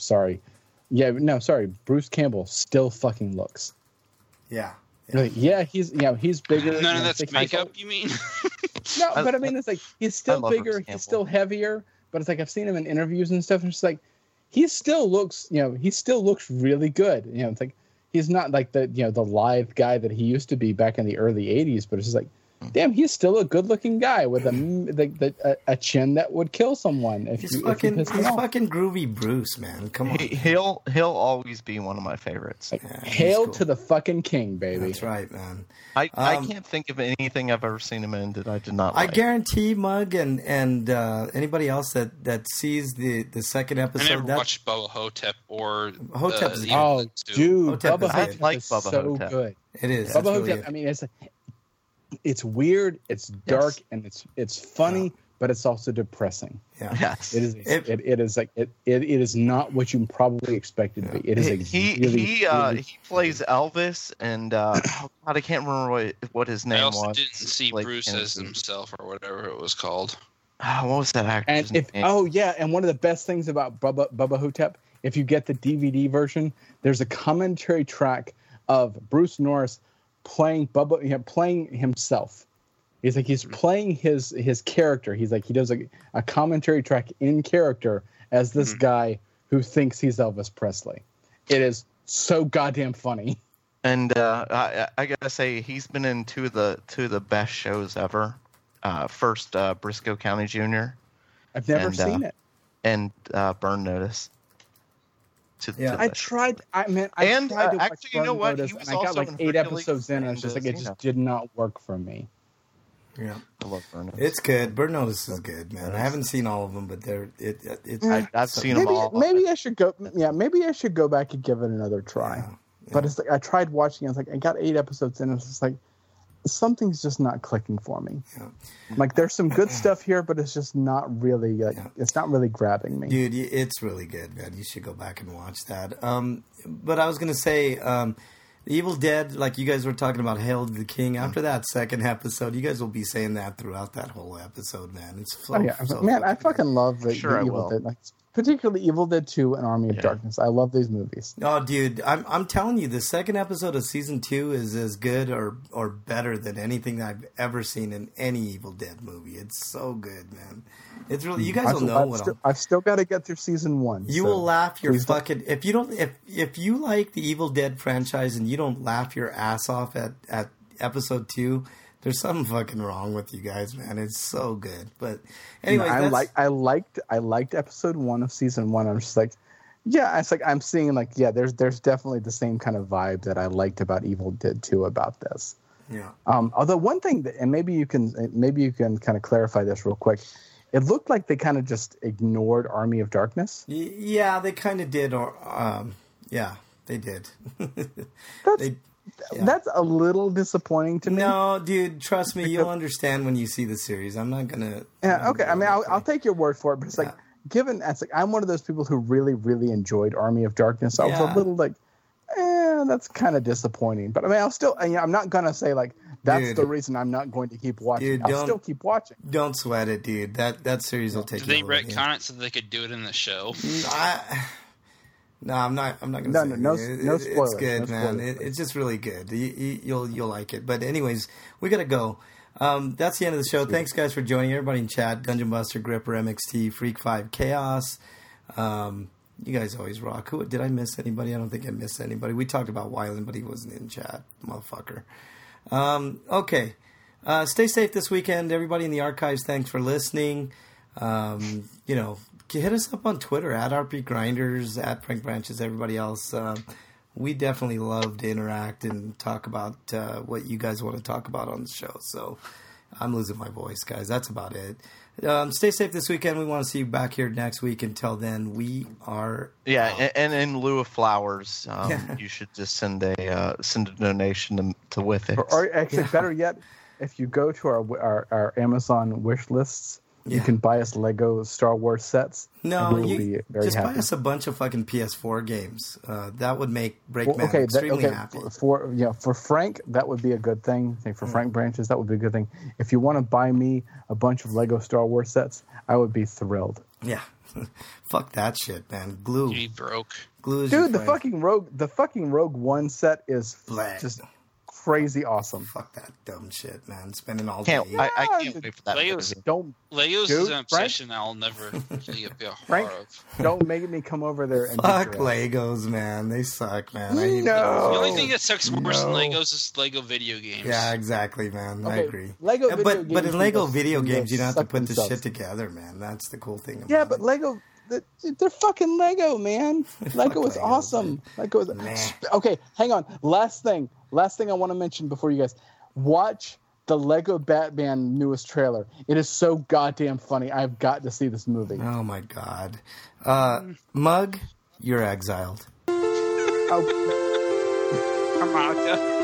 Campbell still fucking looks. Yeah. Like, he's bigger. None of that's makeup, you mean? No, but I mean, it's like he's still love bigger, Bruce Campbell. he's still heavier, but it's like I've seen him in interviews and stuff, and it's like he still looks really good. It's like he's not like the lithe guy that he used to be back in the early '80s, but it's just like, damn, he's still a good-looking guy with a chin that would kill someone. He's fucking groovy Bruce, man. Come on. He'll always be one of my favorites. Hail cool. to the fucking king, baby. That's right, man. I can't think of anything I've ever seen him in that I did not I like. guarantee Mug and anybody else that sees the second I episode. never watched Bubba Hotep or Hotep is the good. Oh, Evil Dead dude, Hotep Bubba is Hotep good. I like is Bubba so Hotep. good. It is. Bubba That's really Hotep. good. I mean, it's weird, it's dark, and it's funny, but it's also depressing. Yeah. Yes. It is. It is like it is not what you probably expected to be. It is. He plays Elvis, and oh God, I can't remember what his name I also was. didn't see Like, Bruce as himself or whatever it was called. What was that actor's And name? and one of the best things about Bubba Hotep, if you get the DVD version, there's a commentary track of Bruce Norris playing playing himself. He's playing his character. He does a commentary track in character as this guy who thinks he's Elvis Presley. It is so goddamn funny. And I gotta say, he's been in two of the best shows ever. First, Briscoe County Jr. I've never seen it. And Burn Notice. I tried. I tried to watch actually, you know Burn what? Notice, He was and I got also like in 8 Hercules episodes in, and it's and, just like it just did not work for me. Yeah. I love Burn Notice. It's good. Burn Notice is good, man. I haven't seen all of them, but I've seen them all. Maybe I should go. Yeah, maybe I should go back and give it another try. Yeah. But it's like I tried watching. I was like, I got 8 episodes in. It's just like something's just not clicking for me. Yeah. Like there's some good stuff here, but it's just not really. It's not really grabbing me. Dude, it's really good, man. You should go back and watch that. But I was gonna say, The Evil Dead, like you guys were talking about Hail to the King, after that second episode, you guys will be saying that throughout that whole episode, man. It's so, man, I fucking love the Sure, Evil Dead. Like, particularly Evil Dead 2 and Army of Darkness. I love these movies. Oh, dude, I'm telling you, the second episode of season 2 is as good or better than anything that I've ever seen in any Evil Dead movie. It's so good, man. It's really, you guys will know I've still got to get through season 1. You will laugh your fucking if you like the Evil Dead franchise and you don't laugh your ass off at episode 2, there's something fucking wrong with you guys, man. It's so good. But anyway, I liked episode 1 of season 1. I'm just like, yeah, it's like I'm seeing like, yeah, there's definitely the same kind of vibe that I liked about Evil Dead 2 about this. Yeah. Although one thing that, and maybe you can kind of clarify this real quick. It looked like they kind of just ignored Army of Darkness. Yeah, they kind of did. Yeah, they did. That's a little disappointing to me. No, dude, trust me, you'll understand when you see the series. I'm not gonna. Yeah, okay. I mean, I'll take your word for it, but it's like, given that's like, I'm one of those people who really, really enjoyed Army of Darkness. I was a little like, that's kind of disappointing. But I mean, I'm not gonna say like That's Dude. the reason I'm not going to keep watching. Dude, I'll still keep watching. Don't sweat it, dude. That series will take Did they you over. retcon it so they could do it in the show? No, I'm not gonna No, say no it. spoilers, It's good, no man. spoilers. It's just really good. You'll like it. But anyways, we gotta go. That's the end of the show. Thanks, guys, for joining. Everybody in chat: Dungeon Buster, Gripper, MXT, Freak 5, Chaos. You guys always rock. Who did I miss? Anybody? I don't think I missed anybody. We talked about Wyland, but he wasn't in chat, motherfucker. Okay. Stay safe this weekend, everybody in the archives. Thanks for listening. Hit us up on Twitter at RP Grinders, at Frank Branches, everybody else. We definitely love to interact and talk about what you guys want to talk about on the show. So I'm losing my voice, guys. That's about it. Stay safe this weekend. We want to see you back here next week. Until then, we are Yeah, and in lieu of flowers, you should just send a donation to with it. Or actually, better yet, if you go to our Amazon wish lists, you can buy us Lego Star Wars sets. No, and we'll be very just happy. buy us a bunch of fucking PS4 games. That would make Breakman extremely happy. For Frank, that would be a good thing. I think for Frank Branches, that would be a good thing. If you want to buy me a bunch of Lego Star Wars sets, I would be thrilled. Yeah, fuck that shit, man. Glue, You'd be broke. glue is your Dude, the friend. fucking Rogue One set is Black. just crazy awesome. Fuck that dumb shit, man. Spending all day. I can't wait for that. Legos- movie. Don't Legos Dude, is an Frank? obsession I'll never be a Frank? part of. don't make me come over there and Fuck beat your ass. Legos, man. They suck, man. I hate No. The only thing that sucks worse than No. Legos is Lego video games. Yeah, exactly, man. I Okay, agree. Lego Yeah, video but games in Lego can video go games, you don't have to suck put the themselves. shit together, man. That's the cool thing. About Yeah, but it. Lego, they're fucking Lego, man. Lego is Legos, awesome. man. Lego is Nah. Okay, hang on. Last thing I want to mention before you guys watch the Lego Batman newest trailer. It is so goddamn funny. I've got to see this movie. Oh my god, Mug, you're exiled. Oh. Harmonica.